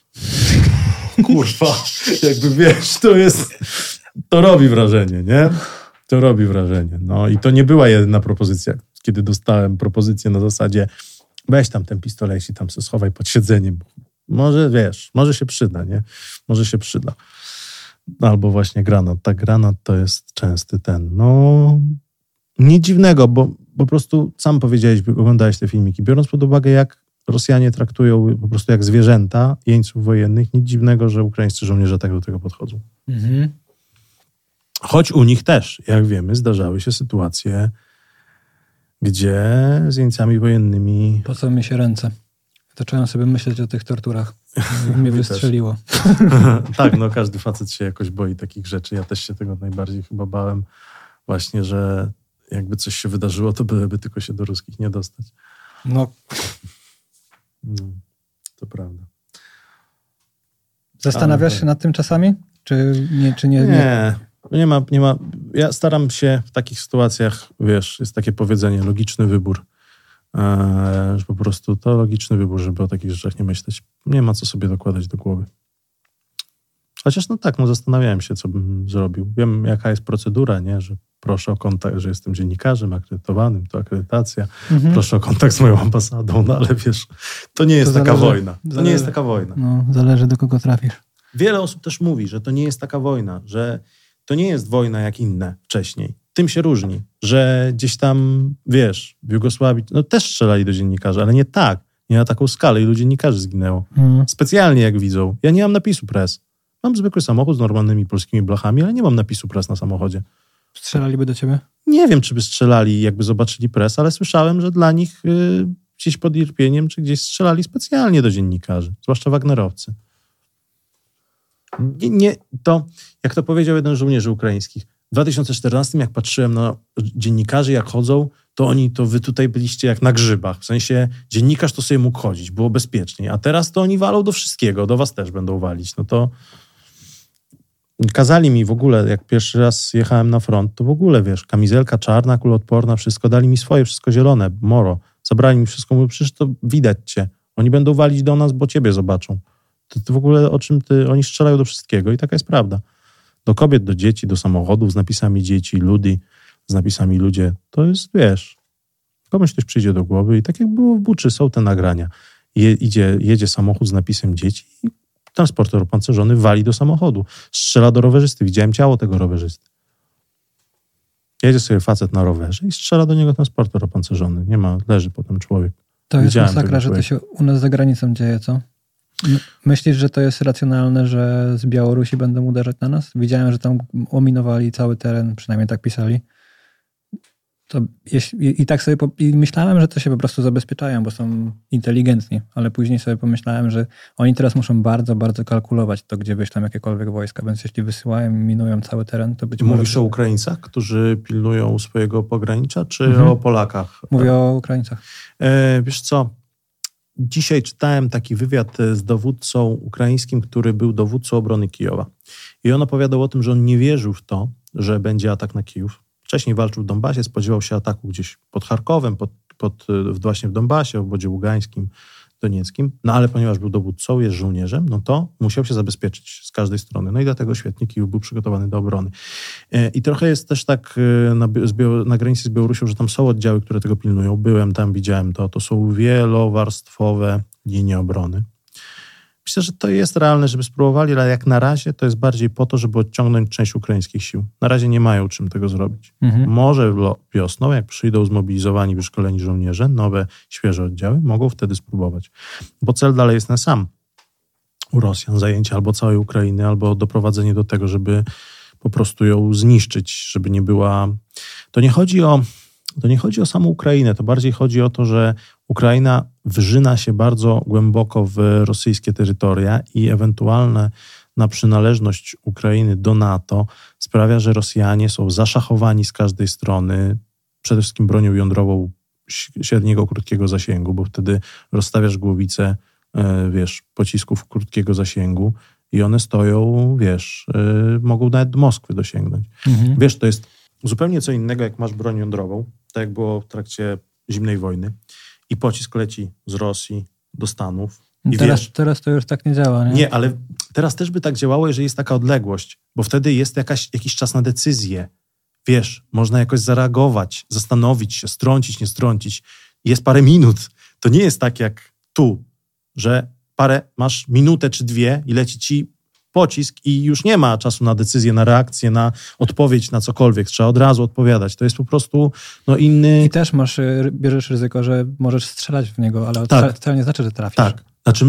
Kurwa, jakby wiesz, to robi wrażenie, nie? To robi wrażenie. No i to nie była jedyna propozycja, kiedy dostałem propozycję na zasadzie weź tam ten pistolet i tam se schowaj pod siedzeniem. Może, wiesz, może się przyda, nie? Może się przyda. Albo właśnie granat. Tak, granat to jest częsty nic dziwnego, bo po prostu sam powiedziałeś, oglądałeś te filmiki, biorąc pod uwagę, jak Rosjanie traktują po prostu jak zwierzęta jeńców wojennych, nic dziwnego, że ukraińscy żołnierze tak do tego podchodzą. Mhm. Choć u nich też, jak wiemy, zdarzały się sytuacje, gdzie z jeńcami wojennymi... Pocą mi się ręce. Zacząłem sobie myśleć o tych torturach. Mnie wystrzeliło. Tak, no każdy facet się jakoś boi takich rzeczy. Ja też się tego najbardziej chyba bałem. Właśnie, że jakby coś się wydarzyło, to byleby tylko się do ruskich nie dostać. No, to prawda. Zastanawiasz się nad tym czasami? Czy nie? Nie. Nie ma. Ja staram się w takich sytuacjach, wiesz, jest takie powiedzenie, logiczny wybór. Że po prostu to logiczny wybór, żeby o takich rzeczach nie myśleć. Nie ma co sobie dokładać do głowy. Chociaż zastanawiałem się, co bym zrobił. Wiem, jaka jest procedura, nie? Że proszę o kontakt, że jestem dziennikarzem akredytowanym, to akredytacja. Proszę o kontakt z moją ambasadą, no ale wiesz, to nie jest taka wojna. To nie jest taka wojna. No, zależy, do kogo trafisz. Wiele osób też mówi, że to nie jest taka wojna, że to nie jest wojna jak inne wcześniej. Tym się różni, że gdzieś tam, wiesz, w Jugosławii, no też strzelali do dziennikarzy, ale nie tak, nie na taką skalę. Ilu dziennikarzy zginęło. Specjalnie jak widzą. Ja nie mam napisu press. Mam zwykły samochód z normalnymi polskimi blachami, ale nie mam napisu press na samochodzie. Strzelaliby do ciebie? Nie wiem, czy by strzelali, jakby zobaczyli press, ale słyszałem, że dla nich gdzieś pod Irpieniem, czy gdzieś strzelali specjalnie do dziennikarzy, zwłaszcza wagnerowcy. To, jak to powiedział jeden z żołnierzy ukraińskich, w 2014, jak patrzyłem na dziennikarzy, jak chodzą, to wy tutaj byliście jak na grzybach. W sensie dziennikarz to sobie mógł chodzić, było bezpieczniej. A teraz to oni walą do wszystkiego, do was też będą walić. No to kazali mi w ogóle, jak pierwszy raz jechałem na front, to w ogóle, wiesz, kamizelka czarna, kuloodporna, wszystko. Dali mi swoje, wszystko zielone, moro. Zabrali mi wszystko, mówię, przecież to widać cię. Oni będą walić do nas, bo ciebie zobaczą. To w ogóle o czym oni strzelają do wszystkiego i taka jest prawda. Do kobiet, do dzieci, do samochodów z napisami dzieci, ludzi, z napisami ludzie. To jest, wiesz, komuś coś przyjdzie do głowy i tak jak było w Buczy, są te nagrania. Jedzie samochód z napisem dzieci i transporter opancerzony wali do samochodu. Strzela do rowerzysty. Widziałem ciało tego rowerzysty. Jedzie sobie facet na rowerze i strzela do niego transporter opancerzony. Nie ma, leży potem człowiek. To jest masakra, że to się u nas za granicą dzieje, co? Myślisz, że to jest racjonalne, że z Białorusi będą uderzać na nas? Widziałem, że tam ominowali cały teren, przynajmniej tak pisali. I tak sobie myślałem, że to się po prostu zabezpieczają, bo są inteligentni, ale później sobie pomyślałem, że oni teraz muszą bardzo, bardzo kalkulować to, gdzie wyślą jakiekolwiek wojska, więc jeśli wysyłają i minują cały teren, to być może... Mówisz o Ukraińcach, którzy pilnują swojego pogranicza, czy o Polakach? Mówię o Ukraińcach. Wiesz co, dzisiaj czytałem taki wywiad z dowódcą ukraińskim, który był dowódcą obrony Kijowa. I on opowiadał o tym, że on nie wierzył w to, że będzie atak na Kijów. Wcześniej walczył w Donbasie, spodziewał się ataku gdzieś pod Charkowem, właśnie w Donbasie, w obwodzie ługańskim, donieckim. No ale ponieważ był dowódcą, jest żołnierzem, no to musiał się zabezpieczyć z każdej strony. No i dlatego świetnie Kijów był przygotowany do obrony. I trochę jest też tak na granicy z Białorusią, że tam są oddziały, które tego pilnują. Byłem tam, widziałem to. To są wielowarstwowe linie obrony. Myślę, że to jest realne, żeby spróbowali, ale jak na razie to jest bardziej po to, żeby odciągnąć część ukraińskich sił. Na razie nie mają czym tego zrobić. Może wiosną, jak przyjdą zmobilizowani, wyszkoleni żołnierze, nowe, świeże oddziały, mogą wtedy spróbować. Bo cel dalej jest ten sam. U Rosjan zajęcie albo całej Ukrainy, albo doprowadzenie do tego, żeby po prostu ją zniszczyć, żeby nie była... To nie chodzi o samą Ukrainę, to bardziej chodzi o to, że Ukraina wrzyna się bardzo głęboko w rosyjskie terytoria i ewentualna przynależność Ukrainy do NATO sprawia, że Rosjanie są zaszachowani z każdej strony, przede wszystkim bronią jądrową średniego, krótkiego zasięgu, bo wtedy rozstawiasz głowice, pocisków krótkiego zasięgu i one stoją, mogą nawet do Moskwy dosięgnąć. To jest zupełnie co innego, jak masz broń jądrową, tak jak było w trakcie zimnej wojny i pocisk leci z Rosji do Stanów. I teraz to już tak nie działa, nie? Nie, ale teraz też by tak działało, jeżeli jest taka odległość, bo wtedy jest jakiś czas na decyzję. Można jakoś zareagować, zastanowić się, strącić, nie strącić. Jest parę minut. To nie jest tak jak tu, że masz minutę czy dwie i leci ci pocisk i już nie ma czasu na decyzję, na reakcję, na odpowiedź na cokolwiek. Trzeba od razu odpowiadać. To jest po prostu inny... I też bierzesz ryzyko, że możesz strzelać w niego, ale wcale nie znaczy, że trafisz. Tak. Znaczy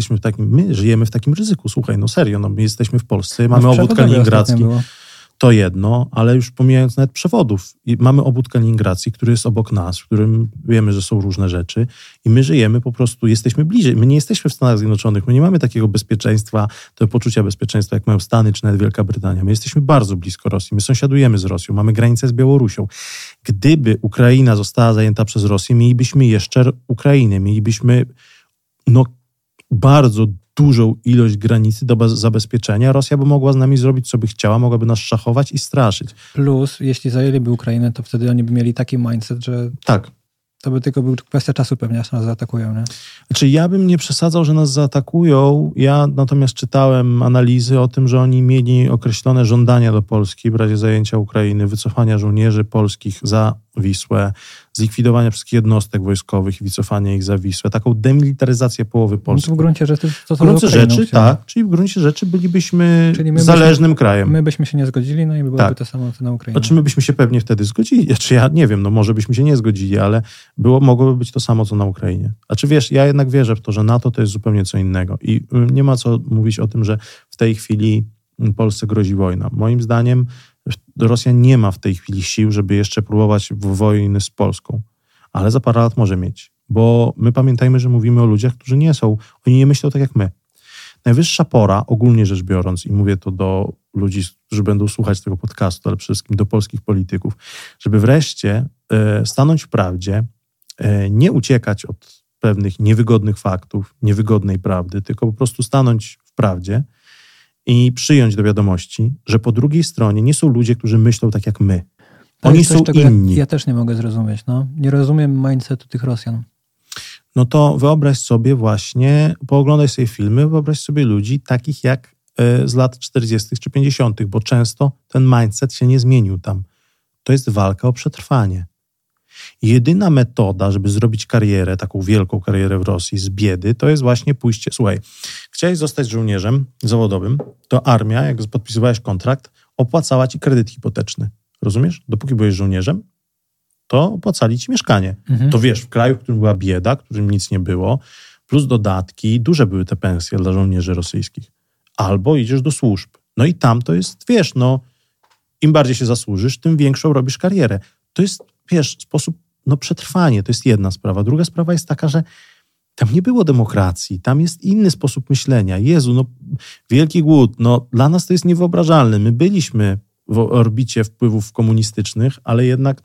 my żyjemy w takim ryzyku. Słuchaj, serio, my jesteśmy w Polsce, mamy obwód kaliningradzki. To jedno, ale już pomijając nawet przewodów. I mamy obwód kaliningradzki, który jest obok nas, w którym wiemy, że są różne rzeczy i my żyjemy po prostu, jesteśmy bliżej. My nie jesteśmy w Stanach Zjednoczonych, my nie mamy takiego bezpieczeństwa, tego poczucia bezpieczeństwa, jak mają Stany czy nawet Wielka Brytania. My jesteśmy bardzo blisko Rosji, my sąsiadujemy z Rosją, mamy granicę z Białorusią. Gdyby Ukraina została zajęta przez Rosję, mielibyśmy jeszcze Ukrainę, mielibyśmy bardzo dużą ilość granicy do zabezpieczenia, Rosja by mogła z nami zrobić, co by chciała, mogłaby nas szachować i straszyć. Plus, jeśli zajęliby Ukrainę, to wtedy oni by mieli taki mindset, że tak. To by tylko był kwestia czasu pewnie, aż nas zaatakują, nie? Znaczy ja bym nie przesadzał, że nas zaatakują. Ja natomiast czytałem analizy o tym, że oni mieli określone żądania do Polski w razie zajęcia Ukrainy, wycofania żołnierzy polskich za Wisłę, zlikwidowania wszystkich jednostek wojskowych i wycofania ich za Wisłę. Taką demilitaryzację połowy Polski. No to w gruncie rzeczy to w gruncie rzeczy tak, czyli w gruncie rzeczy byliśmy zależnym krajem. My byśmy się nie zgodzili, no i byłoby to samo co na Ukrainie. Znaczy my byśmy się pewnie wtedy zgodzili. Znaczy ja nie wiem, no może byśmy się nie zgodzili, ale mogłoby być to samo co na Ukrainie. Znaczy wiesz, ja jednak wierzę w to, że NATO to jest zupełnie co innego i nie ma co mówić o tym, że w tej chwili Polsce grozi wojna. Moim zdaniem Rosja nie ma w tej chwili sił, żeby jeszcze próbować wojny z Polską, ale za parę lat może mieć, bo my pamiętajmy, że mówimy o ludziach, którzy oni nie myślą tak jak my. Najwyższa pora, ogólnie rzecz biorąc, i mówię to do ludzi, którzy będą słuchać tego podcastu, ale przede wszystkim do polskich polityków, żeby wreszcie stanąć w prawdzie, nie uciekać od pewnych niewygodnych faktów, niewygodnej prawdy, tylko po prostu stanąć w prawdzie i przyjąć do wiadomości, że po drugiej stronie nie są ludzie, którzy myślą tak jak my. Oni są inni. Ja też nie mogę zrozumieć. No. Nie rozumiem mindsetu tych Rosjan. No to wyobraź sobie właśnie, pooglądaj sobie filmy, wyobraź sobie ludzi takich jak z lat 40. czy 50., bo często ten mindset się nie zmienił tam. To jest walka o przetrwanie. Jedyna metoda, żeby zrobić karierę, taką wielką karierę w Rosji z biedy, to jest właśnie pójście. Słuchaj, chciałeś zostać żołnierzem zawodowym, to armia, jak podpisywałeś kontrakt, opłacała ci kredyt hipoteczny. Rozumiesz? Dopóki byłeś żołnierzem, to opłacali ci mieszkanie. To wiesz, w kraju, w którym była bieda, w którym nic nie było, plus dodatki, duże były te pensje dla żołnierzy rosyjskich. Albo idziesz do służb. No i tam to jest, wiesz, no im bardziej się zasłużysz, tym większą robisz karierę. To jest, wiesz, sposób, przetrwanie, to jest jedna sprawa. Druga sprawa jest taka, że tam nie było demokracji, tam jest inny sposób myślenia. Jezu, wielki głód, dla nas to jest niewyobrażalne. My byliśmy w orbicie wpływów komunistycznych, ale jednak,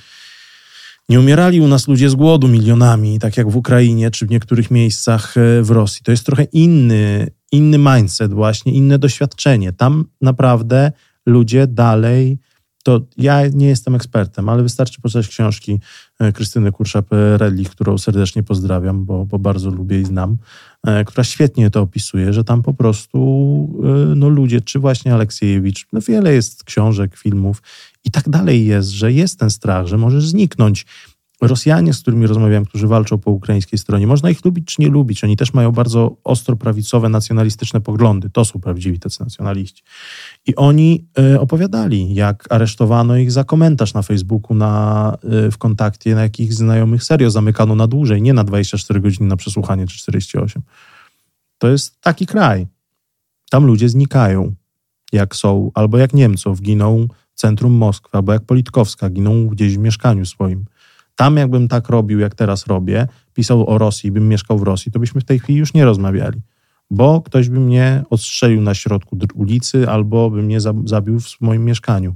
nie umierali u nas ludzie z głodu milionami, tak jak w Ukrainie, czy w niektórych miejscach w Rosji. To jest trochę inny mindset właśnie, inne doświadczenie. Tam naprawdę ludzie dalej, to ja nie jestem ekspertem, ale wystarczy poczytać książki Krystyny Kurczap-Redlich, którą serdecznie pozdrawiam, bo bardzo lubię i znam, która świetnie to opisuje, że tam po prostu ludzie, czy właśnie Aleksiejewicz, wiele jest książek, filmów i tak dalej jest, że jest ten strach, że możesz zniknąć. Rosjanie, z którymi rozmawiam, którzy walczą po ukraińskiej stronie, można ich lubić czy nie lubić, oni też mają bardzo ostro prawicowe, nacjonalistyczne poglądy. To są prawdziwi tacy nacjonaliści. I oni opowiadali, jak aresztowano ich za komentarz na Facebooku, w Kontakcie, na jakich znajomych serio zamykano na dłużej, nie na 24 godziny na przesłuchanie czy 48. To jest taki kraj. Tam ludzie znikają, jak są, albo jak Niemców giną w centrum Moskwy, albo jak Politkowska giną gdzieś w mieszkaniu swoim. Tam jakbym tak robił, jak teraz robię, pisał o Rosji, bym mieszkał w Rosji, to byśmy w tej chwili już nie rozmawiali. Bo ktoś by mnie odstrzelił na środku ulicy albo by mnie zabił w moim mieszkaniu.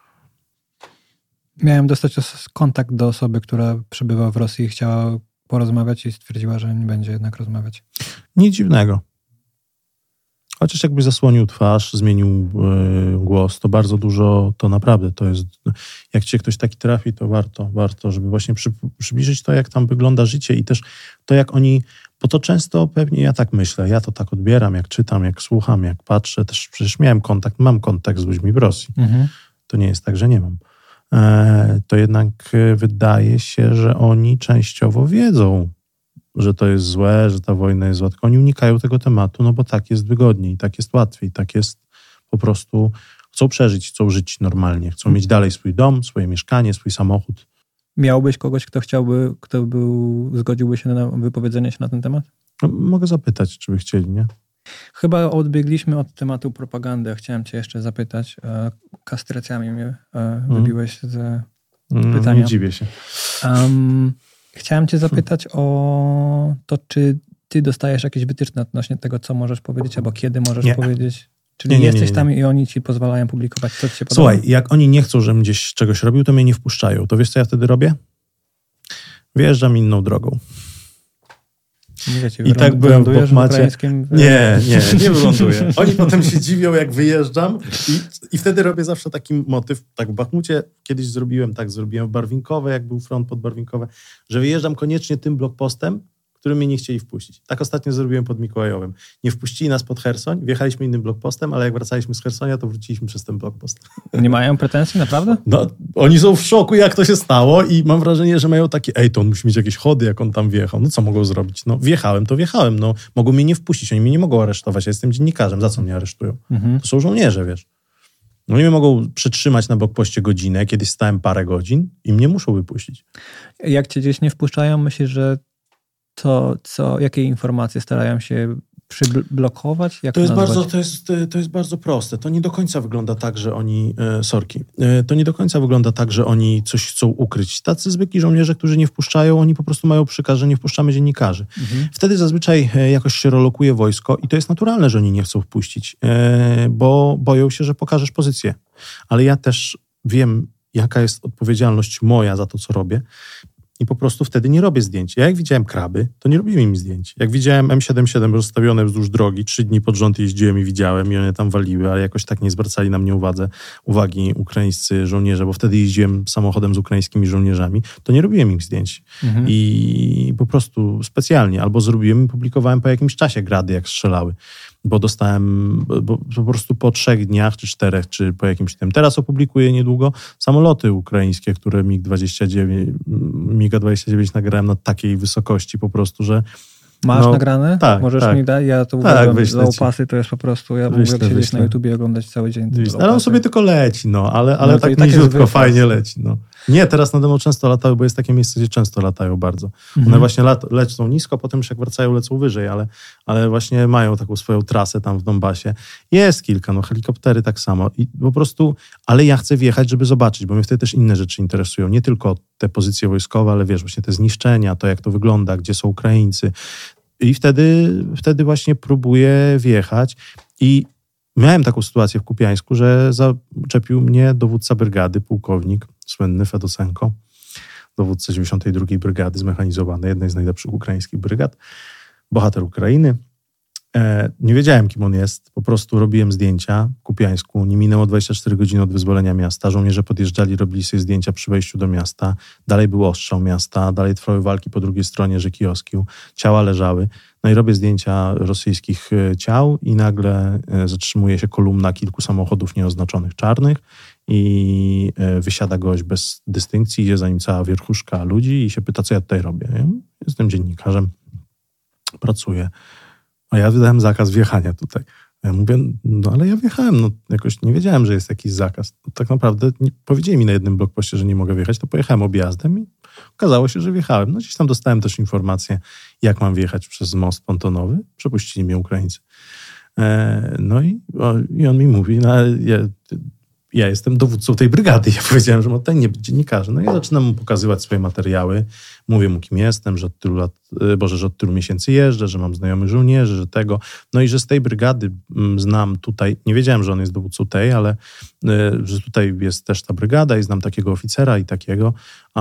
Miałem dostać kontakt do osoby, która przebywa w Rosji i chciała porozmawiać i stwierdziła, że nie będzie jednak rozmawiać. Nic dziwnego. Chociaż jakby zasłonił twarz, zmienił głos, to bardzo dużo, to naprawdę to jest, jak cię ktoś taki trafi, to warto, żeby właśnie przybliżyć to, jak tam wygląda życie i też to, jak oni, bo to często pewnie, ja tak myślę, ja to tak odbieram, jak czytam, jak słucham, jak patrzę, też przecież mam kontakt z ludźmi w Rosji. To nie jest tak, że nie mam. To jednak wydaje się, że oni częściowo wiedzą, że to jest złe, że ta wojna jest zła, tylko oni unikają tego tematu, bo tak jest wygodniej, tak jest łatwiej, tak jest po prostu, chcą przeżyć, chcą żyć normalnie, chcą mieć dalej swój dom, swoje mieszkanie, swój samochód. Miałbyś kogoś, kto zgodziłby się na wypowiedzenie się na ten temat? Mogę zapytać, czy by chcieli, nie? Chyba odbiegliśmy od tematu propagandy. Chciałem cię jeszcze zapytać. Kastracjami mnie wybiłeś z pytania. Nie dziwię się. Chciałem cię zapytać o to, czy ty dostajesz jakieś wytyczne odnośnie tego, co możesz powiedzieć, albo kiedy możesz powiedzieć? Czyli jesteś tam i oni ci pozwalają publikować, co ci się podoba? Słuchaj, jak oni nie chcą, żebym gdzieś czegoś robił, to mnie nie wpuszczają. To wiesz, co ja wtedy robię? Wyjeżdżam inną drogą. Wiecie, I tak byłem w Bachmacie. Ukraińskim... Nie wyląduję. Oni potem się dziwią, jak wyjeżdżam i wtedy robię zawsze taki motyw. Tak w Bachmucie kiedyś zrobiłem w Barwinkowe, jak był front pod Barwinkowe, że wyjeżdżam koniecznie tym blokpostem, którym mnie nie chcieli wpuścić. Tak ostatnio zrobiłem pod Mikołajowem. Nie wpuścili nas pod Chersoń, wjechaliśmy innym blokpostem, ale jak wracaliśmy z Chersonia, to wróciliśmy przez ten blokpost. Nie mają pretensji, naprawdę? No, oni są w szoku, jak to się stało i mam wrażenie, że mają takie, to on musi mieć jakieś chody, jak on tam wjechał. No co mogą zrobić? No wjechałem, no mogą mnie nie wpuścić, oni mnie nie mogą aresztować, ja jestem dziennikarzem, za co mnie aresztują? To są żołnierze, wiesz. No i mnie mogą przytrzymać na blokpoście godzinę, kiedyś stałem parę godzin i mnie muszą wypuścić. Jak cię gdzieś nie wpuszczają, myślisz, że jakie informacje starają się przyblokować? Jak to jest bardzo proste. To nie do końca wygląda tak, że oni... To nie do końca wygląda tak, że oni coś chcą ukryć. Tacy zwykli żołnierze, którzy nie wpuszczają, oni po prostu mają przykaz, że nie wpuszczamy dziennikarzy. Wtedy zazwyczaj jakoś się relokuje wojsko i to jest naturalne, że oni nie chcą wpuścić, bo boją się, że pokażesz pozycję. Ale ja też wiem, jaka jest odpowiedzialność moja za to, co robię. I po prostu wtedy nie robię zdjęć. Ja jak widziałem kraby, to nie robiłem im zdjęć. Jak widziałem M77 rozstawione wzdłuż drogi, 3 dni pod rząd jeździłem i widziałem i one tam waliły, ale jakoś tak nie zwracali na mnie uwagi ukraińscy żołnierze, bo wtedy jeździłem samochodem z ukraińskimi żołnierzami, to nie robiłem im zdjęć. I po prostu specjalnie albo zrobiłem i publikowałem po jakimś czasie grady, jak strzelały. Bo dostałem po prostu po 3 dniach, czy 4, czy po jakimś tym. Teraz opublikuję niedługo samoloty ukraińskie, które MiG-29 nagrałem na takiej wysokości po prostu, że... Masz nagrane? Tak. Możesz mi dać? Ja to uważam za opasy, to jest po prostu... Ja mogę siedzieć na YouTubie i oglądać cały dzień. Ale on sobie tylko leci, ale tak niziutko, fajnie leci. No. Nie, teraz nade mną często latały, bo jest takie miejsce, gdzie często latają bardzo. One właśnie lecą nisko, potem już jak wracają, lecą wyżej, ale właśnie mają taką swoją trasę tam w Donbasie. Jest kilka, helikoptery tak samo. I po prostu, ale ja chcę wjechać, żeby zobaczyć, bo mnie wtedy też inne rzeczy interesują. Nie tylko te pozycje wojskowe, ale wiesz, właśnie te zniszczenia, to jak to wygląda, gdzie są Ukraińcy. I wtedy właśnie próbuję wjechać i miałem taką sytuację w Kupiańsku, że zaczepił mnie dowódca brygady, pułkownik, słynny Fedosenko, dowódca 92. Brygady Zmechanizowanej, jednej z najlepszych ukraińskich brygad, bohater Ukrainy. Nie wiedziałem, kim on jest, po prostu robiłem zdjęcia w Kupiańsku, nie minęło 24 godziny od wyzwolenia miasta, żołnierze podjeżdżali, robili sobie zdjęcia przy wejściu do miasta, dalej był ostrzał miasta, dalej trwały walki po drugiej stronie rzeki Oskił, ciała leżały, no i robię zdjęcia rosyjskich ciał i nagle zatrzymuje się kolumna kilku samochodów nieoznaczonych czarnych i wysiada gość bez dystynkcji, idzie za nim cała wierchuszka ludzi i się pyta, co ja tutaj robię. Ja jestem dziennikarzem, pracuję. A ja wydałem zakaz wjechania tutaj. Ja mówię, ale ja wjechałem, jakoś nie wiedziałem, że jest jakiś zakaz. Tak naprawdę nie powiedzieli mi na jednym blokpoście, że nie mogę wjechać, to pojechałem objazdem i okazało się, że wjechałem. Gdzieś tam dostałem też informację, jak mam wjechać przez most pontonowy. Przepuścili mnie Ukraińcy. I on mi mówi, ja jestem dowódcą tej brygady. Ja powiedziałem, że ten nie być dziennikarzem. No i zaczynam mu pokazywać swoje materiały. Mówię mu, kim jestem, że od tylu miesięcy jeżdżę, że mam znajomych żołnierzy, że tego. No i że z tej brygady znam tutaj, nie wiedziałem, że on jest dowódcą tej, ale że tutaj jest też ta brygada i znam takiego oficera i takiego.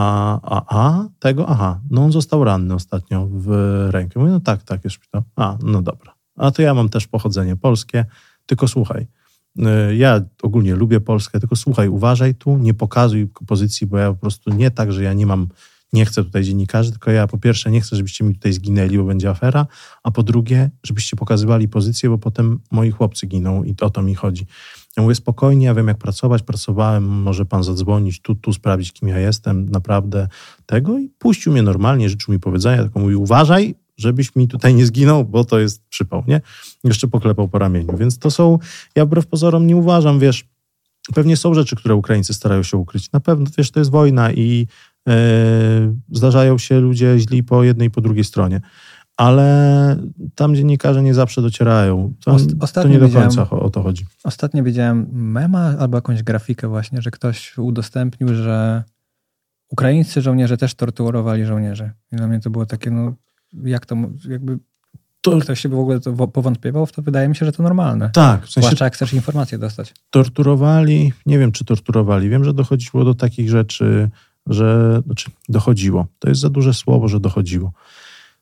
On został ranny ostatnio w rękę. Mówię, tak, jest szpital. No dobra. A to ja mam też pochodzenie polskie, tylko słuchaj. Ja ogólnie lubię Polskę, tylko słuchaj, uważaj tu, nie pokazuj pozycji, bo ja po prostu nie tak, że ja nie chcę tutaj dziennikarzy, tylko ja po pierwsze nie chcę, żebyście mi tutaj zginęli, bo będzie afera, a po drugie, żebyście pokazywali pozycję, bo potem moi chłopcy giną i o to mi chodzi. Ja mówię, spokojnie, ja wiem jak pracowałem, może pan zadzwonić, tu sprawdzić, kim ja jestem, naprawdę tego i puścił mnie normalnie, życzył mi powodzenia, tylko mówił, uważaj, żebyś mi tutaj nie zginął, bo to jest przypał, nie? Jeszcze poklepał po ramieniu. Więc to są, ja wbrew pozorom nie uważam, wiesz, pewnie są rzeczy, które Ukraińcy starają się ukryć. Na pewno, wiesz, to jest wojna i zdarzają się ludzie źli po jednej i po drugiej stronie. Ale tam dziennikarze nie zawsze docierają. To nie do końca o to chodzi. Ostatnio widziałem mema albo jakąś grafikę właśnie, że ktoś udostępnił, że ukraińscy żołnierze też torturowali żołnierzy. I dla mnie to było takie, jak to jakby... Ktoś się w ogóle powątpiewał w to, wydaje mi się, że to normalne. Tak. W sensie zwłaszcza jak chcesz informacje dostać. Torturowali, nie wiem czy torturowali, wiem, że dochodziło do takich rzeczy, dochodziło. To jest za duże słowo, że dochodziło.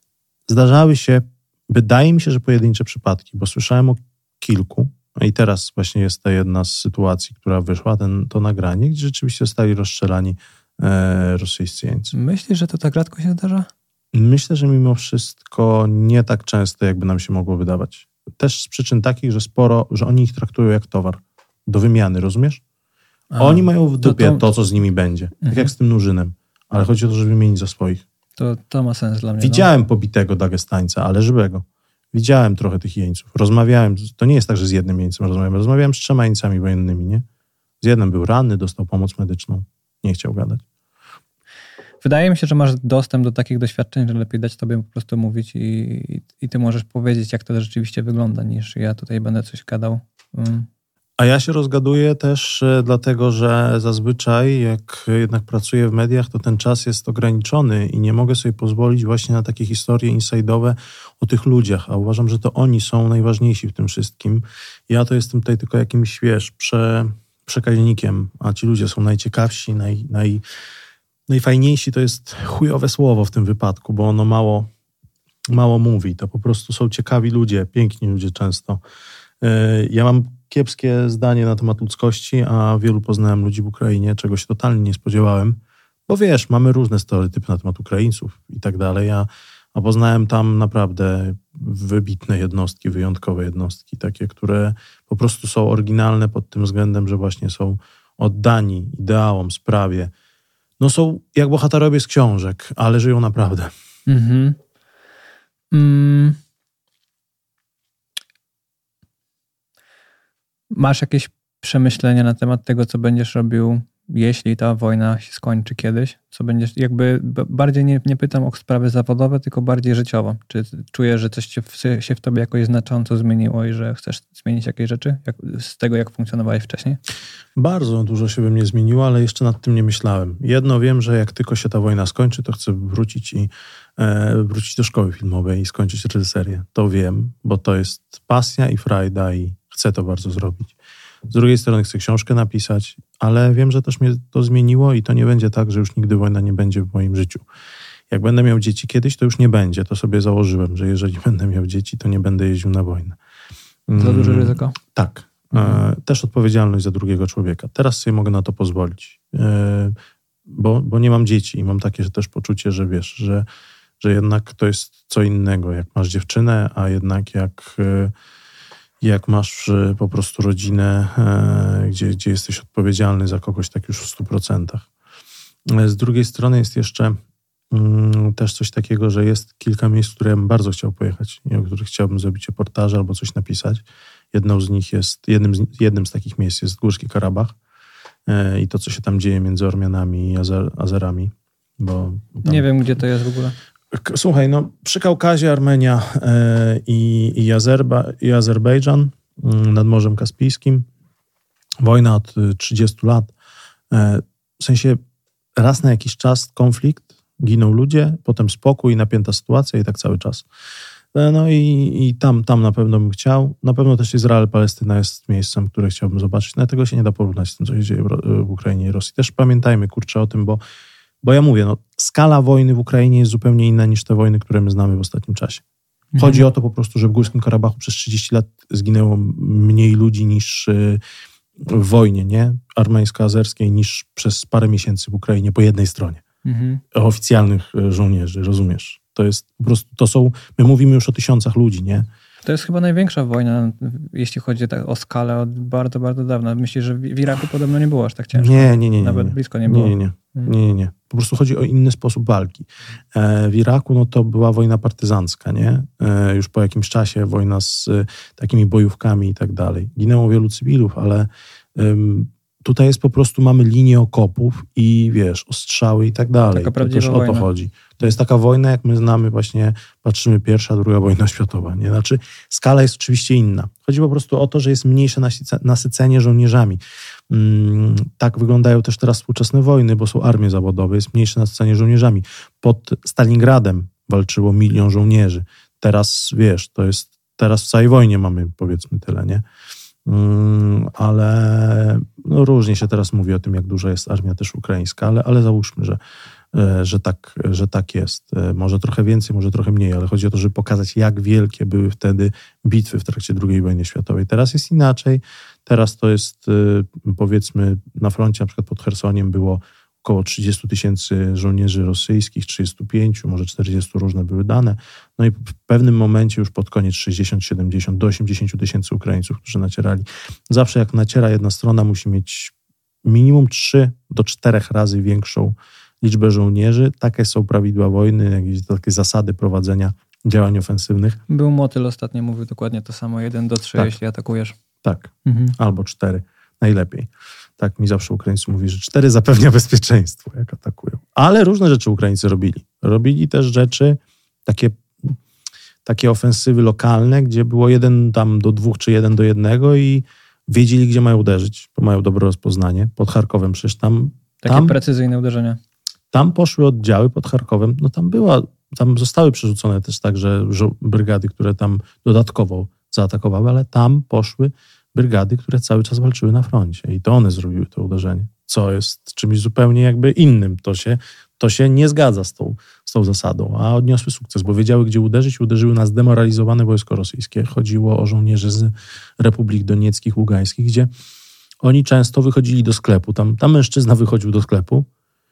Zdarzały się, wydaje mi się, że pojedyncze przypadki, bo słyszałem o kilku i teraz właśnie jest ta jedna z sytuacji, która wyszła, to nagranie, gdzie rzeczywiście zostali rozstrzelani rosyjscy jeńcy. Myślisz, że to tak rzadko się zdarza? Myślę, że mimo wszystko nie tak często, jakby nam się mogło wydawać. Też z przyczyn takich, że oni ich traktują jak towar do wymiany, rozumiesz? Oni mają w dupie to, co z nimi będzie. Tak jak z tym Nurzynem. Ale chodzi o to, żeby wymienić za swoich. To ma sens dla mnie. Widziałem pobitego Dagestańca, ale żywego. Widziałem trochę tych jeńców. Rozmawiałem, to nie jest tak, że z jednym jeńcem rozmawiałem z 3 jeńcami wojennymi, nie? Z jednym był ranny, dostał pomoc medyczną. Nie chciał gadać. Wydaje mi się, że masz dostęp do takich doświadczeń, że lepiej dać tobie po prostu mówić i ty możesz powiedzieć, jak to rzeczywiście wygląda, niż ja tutaj będę coś gadał. A ja się rozgaduję też dlatego, że zazwyczaj jak jednak pracuję w mediach, to ten czas jest ograniczony i nie mogę sobie pozwolić właśnie na takie historie inside'owe o tych ludziach, a uważam, że to oni są najważniejsi w tym wszystkim. Ja to jestem tutaj tylko jakimś, przekaźnikiem, a ci ludzie są najciekawsi, najfajniejsi. To jest chujowe słowo w tym wypadku, bo ono mało mówi. To po prostu są ciekawi ludzie, piękni ludzie często. Ja mam kiepskie zdanie na temat ludzkości, a wielu poznałem ludzi w Ukrainie, czego się totalnie nie spodziewałem, bo wiesz, mamy różne stereotypy na temat Ukraińców i tak dalej, a poznałem tam naprawdę wybitne jednostki, wyjątkowe jednostki, takie, które po prostu są oryginalne pod tym względem, że właśnie są oddani ideałom, sprawie. No są jak bohaterowie z książek, ale żyją naprawdę. Masz jakieś przemyślenia na temat tego, co będziesz robił, jeśli ta wojna się skończy kiedyś? Co będziesz, jakby bardziej nie pytam o sprawy zawodowe, tylko bardziej życiowo. Czy czujesz, że coś się w tobie jakoś znacząco zmieniło i że chcesz zmienić jakieś rzeczy z tego, jak funkcjonowałeś wcześniej? Bardzo dużo się we mnie zmieniło, ale jeszcze nad tym nie myślałem. Jedno wiem, że jak tylko się ta wojna skończy, to chcę wrócić do szkoły filmowej i skończyć reżyserię. To wiem, bo to jest pasja i frajda i chcę to bardzo zrobić. Z drugiej strony chcę książkę napisać, ale wiem, że też mnie to zmieniło i to nie będzie tak, że już nigdy wojna nie będzie w moim życiu. Jak będę miał dzieci kiedyś, to już nie będzie. To sobie założyłem, że jeżeli będę miał dzieci, to nie będę jeździł na wojnę. Za duże ryzyko? Tak. Też odpowiedzialność za drugiego człowieka. Teraz sobie mogę na to pozwolić, bo nie mam dzieci i mam takie też poczucie, że wiesz, że jednak to jest co innego, jak masz dziewczynę, a jednak jak masz po prostu rodzinę, gdzie jesteś odpowiedzialny za kogoś tak już w 100%. Z drugiej strony jest jeszcze też coś takiego, że jest kilka miejsc, w które ja bym bardzo chciał pojechać i o których chciałbym zrobić reportaże albo coś napisać. Jednym z takich miejsc jest Górski Karabach i to, co się tam dzieje między Ormianami i Azerami. Bo tam... Nie wiem, gdzie to jest w ogóle. Słuchaj, przy Kaukazie Armenia i Azerbejdżan nad Morzem Kaspijskim. Wojna od 30 lat. W sensie raz na jakiś czas konflikt, giną ludzie, potem spokój, napięta sytuacja i tak cały czas. No i tam na pewno bym chciał. Na pewno też Izrael, Palestyna jest miejscem, które chciałbym zobaczyć. No tego się nie da porównać z tym, co się dzieje w Ukrainie i Rosji. Też pamiętajmy, o tym, bo ja mówię, skala wojny w Ukrainie jest zupełnie inna niż te wojny, które my znamy w ostatnim czasie. Chodzi o to po prostu, że w Górskim Karabachu przez 30 lat zginęło mniej ludzi niż w wojnie, nie? Armeńsko-azerskiej, niż przez parę miesięcy w Ukrainie po jednej stronie. Oficjalnych żołnierzy, rozumiesz? To jest po prostu, my mówimy już o tysiącach ludzi, nie? To jest chyba największa wojna, jeśli chodzi o skalę od bardzo, bardzo dawna. Myślisz, że w Iraku podobno nie było aż tak ciężko? Nie. Nawet blisko nie było? Nie. Po prostu chodzi o inny sposób walki. W Iraku to była wojna partyzancka, nie? Już po jakimś czasie wojna z takimi bojówkami i tak dalej. Ginęło wielu cywilów, ale tutaj jest po prostu, mamy linię okopów i wiesz, ostrzały i tak dalej. Taka prawdziwa wojna. To też o to chodzi. To jest taka wojna, jak my znamy właśnie, patrzymy pierwsza, druga wojna światowa, nie? Znaczy skala jest oczywiście inna. Chodzi po prostu o to, że jest mniejsze nasycenie żołnierzami. Tak wyglądają też teraz współczesne wojny, bo są armie zawodowe, jest mniejsze nasycenie żołnierzami. Pod Stalingradem walczyło 1 000 000 żołnierzy. Teraz, wiesz, teraz w całej wojnie mamy, powiedzmy, tyle, nie? Ale różnie się teraz mówi o tym, jak duża jest armia też ukraińska, ale załóżmy, że tak jest. Może trochę więcej, może trochę mniej, ale chodzi o to, żeby pokazać, jak wielkie były wtedy bitwy w trakcie II wojny światowej. Teraz jest inaczej. Teraz to jest, powiedzmy, na froncie, na przykład pod Chersoniem było około 30 000 żołnierzy rosyjskich, 35, może 40, różne były dane. No i w pewnym momencie już pod koniec 60, 70, do 80 000 Ukraińców, którzy nacierali. Zawsze jak naciera jedna strona, musi mieć minimum 3 do 4 razy większą liczbę żołnierzy. Takie są prawidła wojny, jakieś takie zasady prowadzenia działań ofensywnych. Był Motyl ostatnio, mówił dokładnie to samo, 1 do 3, tak. Jeśli atakujesz. Tak, albo 4, najlepiej. Tak mi zawsze Ukraińcy mówi, że 4 zapewnia bezpieczeństwo, jak atakują. Ale różne rzeczy Ukraińcy robili. Robili też rzeczy, takie ofensywy lokalne, gdzie było 1 tam do 2 czy 1 do 1 i wiedzieli, gdzie mają uderzyć, bo mają dobre rozpoznanie. Pod Charkowem przecież tam... Takie precyzyjne uderzenia. Tam poszły oddziały pod Charkowem. No tam zostały przerzucone też także brygady, które tam dodatkowo zaatakowały, ale tam poszły brygady, które cały czas walczyły na froncie i to one zrobiły to uderzenie, co jest czymś zupełnie jakby innym. To się nie zgadza z tą zasadą, a odniosły sukces, bo wiedziały, gdzie uderzyć i uderzyły na zdemoralizowane wojsko rosyjskie. Chodziło o żołnierzy z Republik Donieckich, Ługańskich, gdzie oni często wychodzili do sklepu. Tam mężczyzna wychodził do sklepu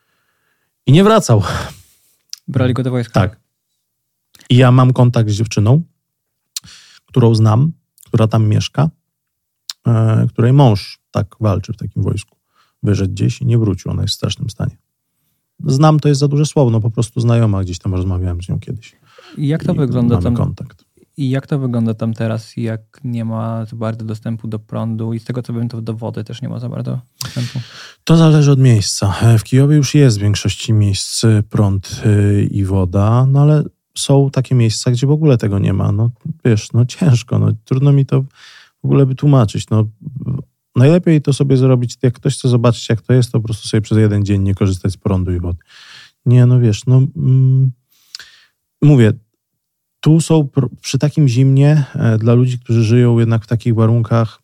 i nie wracał. Brali go do wojska. Tak. I ja mam kontakt z dziewczyną, którą znam, która tam mieszka, której mąż tak walczy w takim wojsku. Wyszedł gdzieś i nie wrócił. Ona jest w strasznym stanie. Znam, to jest za duże słowo, no po prostu znajoma, gdzieś tam rozmawiałem z nią kiedyś. I jak to wygląda mamy tam? Kontakt. I jak to wygląda tam teraz, jak nie ma za bardzo dostępu do prądu i z tego co wiem, to do wody też nie ma za bardzo dostępu? To zależy od miejsca. W Kijowie już jest w większości miejsc prąd i woda, no ale są takie miejsca, gdzie w ogóle tego nie ma. No wiesz, no ciężko, no trudno mi to w ogóle wytłumaczyć. No najlepiej to sobie zrobić, jak ktoś chce zobaczyć, jak to jest, to po prostu sobie przez 1 dzień nie korzystać z prądu i wody. Nie, no wiesz, no mówię, tu są przy takim zimnie dla ludzi, którzy żyją jednak w takich warunkach.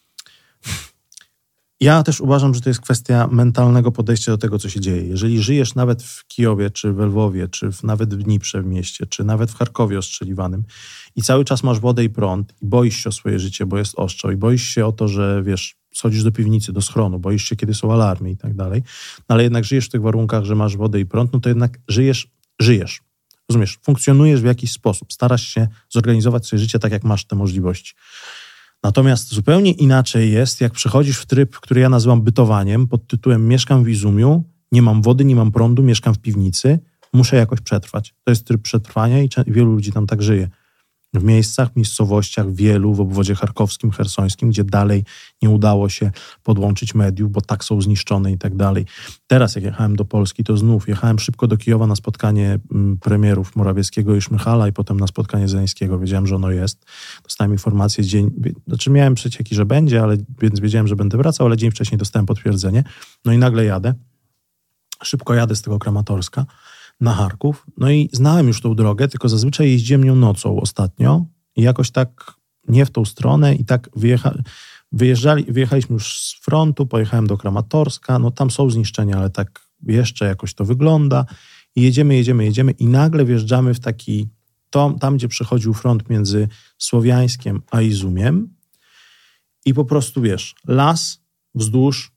Ja też uważam, że to jest kwestia mentalnego podejścia do tego, co się dzieje. Jeżeli żyjesz nawet w Kijowie, czy w Lwowie, czy nawet w Dniprze w mieście, czy nawet w Charkowie ostrzeliwanym i cały czas masz wodę i prąd i boisz się o swoje życie, bo jest ostrzał i boisz się o to, że wiesz, schodzisz do piwnicy, do schronu, boisz się, kiedy są alarmy i tak dalej, no ale jednak żyjesz w tych warunkach, że masz wodę i prąd, no to jednak żyjesz. Rozumiesz, funkcjonujesz w jakiś sposób, starasz się zorganizować swoje życie tak, jak masz te możliwości. Natomiast zupełnie inaczej jest, jak przechodzisz w tryb, który ja nazywam bytowaniem, pod tytułem mieszkam w Izumiu, nie mam wody, nie mam prądu, mieszkam w piwnicy, muszę jakoś przetrwać. To jest tryb przetrwania i wielu ludzi tam tak żyje. W miejscowościach wielu, w obwodzie charkowskim, chersońskim, gdzie dalej nie udało się podłączyć mediów, bo tak są zniszczone i tak dalej. Teraz jak jechałem do Polski, to znów jechałem szybko do Kijowa na spotkanie premierów Morawieckiego i Szmychala i potem na spotkanie Zełenskiego. Wiedziałem, że ono jest. Dostałem informację miałem przecieki, że będzie, więc wiedziałem, że będę wracał, ale dzień wcześniej dostałem potwierdzenie. No i nagle jadę. Szybko jadę z tego Kramatorska na Charków. No i znałem już tą drogę, tylko zazwyczaj jeździłem nią nocą ostatnio i jakoś tak nie w tą stronę i tak wyjechaliśmy już z frontu, pojechałem do Kramatorska, no tam są zniszczenia, ale tak jeszcze jakoś to wygląda i jedziemy i nagle wjeżdżamy w taki, tam gdzie przechodził front między Słowiańskiem a Izumiem i po prostu wiesz, las wzdłuż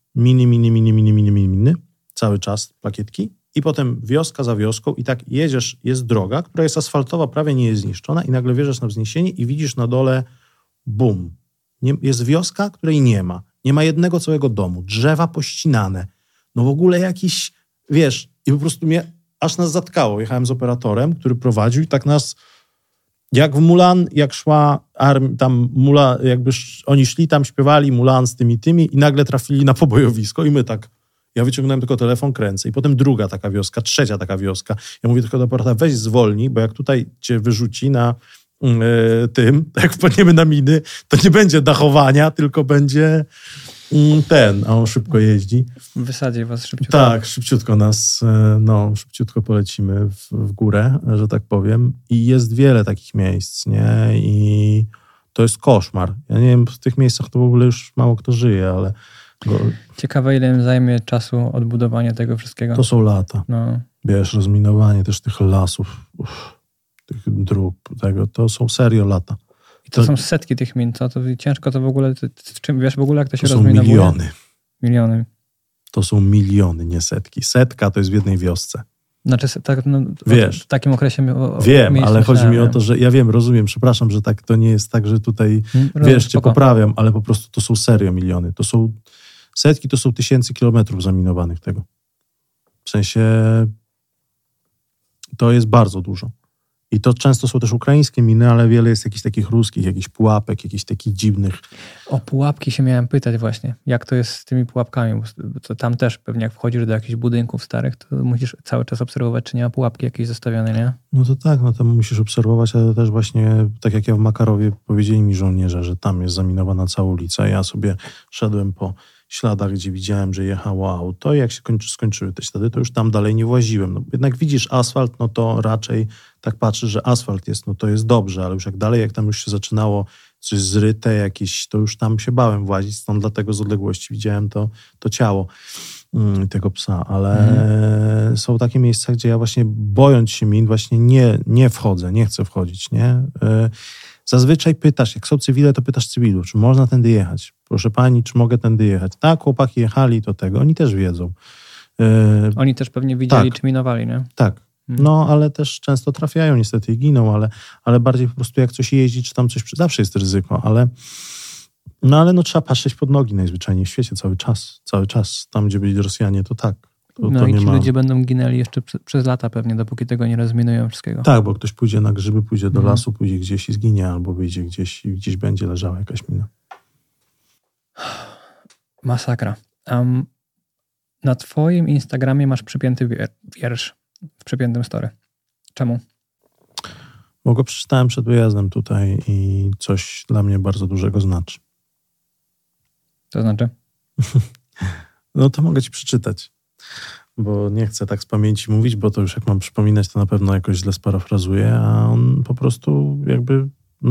miny, cały czas plakietki. I potem wioska za wioską i tak jedziesz, jest droga, która jest asfaltowa, prawie nie jest zniszczona i nagle wjeżdżasz na wzniesienie i widzisz na dole bum. Jest wioska, której nie ma. Nie ma jednego całego domu. Drzewa pościnane. No w ogóle jakiś, wiesz, i po prostu aż nas zatkało. Jechałem z operatorem, który prowadził i tak nas, jak w Mulan, jak szła tam jakby oni szli tam, śpiewali Mulan z tymi i nagle trafili na pobojowisko i my tak. Ja wyciągnąłem tylko telefon, kręcę i potem druga taka wioska, trzecia taka wioska. Ja mówię tylko do operatora, weź zwolnij, bo jak tutaj cię wyrzuci na jak wpadniemy na miny, to nie będzie dachowania, tylko będzie a on szybko jeździ. Wysadzi was szybciutko. Tak, szybciutko szybciutko polecimy w górę, że tak powiem. I jest wiele takich miejsc, nie? I to jest koszmar. Ja nie wiem, w tych miejscach to w ogóle już mało kto żyje, ale... Ciekawe, ile im zajmie czasu odbudowania tego wszystkiego. To są lata. No. Wiesz, rozminowanie też tych lasów, tych dróg, to są serio lata. I to są setki tych min, co? To ciężko to w ogóle, czym wiesz w ogóle, jak to się są rozminowuje? Miliony. To są miliony, nie setki. Setka to jest w jednej wiosce. Znaczy, tak, wiesz, w takim okresie... Wiem, ale chodzi mi o to, że ja wiem, rozumiem, przepraszam, że tak to nie jest tak, że tutaj, wiesz, cię poprawiam, ale po prostu to są serio miliony. To są setki, to są tysięcy kilometrów zaminowanych tego. W sensie to jest bardzo dużo. I to często są też ukraińskie miny, ale wiele jest jakichś takich ruskich, jakichś pułapek, jakichś takich dziwnych. O pułapki się miałem pytać właśnie. Jak to jest z tymi pułapkami? Bo to tam też pewnie jak wchodzisz do jakichś budynków starych, to musisz cały czas obserwować, czy nie ma pułapki jakiejś zostawionej, nie? No to tak, no tam musisz obserwować, ale też właśnie, tak jak ja w Makarowie, powiedzieli mi żołnierze, że tam jest zaminowana cała ulica. Ja sobie szedłem po śladach, gdzie widziałem, że jechało auto i jak się skończyły te ślady, to już tam dalej nie właziłem. No, jednak widzisz asfalt, no to raczej tak patrzysz, że asfalt jest, no to jest dobrze, ale już jak dalej, jak tam już się zaczynało coś zryte jakieś, to już tam się bałem włazić, stąd dlatego z odległości widziałem to ciało tego psa, ale są takie miejsca, gdzie ja właśnie bojąc się min, właśnie nie wchodzę, nie chcę wchodzić, nie? Zazwyczaj pytasz, jak są cywile, to pytasz cywilu, czy można tędy jechać? Proszę pani, czy mogę tędy jechać? Tak, chłopaki jechali, to tego. Oni też wiedzą. Oni też pewnie widzieli, tak, czy minowali, nie? Tak. No, ale też często trafiają niestety i giną, ale bardziej po prostu jak coś jeździ, czy tam coś... Zawsze jest ryzyko, ale trzeba patrzeć pod nogi najzwyczajniej w świecie cały czas. Tam, gdzie byli Rosjanie, to tak. No i ci ludzie będą ginęli jeszcze przez lata pewnie, dopóki tego nie rozminują wszystkiego. Tak, bo ktoś pójdzie na grzyby, pójdzie do lasu, pójdzie gdzieś i zginie, albo wyjdzie gdzieś i gdzieś będzie leżała jakaś mina. Masakra. Na twoim Instagramie masz przypięty wiersz w przypiętym story. Czemu? Bo go przeczytałem przed wyjazdem tutaj i coś dla mnie bardzo dużego znaczy. To znaczy? No to mogę ci przeczytać. Bo nie chcę tak z pamięci mówić, bo to już jak mam przypominać, to na pewno jakoś źle sparafrazuję, a on po prostu jakby,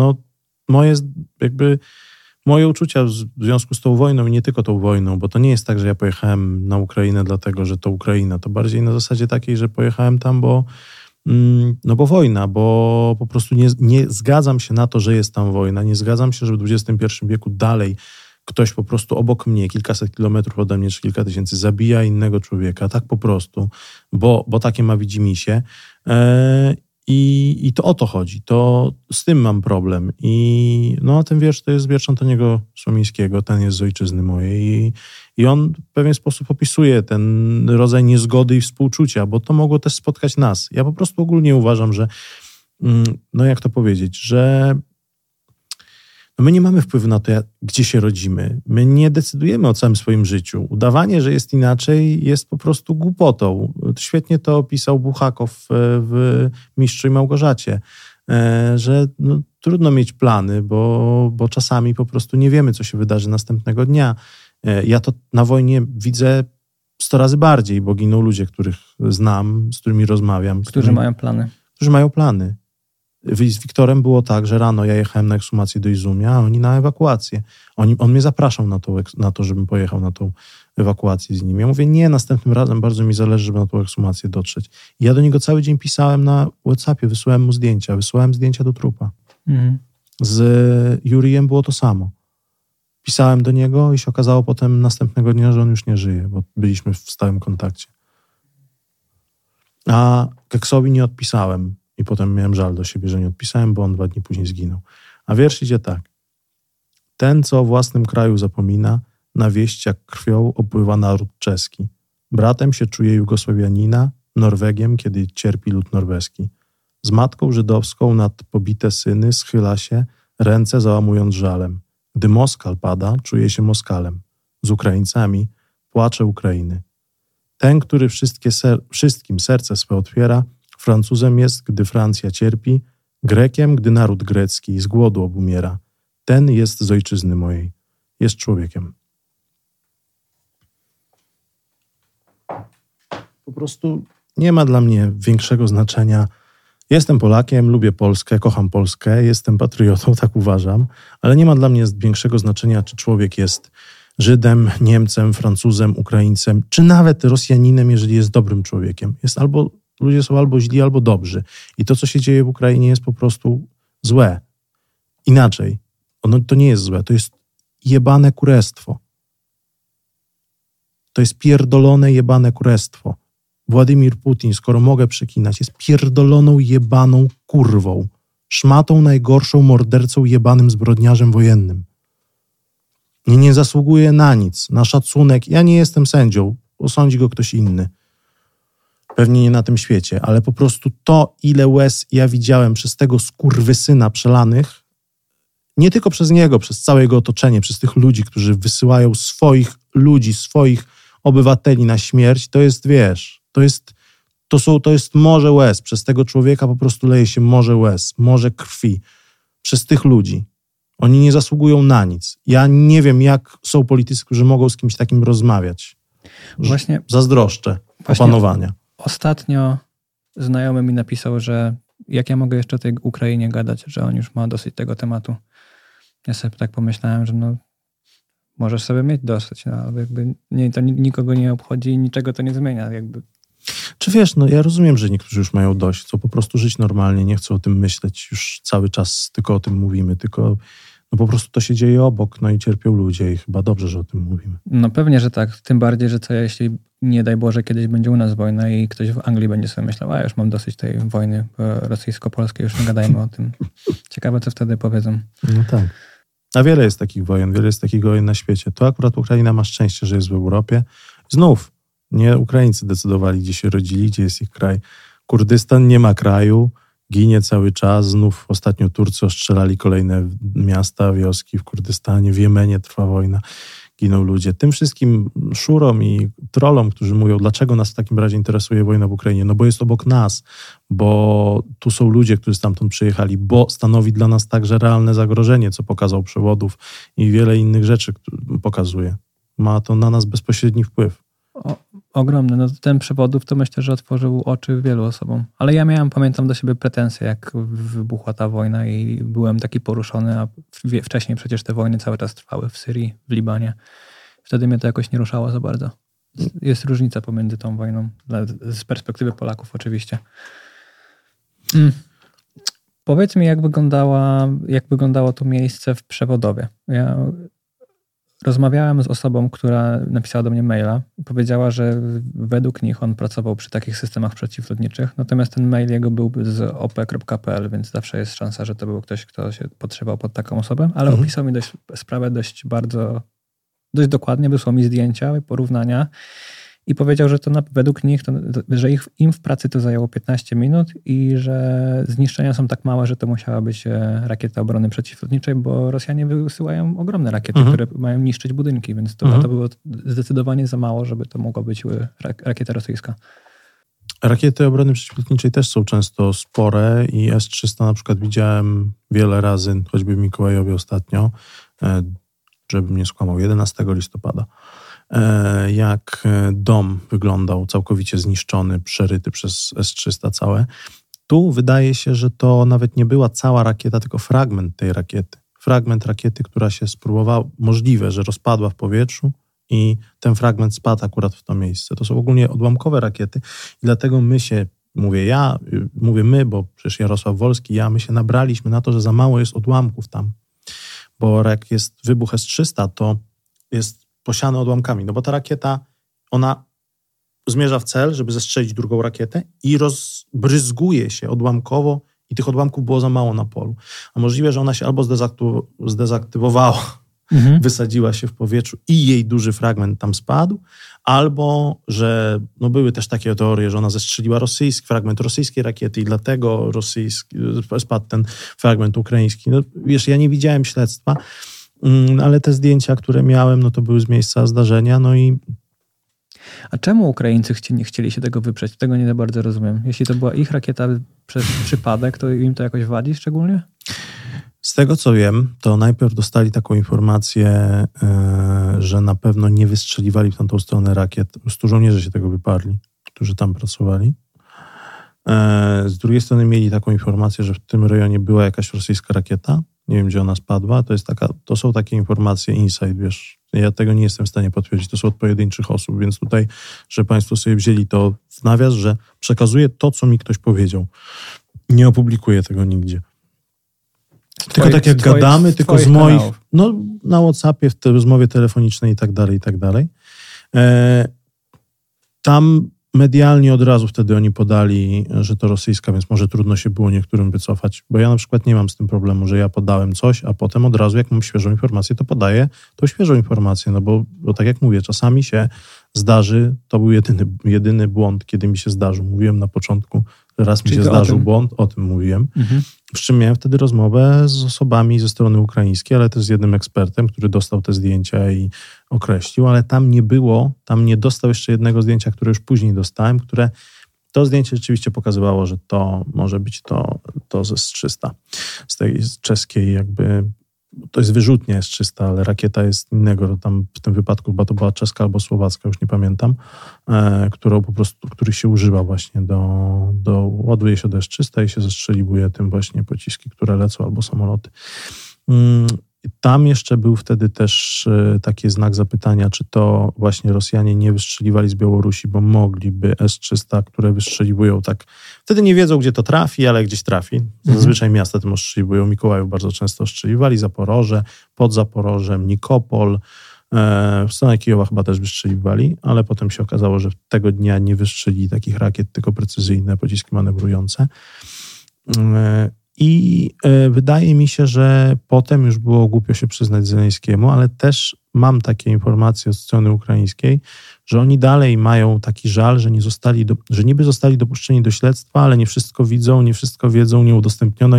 moje uczucia w związku z tą wojną i nie tylko tą wojną, bo to nie jest tak, że ja pojechałem na Ukrainę dlatego, że to Ukraina, to bardziej na zasadzie takiej, że pojechałem tam, bo wojna, bo po prostu nie zgadzam się na to, że jest tam wojna, nie zgadzam się, że w XXI wieku dalej ktoś po prostu obok mnie, kilkaset kilometrów ode mnie, czy kilka tysięcy, zabija innego człowieka, tak po prostu, bo takie ma widzimisię. I to o to chodzi. To z tym mam problem. I ten wiersz to jest wiersz Antoniego Słomińskiego, ten jest z ojczyzny mojej. I on w pewien sposób opisuje ten rodzaj niezgody i współczucia, bo to mogło też spotkać nas. Ja po prostu ogólnie uważam, że jak to powiedzieć, że my nie mamy wpływu na to, gdzie się rodzimy. My nie decydujemy o całym swoim życiu. Udawanie, że jest inaczej, jest po prostu głupotą. Świetnie to opisał Buchakow w Mistrzu i Małgorzacie, że trudno mieć plany, bo czasami po prostu nie wiemy, co się wydarzy następnego dnia. Ja to na wojnie widzę 100 razy bardziej, bo giną ludzie, których znam, z którymi rozmawiam. Którzy mają plany. Którzy mają plany. Z Wiktorem było tak, że rano ja jechałem na ekshumację do Izumia, a oni na ewakuację. On mnie zapraszał na to, żebym pojechał na tą ewakuację z nim. Ja mówię, nie, następnym razem bardzo mi zależy, żeby na tą ekshumację dotrzeć. I ja do niego cały dzień pisałem na WhatsAppie, wysyłałem mu zdjęcia, do trupa. Z Jurijem było to samo. Pisałem do niego i się okazało potem następnego dnia, że on już nie żyje, bo byliśmy w stałym kontakcie. A Keksowi nie odpisałem. I potem miałem żal do siebie, że nie odpisałem, bo on 2 dni później zginął. A wiersz idzie tak. Ten, co o własnym kraju zapomina, na wieść jak krwią opływa naród czeski. Bratem się czuje Jugosławianina, Norwegiem, kiedy cierpi lud norweski. Z matką żydowską nad pobite syny schyla się, ręce załamując żalem. Gdy Moskal pada, czuje się Moskalem. Z Ukraińcami płacze Ukrainy. Ten, który wszystkim serce swe otwiera, Francuzem jest, gdy Francja cierpi, Grekiem, gdy naród grecki z głodu obumiera. Ten jest z ojczyzny mojej, jest człowiekiem. Po prostu nie ma dla mnie większego znaczenia. Jestem Polakiem, lubię Polskę, kocham Polskę, jestem patriotą, tak uważam, ale nie ma dla mnie większego znaczenia, czy człowiek jest Żydem, Niemcem, Francuzem, Ukraińcem, czy nawet Rosjaninem, jeżeli jest dobrym człowiekiem. Ludzie są albo źli, albo dobrzy. I to, co się dzieje w Ukrainie, jest po prostu złe. Inaczej. To nie jest złe, to jest jebane kurestwo. To jest pierdolone jebane kurestwo. Władimir Putin, skoro mogę przekinać, jest pierdoloną jebaną kurwą. Szmatą najgorszą, mordercą, jebanym zbrodniarzem wojennym. Nie zasługuje na nic, na szacunek. Ja nie jestem sędzią, osądzi go ktoś inny. Pewnie nie na tym świecie, ale po prostu to, ile łez ja widziałem przez tego skurwysyna przelanych, nie tylko przez niego, przez całe jego otoczenie, przez tych ludzi, którzy wysyłają swoich ludzi, swoich obywateli na śmierć, to jest, wiesz, to jest morze łez. Przez tego człowieka po prostu leje się morze łez, morze krwi. Przez tych ludzi. Oni nie zasługują na nic. Ja nie wiem, jak są politycy, którzy mogą z kimś takim rozmawiać. Właśnie zazdroszczę opanowania. Ostatnio znajomy mi napisał, że jak ja mogę jeszcze o tej Ukrainie gadać, że on już ma dosyć tego tematu. Ja sobie tak pomyślałem, że możesz sobie mieć dosyć, ale jakby to nikogo nie obchodzi i niczego to nie zmienia. Jakby. Czy wiesz, ja rozumiem, że niektórzy już mają dość, chcą po prostu żyć normalnie, nie chcą o tym myśleć, już cały czas tylko o tym mówimy, tylko po prostu to się dzieje obok, i cierpią ludzie i chyba dobrze, że o tym mówimy. No pewnie, że tak, tym bardziej, że jeśli nie daj Boże kiedyś będzie u nas wojna i ktoś w Anglii będzie sobie myślał, już mam dosyć tej wojny rosyjsko-polskiej, już nie gadajmy o tym. Ciekawe, co wtedy powiedzą. No tak. A wiele jest takich wojen na świecie. To akurat Ukraina ma szczęście, że jest w Europie. Znów, nie Ukraińcy decydowali, gdzie się rodzili, gdzie jest ich kraj. Kurdystan nie ma kraju, ginie cały czas. Znów ostatnio Turcy ostrzelali kolejne miasta, wioski w Kurdystanie. W Jemenie trwa wojna, giną ludzie. Tym wszystkim szurom i trollom, którzy mówią, dlaczego nas w takim razie interesuje wojna w Ukrainie? Bo jest obok nas, bo tu są ludzie, którzy stamtąd przyjechali, bo stanowi dla nas także realne zagrożenie, co pokazał Przewodów i wiele innych rzeczy pokazuje. Ma to na nas bezpośredni wpływ. Ogromny. Ten Przewodów to myślę, że otworzył oczy wielu osobom. Ale ja pamiętam do siebie pretensje, jak wybuchła ta wojna i byłem taki poruszony, a wcześniej przecież te wojny cały czas trwały w Syrii, w Libanie. Wtedy mnie to jakoś nie ruszało za bardzo. Jest różnica pomiędzy tą wojną, z perspektywy Polaków oczywiście. Powiedz mi, jak wyglądało to miejsce w Przewodowie. Ja rozmawiałem z osobą, która napisała do mnie maila i powiedziała, że według nich on pracował przy takich systemach przeciwlotniczych, natomiast ten mail jego był z op.pl, więc zawsze jest szansa, że to był ktoś, kto się podszywał pod taką osobę, ale opisał mi sprawę dość dokładnie, wysłał mi zdjęcia i porównania i powiedział, że to według nich, że im w pracy to zajęło 15 minut i że zniszczenia są tak małe, że to musiała być rakieta obrony przeciwlotniczej, bo Rosjanie wysyłają ogromne rakiety, które mają niszczyć budynki, więc to było zdecydowanie za mało, żeby to mogła być rakieta rosyjska. Rakiety obrony przeciwlotniczej też są często spore i S-300 na przykład widziałem wiele razy, choćby w Mikołajowie ostatnio, żebym nie skłamał, 11 listopada. Jak dom wyglądał całkowicie zniszczony, przeryty przez S-300 całe. Tu wydaje się, że to nawet nie była cała rakieta, tylko fragment tej rakiety. Fragment rakiety, która się spróbowała, możliwe, że rozpadła w powietrzu i ten fragment spadł akurat w to miejsce. To są ogólnie odłamkowe rakiety i dlatego mówię my, bo przecież Jarosław Wolski, my się nabraliśmy na to, że za mało jest odłamków tam. Bo jak jest wybuch S-300, to jest posiane odłamkami, bo ta rakieta, ona zmierza w cel, żeby zestrzelić drugą rakietę i rozbryzguje się odłamkowo i tych odłamków było za mało na polu. A możliwe, że ona się albo zdezaktywowała, wysadziła się w powietrzu i jej duży fragment tam spadł, albo, że były też takie teorie, że ona zestrzeliła fragment rosyjskiej rakiety i dlatego spadł ten fragment ukraiński. Wiesz, ja nie widziałem śledztwa, ale te zdjęcia, które miałem, to były z miejsca zdarzenia, A czemu Ukraińcy nie chcieli się tego wyprzeć? Tego nie za bardzo rozumiem. Jeśli to była ich rakieta przez przypadek, to im to jakoś wadzi szczególnie? Z tego, co wiem, to najpierw dostali taką informację, że na pewno nie wystrzeliwali w tamtą stronę rakiet. Po prostu żołnierze się tego wyparli, którzy tam pracowali. Z drugiej strony mieli taką informację, że w tym rejonie była jakaś rosyjska rakieta Nie wiem, gdzie ona spadła. To są takie informacje inside, wiesz. Ja tego nie jestem w stanie potwierdzić. To są od pojedynczych osób, więc tutaj, że państwo sobie wzięli to w nawias, że przekazuję to, co mi ktoś powiedział. Nie opublikuję tego nigdzie. Tylko tak jak gadamy, tylko z moich... Kanałów. No, na WhatsAppie, w tej rozmowie telefonicznej i tak dalej. Tam medialnie od razu wtedy oni podali, że to rosyjska, więc może trudno się było niektórym wycofać, bo ja na przykład nie mam z tym problemu, że ja podałem coś, a potem od razu, jak mam świeżą informację, to podaję tą świeżą informację, no bo tak jak mówię, czasami się zdarzy, to był jedyny błąd, kiedy mi się zdarzył. Mówiłem na początku, że raz mi się zdarzył błąd, o tym mówiłem. Przy czym miałem wtedy rozmowę z osobami ze strony ukraińskiej, ale też z jednym ekspertem, który dostał te zdjęcia i określił, ale tam nie dostał jeszcze jednego zdjęcia, które już później dostałem, które to zdjęcie rzeczywiście pokazywało, że to może być to ze S-300, z tej czeskiej jakby, to jest wyrzutnia S-300, ale rakieta jest innego, tam w tym wypadku chyba to była czeska albo słowacka, już nie pamiętam, który się używa właśnie ładuje się do S-300 i się zestrzeliwuje tym właśnie pociski, które lecą albo samoloty. Tam jeszcze był wtedy też taki znak zapytania, czy to właśnie Rosjanie nie wystrzeliwali z Białorusi, bo mogliby S-300, które wystrzeliwują tak. Wtedy nie wiedzą, gdzie to trafi, ale gdzieś trafi. Zazwyczaj miasta tym ostrzeliwują. Mikołajów bardzo często ostrzeliwali, Zaporoże, pod Zaporożem, Nikopol. W stronę Kijowa chyba też wystrzeliwali, ale potem się okazało, że tego dnia nie wystrzelili takich rakiet, tylko precyzyjne pociski manewrujące. I wydaje mi się, że potem już było głupio się przyznać Zełenskiemu, ale też mam takie informacje od strony ukraińskiej, że oni dalej mają taki żal, że niby zostali dopuszczeni do śledztwa, ale nie wszystko widzą, nie wszystko wiedzą, nie udostępniono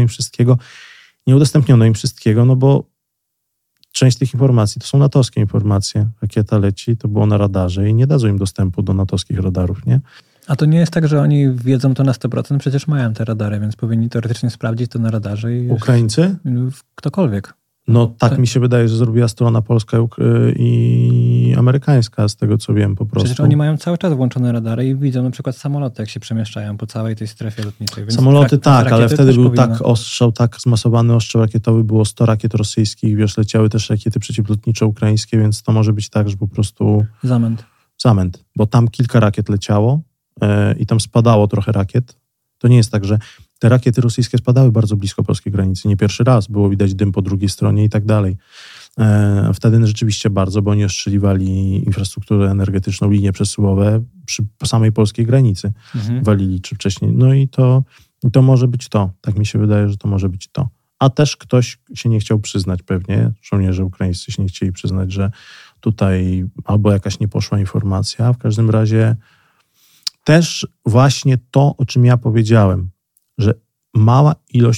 im wszystkiego, no bo część tych informacji to są natowskie informacje. Rakieta leci, to było na radarze i nie dadzą im dostępu do natowskich radarów, nie? A to nie jest tak, że oni wiedzą to na 100%, przecież mają te radary, więc powinni teoretycznie sprawdzić to na radarze. Ukraińcy? Ktokolwiek. No tak mi się wydaje, że zrobiła strona polska i amerykańska, z tego co wiem po prostu. Przecież oni mają cały czas włączone radary i widzą na przykład samoloty, jak się przemieszczają po całej tej strefie lotniczej. Więc samoloty tak, ale wtedy był tak zmasowany ostrzał rakietowy, było 100 rakiet rosyjskich, wiesz, leciały też rakiety przeciwlotnicze ukraińskie, więc to może być tak, że po prostu... Zamęt, bo tam kilka rakiet leciało i tam spadało trochę rakiet. To nie jest tak, że te rakiety rosyjskie spadały bardzo blisko polskiej granicy. Nie pierwszy raz. Było widać dym po drugiej stronie i tak dalej. Wtedy rzeczywiście bardzo, bo oni ostrzeliwali infrastrukturę energetyczną, linie przesyłowe po samej polskiej granicy. Walili czy wcześniej. No i to może być to. Tak mi się wydaje, że to może być to. A też ktoś się nie chciał przyznać pewnie. Żołnierze ukraińscy się nie chcieli przyznać, że tutaj albo jakaś nie poszła informacja. W każdym razie też właśnie to, o czym ja powiedziałem, że mała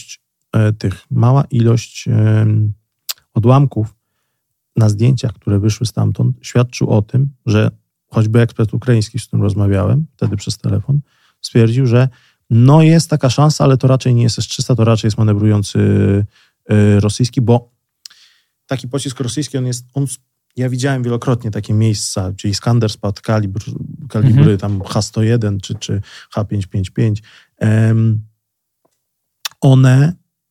ilość odłamków na zdjęciach, które wyszły stamtąd, świadczył o tym, że choćby ekspert ukraiński, z którym rozmawiałem wtedy przez telefon, stwierdził, że no jest taka szansa, ale to raczej nie jest S-300, to raczej jest manewrujący rosyjski, bo taki pocisk rosyjski, ja widziałem wielokrotnie takie miejsca, gdzie Iskander spadł, kalibry tam H-101 czy H-555. One,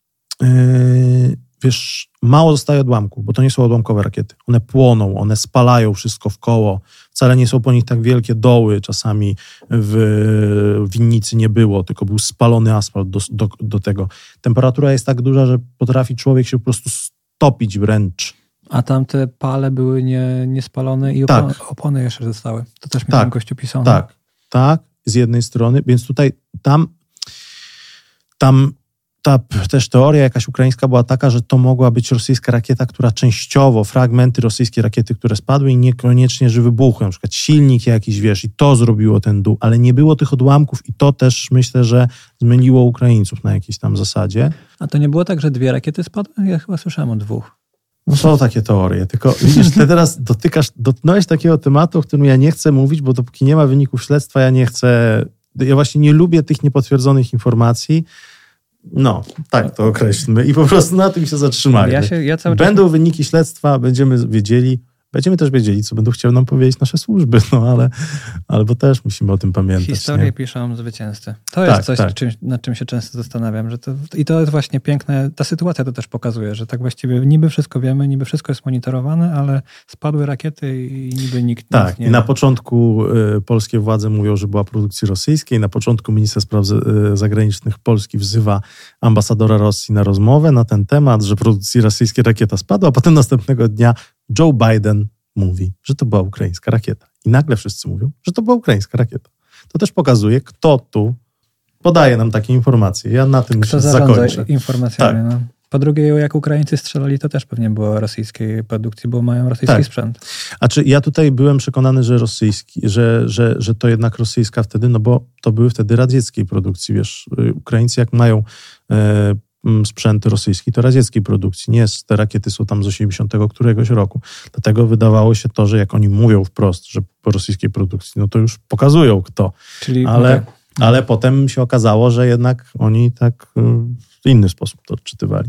wiesz, mało zostaje odłamków, bo to nie są odłamkowe rakiety. One płoną, one spalają wszystko w koło. Wcale nie są po nich tak wielkie doły. Czasami w winnicy nie było, tylko był spalony asfalt do tego. Temperatura jest tak duża, że potrafi człowiek się po prostu stopić wręcz. A tam te pale były niespalone i opony jeszcze zostały. To też mi tam gościu pisał. Tak, z jednej strony. Więc tutaj tam ta też teoria jakaś ukraińska była taka, że to mogła być rosyjska rakieta, która częściowo, fragmenty rosyjskiej rakiety, które spadły i niekoniecznie, że wybuchły. Na przykład silnik jakiś, wiesz, i to zrobiło ten dół, ale nie było tych odłamków i to też myślę, że zmyliło Ukraińców na jakiejś tam zasadzie. A to nie było tak, że 2 rakiety spadły? Ja chyba słyszałem o 2. No są takie teorie, tylko widzisz, ty teraz dotknąłeś takiego tematu, o którym ja nie chcę mówić, bo dopóki nie ma wyników śledztwa, ja właśnie nie lubię tych niepotwierdzonych informacji. No, tak to określmy i po prostu na tym się zatrzymajmy. Będą wyniki śledztwa, będziemy wiedzieli, Będziemy też wiedzieli, co będą chciały nam powiedzieć nasze służby, albo też musimy o tym pamiętać. Historię piszą zwycięzcy. To jest coś, nad czym się często zastanawiam. I to jest właśnie piękne. Ta sytuacja to też pokazuje, że tak właściwie niby wszystko wiemy, niby wszystko jest monitorowane, ale spadły rakiety i niby nikt nic nie wie. I na początku polskie władze mówią, że była produkcji rosyjskiej. Na początku minister spraw zagranicznych Polski wzywa ambasadora Rosji na rozmowę na ten temat, że produkcji rosyjskiej rakieta spadła, a potem następnego dnia Joe Biden mówi, że to była ukraińska rakieta. I nagle wszyscy mówią, że to była ukraińska rakieta. To też pokazuje, kto tu podaje nam takie informacje. Ja na tym kto zakończę. Informacjami. Tak. No. Po drugie, jak Ukraińcy strzelali, to też pewnie było rosyjskiej produkcji, bo mają rosyjski sprzęt. Ja tutaj byłem przekonany, że rosyjski, że to jednak rosyjska wtedy, no bo to były wtedy radzieckiej produkcji. Wiesz, Ukraińcy jak mają sprzęt rosyjski, to radzieckiej produkcji. Nie jest, te rakiety są tam z 80 któregoś roku. Dlatego wydawało się to, że jak oni mówią wprost, że po rosyjskiej produkcji, no to już pokazują kto. Ale potem się okazało, że jednak oni tak w inny sposób to odczytywali.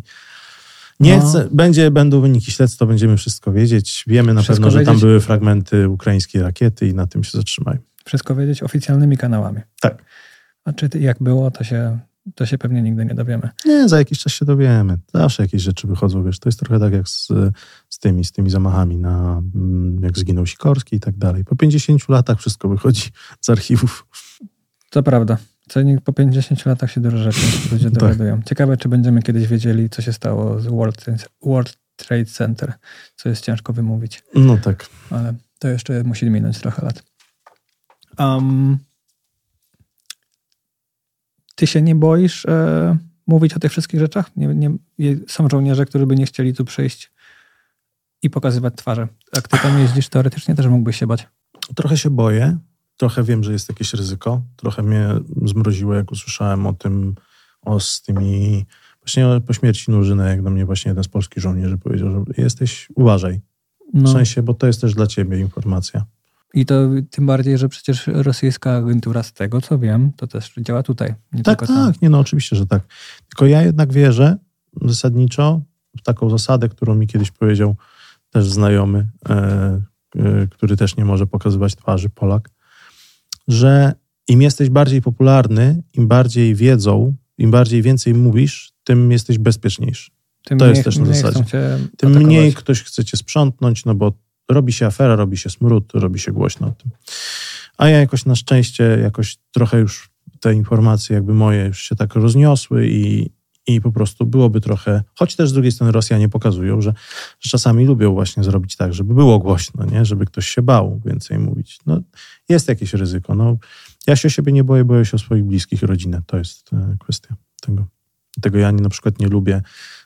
Będą wyniki śledztwa, będziemy wszystko wiedzieć. Wiemy na pewno, że tam były fragmenty ukraińskiej rakiety i na tym się zatrzymają. Wszystko wiedzieć oficjalnymi kanałami. Tak. A czy jak było, to się pewnie nigdy nie dowiemy. Nie, za jakiś czas się dowiemy. Zawsze jakieś rzeczy wychodzą, wiesz. To jest trochę tak jak z tymi zamachami jak zginął Sikorski i tak dalej. Po 50 latach wszystko wychodzi z archiwów. To prawda. Po 50 latach się dużo rzeczy ludzie dowiadują. Ciekawe, czy będziemy kiedyś wiedzieli, co się stało z World Trade Center, co jest ciężko wymówić. No tak. Ale to jeszcze musi minąć trochę lat. Ty się nie boisz mówić o tych wszystkich rzeczach? Są żołnierze, którzy by nie chcieli tu przyjść i pokazywać twarze. Jak ty tam jeździsz, teoretycznie też mógłbyś się bać. Trochę się boję. Trochę wiem, że jest jakieś ryzyko. Trochę mnie zmroziło, jak usłyszałem z tymi... Właśnie po śmierci Nurzyna, jak do mnie właśnie jeden z polskich żołnierzy powiedział, że uważaj. W sensie, bo to jest też dla ciebie informacja. I to tym bardziej, że przecież rosyjska agentura, z tego co wiem, to też działa tutaj. Oczywiście, że tak. Tylko ja jednak wierzę zasadniczo w taką zasadę, którą mi kiedyś powiedział też znajomy, który też nie może pokazywać twarzy, Polak, że im jesteś bardziej popularny, im bardziej wiedzą, im bardziej więcej mówisz, tym jesteś bezpieczniejszy. To jest też na zasadzie. Tym mniej ktoś chce cię sprzątnąć, no bo robi się afera, robi się smród, robi się głośno o tym. A ja jakoś na szczęście, trochę już te informacje jakby moje już się tak rozniosły i po prostu byłoby trochę, choć też z drugiej strony Rosjanie pokazują, że czasami lubią właśnie zrobić tak, żeby było głośno, nie? Żeby ktoś się bał więcej mówić. No, jest jakieś ryzyko. No, ja się o siebie nie boję, boję się o swoich bliskich i rodzinę. To jest kwestia tego. Dlatego ja na przykład nie lubię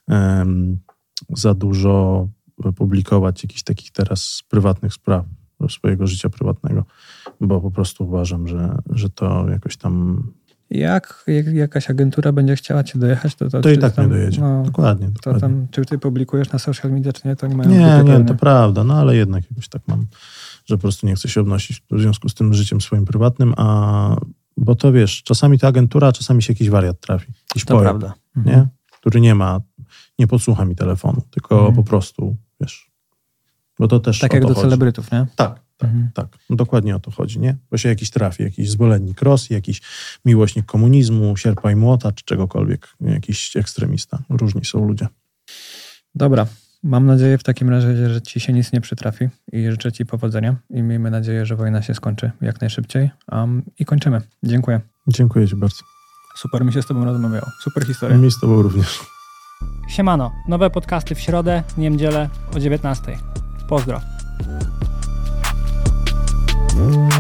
za dużo publikować jakichś takich teraz prywatnych spraw swojego życia prywatnego, bo po prostu uważam, że to jakoś tam... Jak jakaś agentura będzie chciała cię dojechać, to i tak tam, nie dojedzie. Dokładnie. To tam, czy ty publikujesz na social media, czy nie, to nie mają... Nie, to prawda, ale jednak jakoś tak mam, że po prostu nie chcę się odnosić w związku z tym życiem swoim prywatnym, bo to wiesz, czasami ta agentura, a czasami się jakiś wariat trafi. Jakiś to prawda. Nie? Który nie podsłucha mi telefonu, tylko po prostu, wiesz, bo to też tak jak do celebrytów, nie? Tak. No dokładnie o to chodzi, nie? Bo się jakiś trafi, jakiś zwolennik Rosji, jakiś miłośnik komunizmu, sierpa i młota, czy czegokolwiek, jakiś ekstremista. Różni są ludzie. Dobra. Mam nadzieję w takim razie, że ci się nic nie przytrafi i życzę ci powodzenia i miejmy nadzieję, że wojna się skończy jak najszybciej. I kończymy. Dziękuję. Dziękuję ci bardzo. Super mi się z tobą rozmawiało. Super historia. Mi z tobą również. Siemano. Nowe podcasty w środę, niedzielę o 19:00. Pozdro.